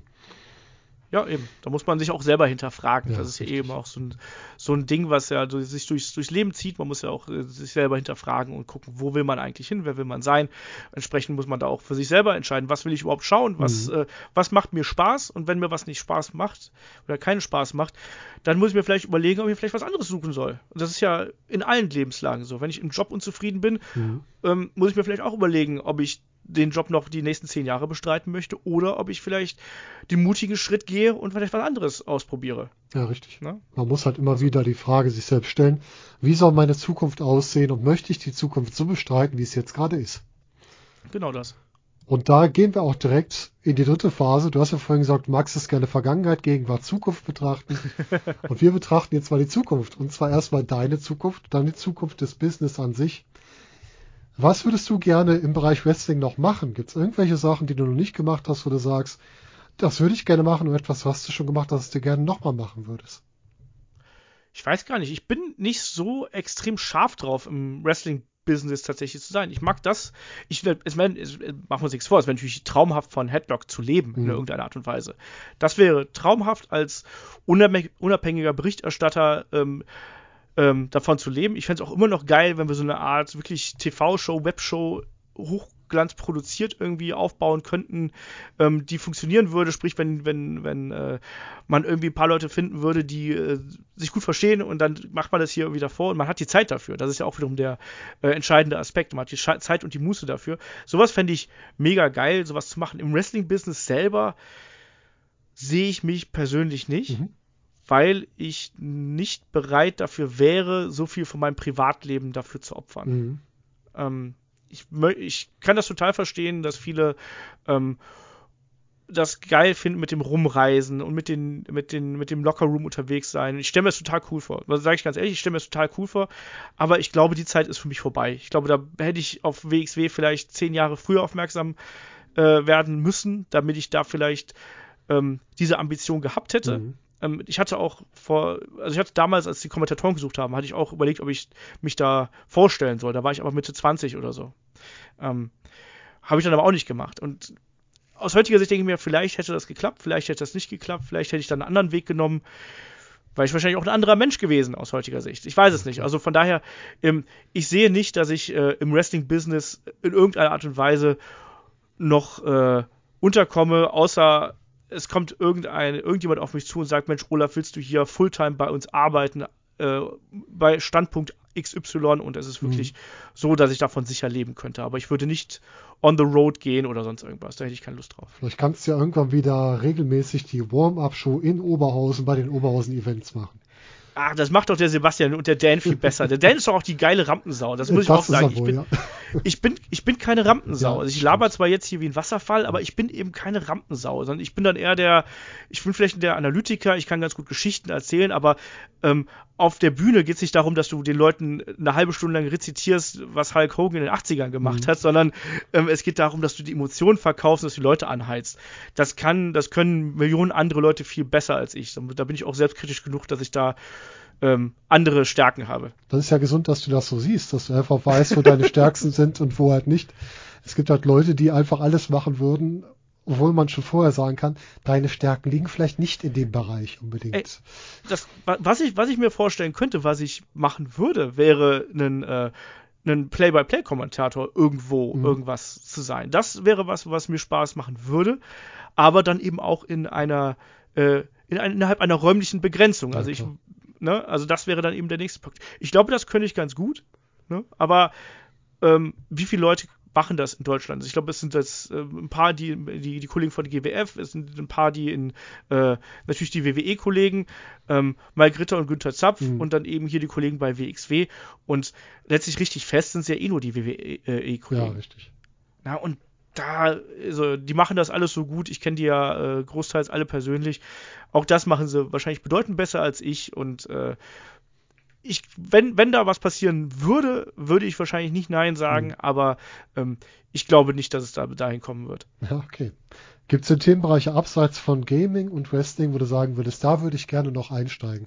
Ja, eben. Da muss man sich auch selber hinterfragen. Ja, das ist ja richtig. eben auch so ein, so ein Ding, was ja sich durchs, durchs Leben zieht. Man muss ja auch äh, sich selber hinterfragen und gucken, wo will man eigentlich hin, wer will man sein. Entsprechend muss man da auch für sich selber entscheiden, was will ich überhaupt schauen, was, mhm. äh, was macht mir Spaß, und wenn mir was nicht Spaß macht oder keinen Spaß macht, dann muss ich mir vielleicht überlegen, ob ich vielleicht was anderes suchen soll. Und das ist ja in allen Lebenslagen so. Wenn ich im Job unzufrieden bin, mhm. ähm, muss ich mir vielleicht auch überlegen, ob ich den Job noch die nächsten zehn Jahre bestreiten möchte oder ob ich vielleicht den mutigen Schritt gehe und vielleicht was anderes ausprobiere. Ja, richtig. Na? Man muss halt immer wieder die Frage sich selbst stellen, wie soll meine Zukunft aussehen und möchte ich die Zukunft so bestreiten, wie es jetzt gerade ist? Genau das. Und da gehen wir auch direkt in die dritte Phase. Du hast ja vorhin gesagt, du magst es gerne Vergangenheit, Gegenwart, Zukunft betrachten. Und wir betrachten jetzt mal die Zukunft. Und zwar erstmal deine Zukunft, dann die Zukunft des Business an sich. Was würdest du gerne im Bereich Wrestling noch machen? Gibt es irgendwelche Sachen, die du noch nicht gemacht hast, wo du sagst, das würde ich gerne machen, und etwas, was du schon gemacht hast, das du gerne nochmal machen würdest? Ich weiß gar nicht. Ich bin nicht so extrem scharf drauf, im Wrestling-Business tatsächlich zu sein. Ich mag das. Ich, ich meine, machen wir uns nichts vor. Es wäre natürlich traumhaft, von Headlock zu leben, mhm. in irgendeiner Art und Weise. Das wäre traumhaft, als unabhängiger Berichterstatter ähm, Ähm, davon zu leben. Ich fände es auch immer noch geil, wenn wir so eine Art wirklich T V-Show, Webshow hoch Hochglanz produziert irgendwie aufbauen könnten, ähm, die funktionieren würde, sprich, wenn, wenn, wenn äh, man irgendwie ein paar Leute finden würde, die äh, sich gut verstehen und dann macht man das hier irgendwie davor und man hat die Zeit dafür. Das ist ja auch wiederum der äh, entscheidende Aspekt. Man hat die Sche- Zeit und die Muße dafür. Sowas fände ich mega geil, sowas zu machen. Im Wrestling-Business selber sehe ich mich persönlich nicht. Mhm. Weil ich nicht bereit dafür wäre, so viel von meinem Privatleben dafür zu opfern. Mhm. Ähm, ich, ich kann das total verstehen, dass viele ähm, das geil finden mit dem Rumreisen und mit, den, mit, den, mit dem Lockerroom unterwegs sein. Ich stelle mir das total cool vor. Das sage ich ganz ehrlich, ich stelle mir das total cool vor. Aber ich glaube, die Zeit ist für mich vorbei. Ich glaube, da hätte ich auf W X W vielleicht zehn Jahre früher aufmerksam äh, werden müssen, damit ich da vielleicht ähm, diese Ambition gehabt hätte. Mhm. Ich hatte auch vor, also ich hatte damals, als die Kommentatoren gesucht haben, hatte ich auch überlegt, ob ich mich da vorstellen soll. Da war ich aber Mitte zwanzig oder so. Ähm, habe ich dann aber auch nicht gemacht. Und aus heutiger Sicht denke ich mir, vielleicht hätte das geklappt, vielleicht hätte das nicht geklappt, vielleicht hätte ich dann einen anderen Weg genommen, weil ich wahrscheinlich auch ein anderer Mensch gewesen aus heutiger Sicht. Ich weiß es nicht. Also von daher, ähm, ich sehe nicht, dass ich äh, im Wrestling-Business in irgendeiner Art und Weise noch äh, unterkomme, außer es kommt irgendein, irgendjemand auf mich zu und sagt, Mensch, Olaf, willst du hier Fulltime bei uns arbeiten, äh, bei Standpunkt X Y und es ist wirklich mhm. so, dass ich davon sicher leben könnte. Aber ich würde nicht on the road gehen oder sonst irgendwas. Da hätte ich keine Lust drauf. Vielleicht kannst du ja irgendwann wieder regelmäßig die Warm-Up-Show in Oberhausen bei den Oberhausen-Events machen. Ach, das macht doch der Sebastian und der Dan viel besser. Der Dan ist doch auch die geile Rampensau. Das muss ich das auch sagen. Wohl, ich, bin, ja. ich, bin, ich bin keine Rampensau. Ja, also ich stimmt. laber zwar jetzt hier wie ein Wasserfall, aber ich bin eben keine Rampensau. Sondern ich bin dann eher der, ich bin vielleicht der Analytiker, ich kann ganz gut Geschichten erzählen, aber ähm, auf der Bühne geht es nicht darum, dass du den Leuten eine halbe Stunde lang rezitierst, was Hulk Hogan in den achtzigern gemacht mhm. hat, sondern ähm, es geht darum, dass du die Emotionen verkaufst und dass du die Leute anheizt. Das kann, das können Millionen andere Leute viel besser als ich. Da bin ich auch selbstkritisch genug, dass ich da Ähm, andere Stärken habe. Das ist ja gesund, dass du das so siehst, dass du einfach weißt, wo deine Stärken sind und wo halt nicht. Es gibt halt Leute, die einfach alles machen würden, obwohl man schon vorher sagen kann, deine Stärken liegen vielleicht nicht in dem Bereich unbedingt. Ey, das, was, ich, was ich mir vorstellen könnte, was ich machen würde, wäre ein äh, ein Play-by-Play-Kommentator irgendwo mhm. irgendwas zu sein. Das wäre was, was mir Spaß machen würde, aber dann eben auch in einer äh, in ein, innerhalb einer räumlichen Begrenzung. Ja, also ich klar. Ne? Also das wäre dann eben der nächste Punkt. Ich glaube, das könnte ich ganz gut. Ne? Aber ähm, wie viele Leute machen das in Deutschland? Also ich glaube, es sind jetzt äh, ein paar, die, die die Kollegen von der G W F, es sind ein paar, die in äh, natürlich die W W E-Kollegen, ähm, Mike Ritter und Günther Zapf mhm. und dann eben hier die Kollegen bei W X W. Und letztlich richtig fest sind es ja eh nur die W W E-Kollegen. Ja, richtig. Na, und da, also die machen das alles so gut. Ich kenne die ja äh, großteils alle persönlich. Auch das machen sie wahrscheinlich bedeutend besser als ich. Und äh, ich, wenn, wenn da was passieren würde, würde ich wahrscheinlich nicht Nein sagen. Mhm. Aber ähm, ich glaube nicht, dass es da dahin kommen wird. Ja, okay. Gibt es denn Themenbereiche abseits von Gaming und Wrestling, wo du sagen würdest, da würde ich gerne noch einsteigen?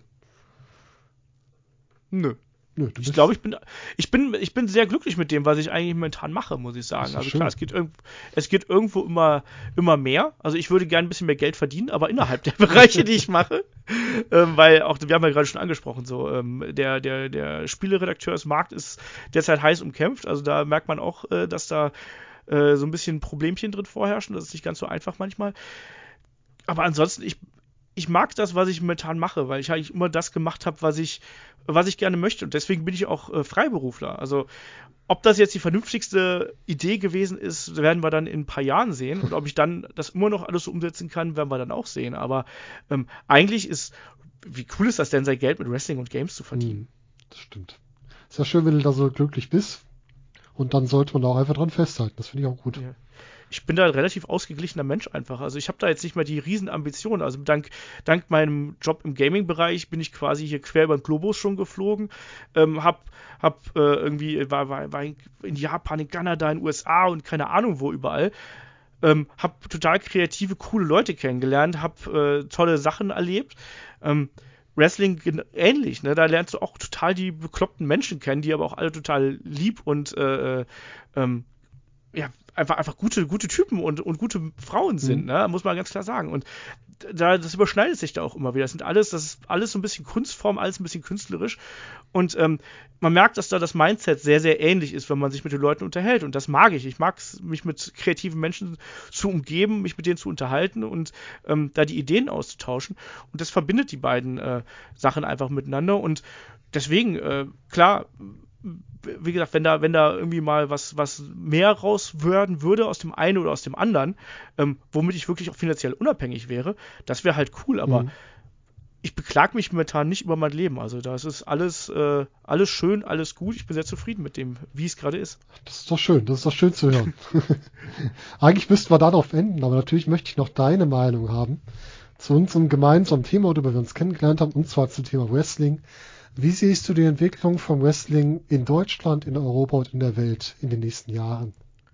Nö. Nö, ich glaube, ich bin, ich, bin, ich bin sehr glücklich mit dem, was ich eigentlich momentan mache, muss ich sagen. Also schön. klar, es geht, irg- es geht irgendwo immer, immer mehr. Also ich würde gerne ein bisschen mehr Geld verdienen, aber innerhalb der Bereiche, die ich mache. ähm, weil auch, wir haben ja gerade schon angesprochen, so ähm, der, der, der Spieleredakteursmarkt ist derzeit heiß umkämpft. Also da merkt man auch, äh, dass da äh, so ein bisschen Problemchen drin vorherrschen. Das ist nicht ganz so einfach manchmal. Aber ansonsten, ich, ich mag das, was ich momentan mache, weil ich eigentlich immer das gemacht habe, was ich, was ich gerne möchte. Und deswegen bin ich auch äh, Freiberufler. Also, ob das jetzt die vernünftigste Idee gewesen ist, werden wir dann in ein paar Jahren sehen. Und ob ich dann das immer noch alles so umsetzen kann, werden wir dann auch sehen. Aber ähm, eigentlich ist, wie cool ist das denn, sein Geld mit Wrestling und Games zu verdienen? Hm, das stimmt. Ist ja schön, wenn du da so glücklich bist. Und dann sollte man da auch einfach dran festhalten. Das finde ich auch gut. Ja. Ich bin da ein relativ ausgeglichener Mensch einfach. Also ich habe da jetzt nicht mehr die riesen Ambitionen. Also dank, dank meinem Job im Gaming-Bereich bin ich quasi hier quer über den Globus schon geflogen. Ähm, hab, hab äh, irgendwie, war, war, war in Japan, in Kanada, in den U S A und keine Ahnung wo überall. Ähm, hab total kreative, coole Leute kennengelernt, hab äh, tolle Sachen erlebt. Ähm, Wrestling ähnlich, ne? Da lernst du auch total die bekloppten Menschen kennen, die aber auch alle total lieb und äh, ähm, ja, einfach, einfach gute, gute Typen und, und gute Frauen sind, Mhm. ne? Muss man ganz klar sagen. Und da, das überschneidet sich da auch immer wieder. Das sind alles, das ist alles so ein bisschen Kunstform, alles ein bisschen künstlerisch. Und ähm, man merkt, dass da das Mindset sehr, sehr ähnlich ist, wenn man sich mit den Leuten unterhält. Und das mag ich. Ich mag es, mich mit kreativen Menschen zu umgeben, mich mit denen zu unterhalten und ähm, da die Ideen auszutauschen. Und das verbindet die beiden äh, Sachen einfach miteinander. Und deswegen, äh, klar, wie gesagt, wenn da, wenn da irgendwie mal was, was mehr raus werden würde aus dem einen oder aus dem anderen, ähm, womit ich wirklich auch finanziell unabhängig wäre, das wäre halt cool, aber Mhm. ich beklag mich momentan nicht über mein Leben. Also das ist alles, äh, alles schön, alles gut. Ich bin sehr zufrieden mit dem, wie es gerade ist. Das ist doch schön, das ist doch schön zu hören. Eigentlich müssten wir darauf enden, aber natürlich möchte ich noch deine Meinung haben zu unserem gemeinsamen Thema, worüber wir uns kennengelernt haben, und zwar zum Thema Wrestling. Wie siehst du die Entwicklung vom Wrestling in Deutschland, in Europa und in der Welt in den nächsten Jahren?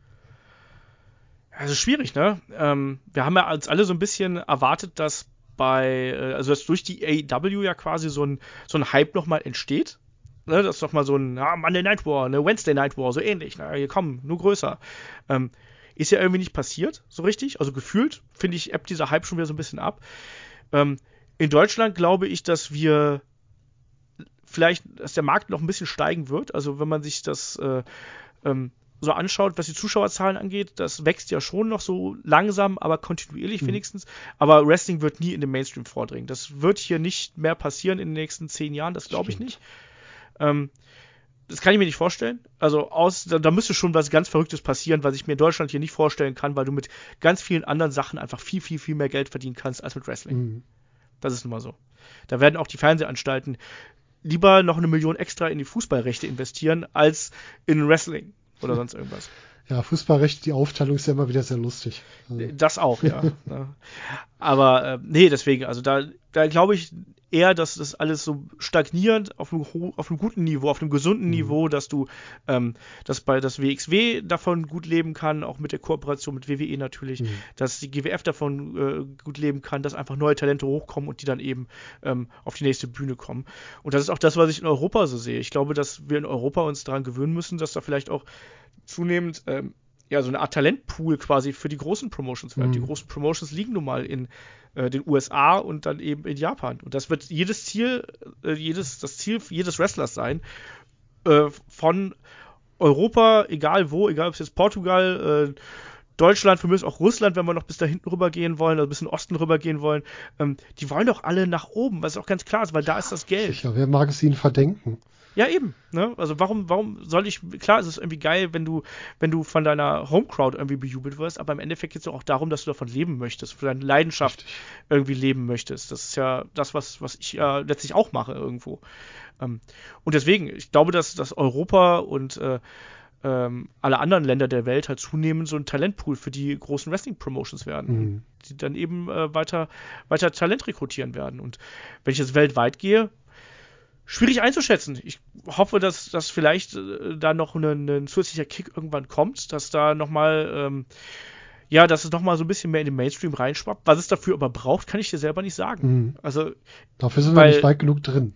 Also schwierig, ne? Ähm, wir haben ja als alle so ein bisschen erwartet, dass bei, äh, also dass durch die A E W ja quasi so ein, so ein Hype nochmal entsteht. Ne, das ist doch mal so ein ja, Monday Night War, eine Wednesday Night War, so ähnlich. Na, hier komm, nur größer. Ähm, ist ja irgendwie nicht passiert, so richtig. Also gefühlt, finde ich, ebbt dieser Hype schon wieder so ein bisschen ab. Ähm, in Deutschland glaube ich, dass wir vielleicht, dass der Markt noch ein bisschen steigen wird. Also wenn man sich das äh, ähm, so anschaut, was die Zuschauerzahlen angeht, das wächst ja schon noch so langsam, aber kontinuierlich Mhm. wenigstens. Aber Wrestling wird nie in den Mainstream vordringen. Das wird hier nicht mehr passieren in den nächsten zehn Jahren, das glaube ich Stimmt. nicht. Ähm, das kann ich mir nicht vorstellen. Also aus, da, da müsste schon was ganz Verrücktes passieren, was ich mir in Deutschland hier nicht vorstellen kann, weil du mit ganz vielen anderen Sachen einfach viel, viel, viel mehr Geld verdienen kannst als mit Wrestling. Mhm. Das ist nun mal so. Da werden auch die Fernsehanstalten lieber noch eine Million extra in die Fußballrechte investieren, als in Wrestling oder sonst irgendwas. Ja, Fußballrecht, die Aufteilung ist ja immer wieder sehr lustig. Also, Das auch, ja. Ne? Aber äh, nee, deswegen, also da, da glaube ich eher, dass das alles so stagnierend auf einem, auf einem guten Niveau, auf einem gesunden mhm. Niveau, dass du, ähm, dass bei das W X W davon gut leben kann, auch mit der Kooperation mit W W E natürlich, Mhm. dass die G W F davon äh, gut leben kann, dass einfach neue Talente hochkommen und die dann eben ähm, auf die nächste Bühne kommen. Und das ist auch das, was ich in Europa so sehe. Ich glaube, dass wir in Europa uns daran gewöhnen müssen, dass da vielleicht auch zunehmend ähm, ja, so eine Art Talentpool quasi für die großen Promotions wird. Die Mhm. großen Promotions liegen nun mal in äh, den U S A und dann eben in Japan. Und das wird jedes Ziel, äh, jedes, das Ziel jedes Wrestlers sein, äh, von Europa, egal wo, egal ob es jetzt Portugal, äh, Deutschland, für mich ist auch Russland, wenn wir noch bis da hinten rüber gehen wollen, also bis in den Osten rüber gehen wollen, ähm, die wollen doch alle nach oben, was auch ganz klar ist, weil da ist das Geld. Sicher, wer mag es ihnen verdenken? Ja, eben. Ne? Also warum, warum soll ich, klar ist es irgendwie geil, wenn du, wenn du von deiner Homecrowd irgendwie bejubelt wirst, aber im Endeffekt geht es auch darum, dass du davon leben möchtest, für deine Leidenschaft Richtig. irgendwie leben möchtest. Das ist ja das, was, was ich ja letztlich auch mache irgendwo. Ähm, und deswegen, ich glaube, dass, dass Europa und äh, ähm, alle anderen Länder der Welt halt zunehmend so ein Talentpool für die großen Wrestling-Promotions werden und Mhm. die dann eben äh, weiter, weiter Talent rekrutieren werden. Und wenn ich jetzt weltweit gehe, schwierig einzuschätzen. Ich hoffe, dass, dass vielleicht äh, da noch ein, ein zusätzlicher Kick irgendwann kommt, dass da nochmal, ähm, ja, dass es nochmal so ein bisschen mehr in den Mainstream reinschwappt. Was es dafür aber braucht, kann ich dir selber nicht sagen. Mhm. Also, Dafür sind wir nicht weil weit genug drin.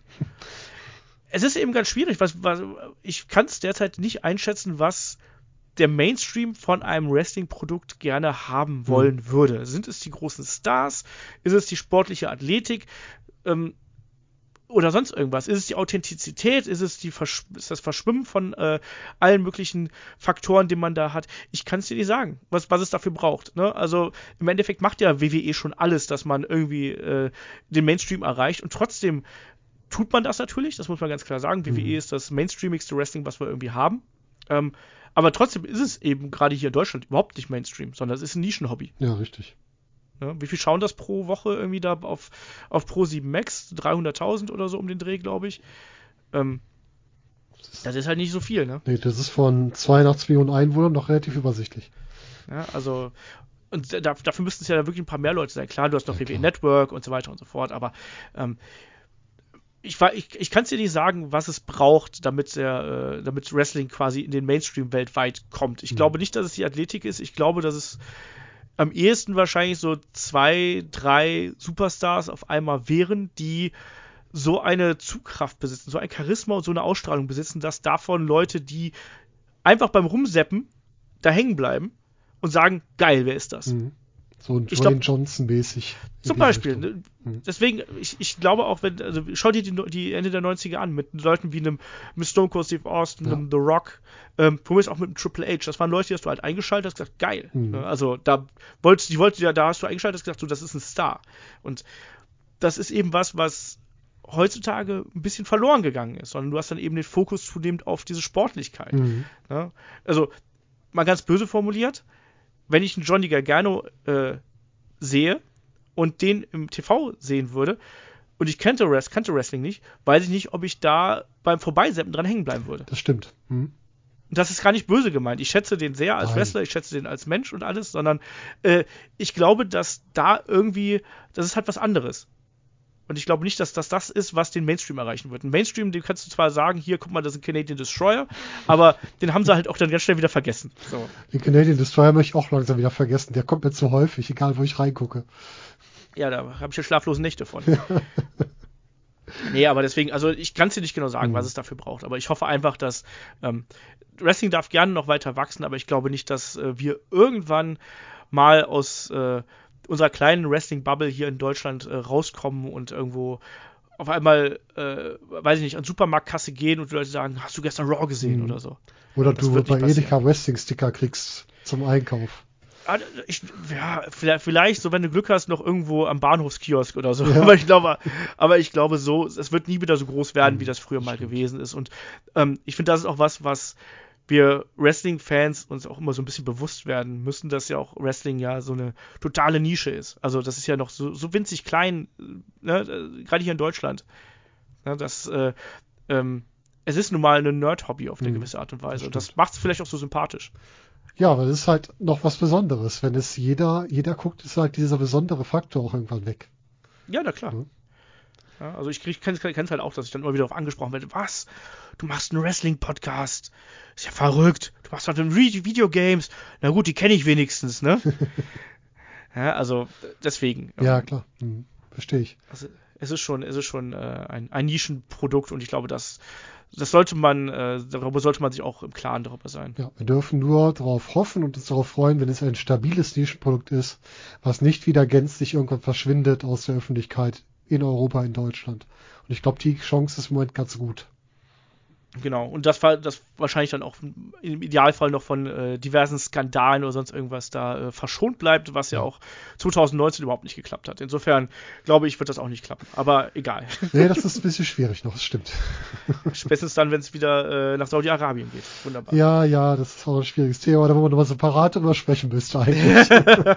es ist eben ganz schwierig, was, was ich kann es derzeit nicht einschätzen, was der Mainstream von einem Wrestling-Produkt gerne haben Mhm. wollen würde. Sind es die großen Stars? Ist es die sportliche Athletik? Ähm, oder sonst irgendwas? Ist es die Authentizität? Ist es die Versch ist das Verschwimmen von äh, allen möglichen Faktoren, die man da hat? Ich kann es dir nicht sagen, was, was es dafür braucht. Ne? Also im Endeffekt macht ja W W E schon alles, dass man irgendwie äh, den Mainstream erreicht und trotzdem tut man das natürlich, das muss man ganz klar sagen. W W E Mhm. ist das mainstreamigste Wrestling, was wir irgendwie haben. Ähm, aber trotzdem ist es eben gerade hier in Deutschland überhaupt nicht Mainstream, sondern es ist ein Nischenhobby. Ja, richtig. Ne? Wie viel schauen das pro Woche irgendwie da auf, auf Pro sieben Max? dreihunderttausend oder so um den Dreh, glaube ich. Ähm, Das ist, das ist halt nicht so viel, ne? nee, das ist von zweiundachtzig Millionen Einwohnern noch relativ übersichtlich. Ja, also, und da, dafür müssten es ja wirklich ein paar mehr Leute sein. Klar, du hast noch Ja, W W E klar. Network und so weiter und so fort, aber ähm, ich, ich, ich kann es dir nicht sagen, was es braucht, damit, der, äh, damit Wrestling quasi in den Mainstream weltweit kommt. Ich Mhm. glaube nicht, dass es die Athletik ist. Ich glaube, dass es am ehesten wahrscheinlich so zwei, drei Superstars auf einmal wären, die so eine Zugkraft besitzen, so ein Charisma und so eine Ausstrahlung besitzen, dass davon Leute, die einfach beim Rumseppen da hängen bleiben und sagen, geil, wer ist das? Mhm. So ein Ich Dwayne glaub- Johnson-mäßig. in Zum diese Beispiel. Richtung. Ne? Mhm. Deswegen, ich, ich glaube auch, wenn, also schau dir die, die Ende der neunziger an, mit Leuten wie einem mit Stone Cold Steve Austin, Ja. einem The Rock, ähm, von mir ist auch mit dem Triple H. Das waren Leute, die hast du halt eingeschaltet, hast gesagt, geil. Mhm. Ne? Also da wolltest, die wolltest ja, da hast du eingeschaltet, hast gesagt, so, das ist ein Star. Und das ist eben was, was heutzutage ein bisschen verloren gegangen ist, sondern du hast dann eben den Fokus zunehmend auf diese Sportlichkeit. Mhm. Ne? Also, mal ganz böse formuliert, wenn ich einen Johnny Gargano äh, sehe und den im T V sehen würde und ich kannte, Rest, kannte Wrestling nicht, weiß ich nicht, ob ich da beim Vorbeiseppen dran hängen bleiben würde. Das stimmt. Mhm. Und das ist gar nicht böse gemeint. Ich schätze den sehr als Nein. Wrestler, ich schätze den als Mensch und alles, sondern äh, ich glaube, dass da irgendwie, das ist halt was anderes. Und ich glaube nicht, dass das das ist, was den Mainstream erreichen wird. Ein Mainstream, den kannst du zwar sagen, hier, guck mal, das ist ein Canadian Destroyer, aber den haben sie halt auch dann ganz schnell wieder vergessen. So. Den Canadian Destroyer möchte ich auch langsam wieder vergessen. Der kommt mir zu häufig, egal wo ich reingucke. Ja, da habe ich ja schlaflose Nächte von. Nee, aber deswegen, also ich kann es dir nicht genau sagen, Mhm. was es dafür braucht. Aber ich hoffe einfach, dass ähm, Wrestling darf gerne noch weiter wachsen, aber ich glaube nicht, dass äh, wir irgendwann mal aus äh, unserer kleinen Wrestling-Bubble hier in Deutschland äh, rauskommen und irgendwo auf einmal, äh, weiß ich nicht, an Supermarktkasse gehen und die Leute sagen, hast du gestern Raw gesehen Mhm. oder so. Oder Das du wird nicht bei passieren. Edeka Wrestling-Sticker kriegst zum Einkauf. Ah, Ich, ja, vielleicht, vielleicht so, wenn du Glück hast, noch irgendwo am Bahnhofskiosk oder so. Ja. Aber ich glaube, aber ich glaube so, es wird nie wieder so groß werden, Mhm, wie das früher das mal stimmt. gewesen ist. Und ähm, ich finde, das ist auch was, was wir Wrestling-Fans uns auch immer so ein bisschen bewusst werden müssen, dass ja auch Wrestling ja so eine totale Nische ist. Also das ist ja noch so, so winzig klein, ne? äh, gerade hier in Deutschland. Ne? Das, äh, ähm, es ist nun mal ein Nerd-Hobby auf eine Mhm, gewisse Art und das Weise. Und das stimmt. macht es vielleicht auch so sympathisch. Ja, aber das ist halt noch was Besonderes. Wenn es jeder, jeder guckt, ist halt dieser besondere Faktor auch irgendwann weg. Ja, na klar. Ja. Ja, also ich kenne es halt auch, dass ich dann immer wieder darauf angesprochen werde, was? Du machst einen Wrestling-Podcast? Ist ja verrückt. Du machst halt Videogames. Na gut, die kenne ich wenigstens, ne? Ja, also deswegen. Ja, ähm, klar. Mhm. Verstehe ich. Also es ist schon, es ist schon äh, ein, ein Nischenprodukt und ich glaube, das, das sollte man, äh, darüber sollte man sich auch im Klaren darüber sein. Ja, wir dürfen nur darauf hoffen und uns darauf freuen, wenn es ein stabiles Nischenprodukt ist, was nicht wieder gänzlich irgendwann verschwindet aus der Öffentlichkeit in Europa, in Deutschland. Und ich glaube, die Chance ist im Moment ganz gut. Genau. Und das war das wahrscheinlich dann auch im Idealfall noch von äh, diversen Skandalen oder sonst irgendwas da äh, verschont bleibt, was ja, Ja. auch zwanzig neunzehn überhaupt nicht geklappt hat. Insofern glaube ich, wird das auch nicht klappen. Aber egal. Nee, das ist ein bisschen schwierig noch, das stimmt. Spätestens dann, wenn es wieder äh, nach Saudi-Arabien geht. Wunderbar. Ja, ja, das ist auch ein schwieriges Thema, da wo man nochmal separat drüber sprechen müsste eigentlich.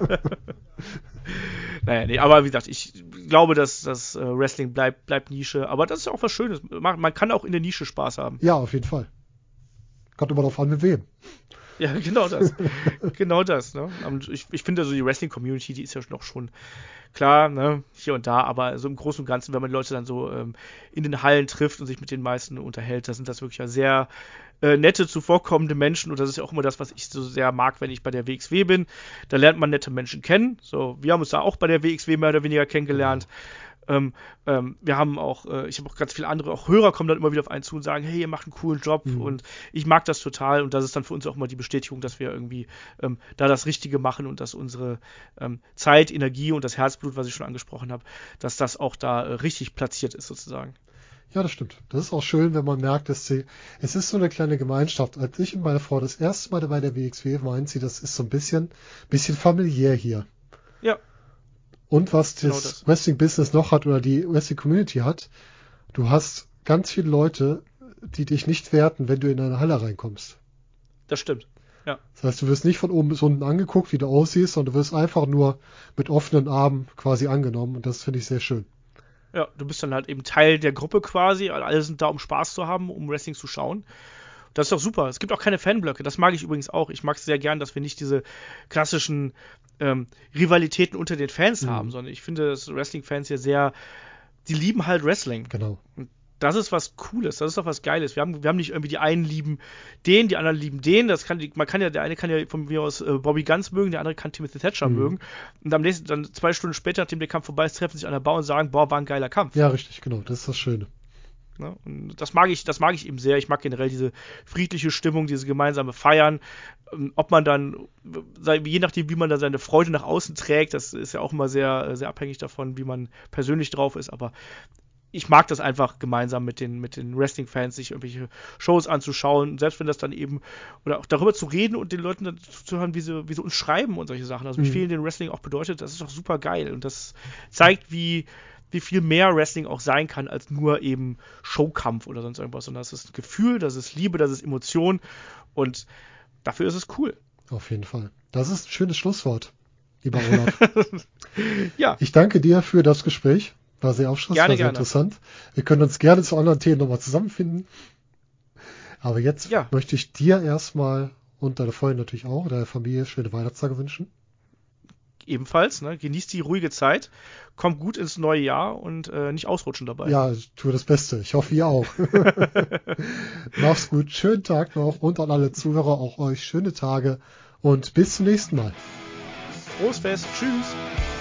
Naja, nee, aber wie gesagt, ich glaube, dass das äh, Wrestling bleibt, bleibt Nische. Aber das ist ja auch was Schönes. Man, man kann auch in der Nische Spaß haben. Ja, auf jeden Fall. Kommt immer darauf an, mit wem. Ja, genau das. genau das. Ne? Und ich, ich finde, also die Wrestling-Community, die ist ja noch schon klar, ne, hier und da, aber so im Großen und Ganzen, wenn man die Leute dann so ähm, in den Hallen trifft und sich mit den meisten unterhält, da sind das wirklich ja sehr äh, nette, zuvorkommende Menschen und das ist ja auch immer das, was ich so sehr mag, wenn ich bei der W X W bin. Da lernt man nette Menschen kennen. So, wir haben uns da auch bei der W X W mehr oder weniger kennengelernt. Ähm, ähm, wir haben auch, äh, ich habe auch ganz viele andere, auch Hörer kommen dann immer wieder auf einen zu und sagen, hey, ihr macht einen coolen Job Mhm. und ich mag das total und das ist dann für uns auch mal die Bestätigung, dass wir irgendwie ähm, da das Richtige machen und dass unsere ähm, Zeit, Energie und das Herzblut, was ich schon angesprochen habe, dass das auch da äh, richtig platziert ist sozusagen. Ja, das stimmt. Das ist auch schön, wenn man merkt, dass sie, es ist so eine kleine Gemeinschaft. Als ich und meine Frau das erste Mal bei der W X W meint sie, das ist so ein bisschen, bisschen familiär hier. Ja. Und was Genau das, das. Wrestling-Business noch hat oder die Wrestling-Community hat, du hast ganz viele Leute, die dich nicht werten, wenn du in eine Halle reinkommst. Das stimmt. Das heißt, du wirst nicht von oben bis unten angeguckt, wie du aussiehst, sondern du wirst einfach nur mit offenen Armen quasi angenommen und das finde ich sehr schön. Ja, du bist dann halt eben Teil der Gruppe quasi. Alle sind da, um Spaß zu haben, um Wrestling zu schauen. Das ist doch super. Es gibt auch keine Fanblöcke. Das mag ich übrigens auch. Ich mag es sehr gern, dass wir nicht diese klassischen ähm, Rivalitäten unter den Fans Mhm. haben, sondern ich finde, dass Wrestling-Fans hier sehr, die lieben halt Wrestling. Genau. Das ist was Cooles, das ist doch was Geiles. Wir haben, wir haben nicht irgendwie die einen lieben den, die anderen lieben den. Das kann, man kann ja, der eine kann ja von mir aus äh, Bobby Guns mögen, der andere kann Timothy Thatcher Mhm. mögen. Und am nächsten, dann zwei Stunden später, nachdem der Kampf vorbei ist, treffen sich an der Bar und sagen, boah, war ein geiler Kampf. Ja, richtig, genau. Das ist das Schöne. Ne? Und das mag ich, das mag ich eben sehr. Ich mag generell diese friedliche Stimmung, diese gemeinsame Feiern. Ob man dann, je nachdem, wie man dann seine Freude nach außen trägt, das ist ja auch immer sehr, sehr abhängig davon, wie man persönlich drauf ist. Aber ich mag das einfach gemeinsam mit den, mit den Wrestling-Fans, sich irgendwelche Shows anzuschauen, selbst wenn das dann eben, oder auch darüber zu reden und den Leuten dann zuzuhören, wie sie, wie sie uns schreiben und solche Sachen. Also wie Mhm. viel den Wrestling auch bedeutet, das ist doch super geil. Und das zeigt, wie wie viel mehr Wrestling auch sein kann, als nur eben Showkampf oder sonst irgendwas, sondern das ist ein Gefühl, das ist Liebe, das ist Emotion und dafür ist es cool. Auf jeden Fall. Das ist ein schönes Schlusswort, lieber Olaf. Ja. Ich danke dir für das Gespräch. War sehr aufschlussreich, war sehr gerne. interessant. Wir können uns gerne zu anderen Themen nochmal zusammenfinden. Aber jetzt ja. möchte ich dir erstmal und deiner Freundin natürlich auch, deiner Familie, schöne Weihnachtstage wünschen. Ebenfalls, ne? Genießt die ruhige Zeit, kommt gut ins neue Jahr und äh, nicht ausrutschen dabei. Ja, ich tue das Beste. Ich hoffe, ihr auch. Mach's gut, schönen Tag noch und an alle Zuhörer auch euch schöne Tage und bis zum nächsten Mal. Frohes Fest, tschüss.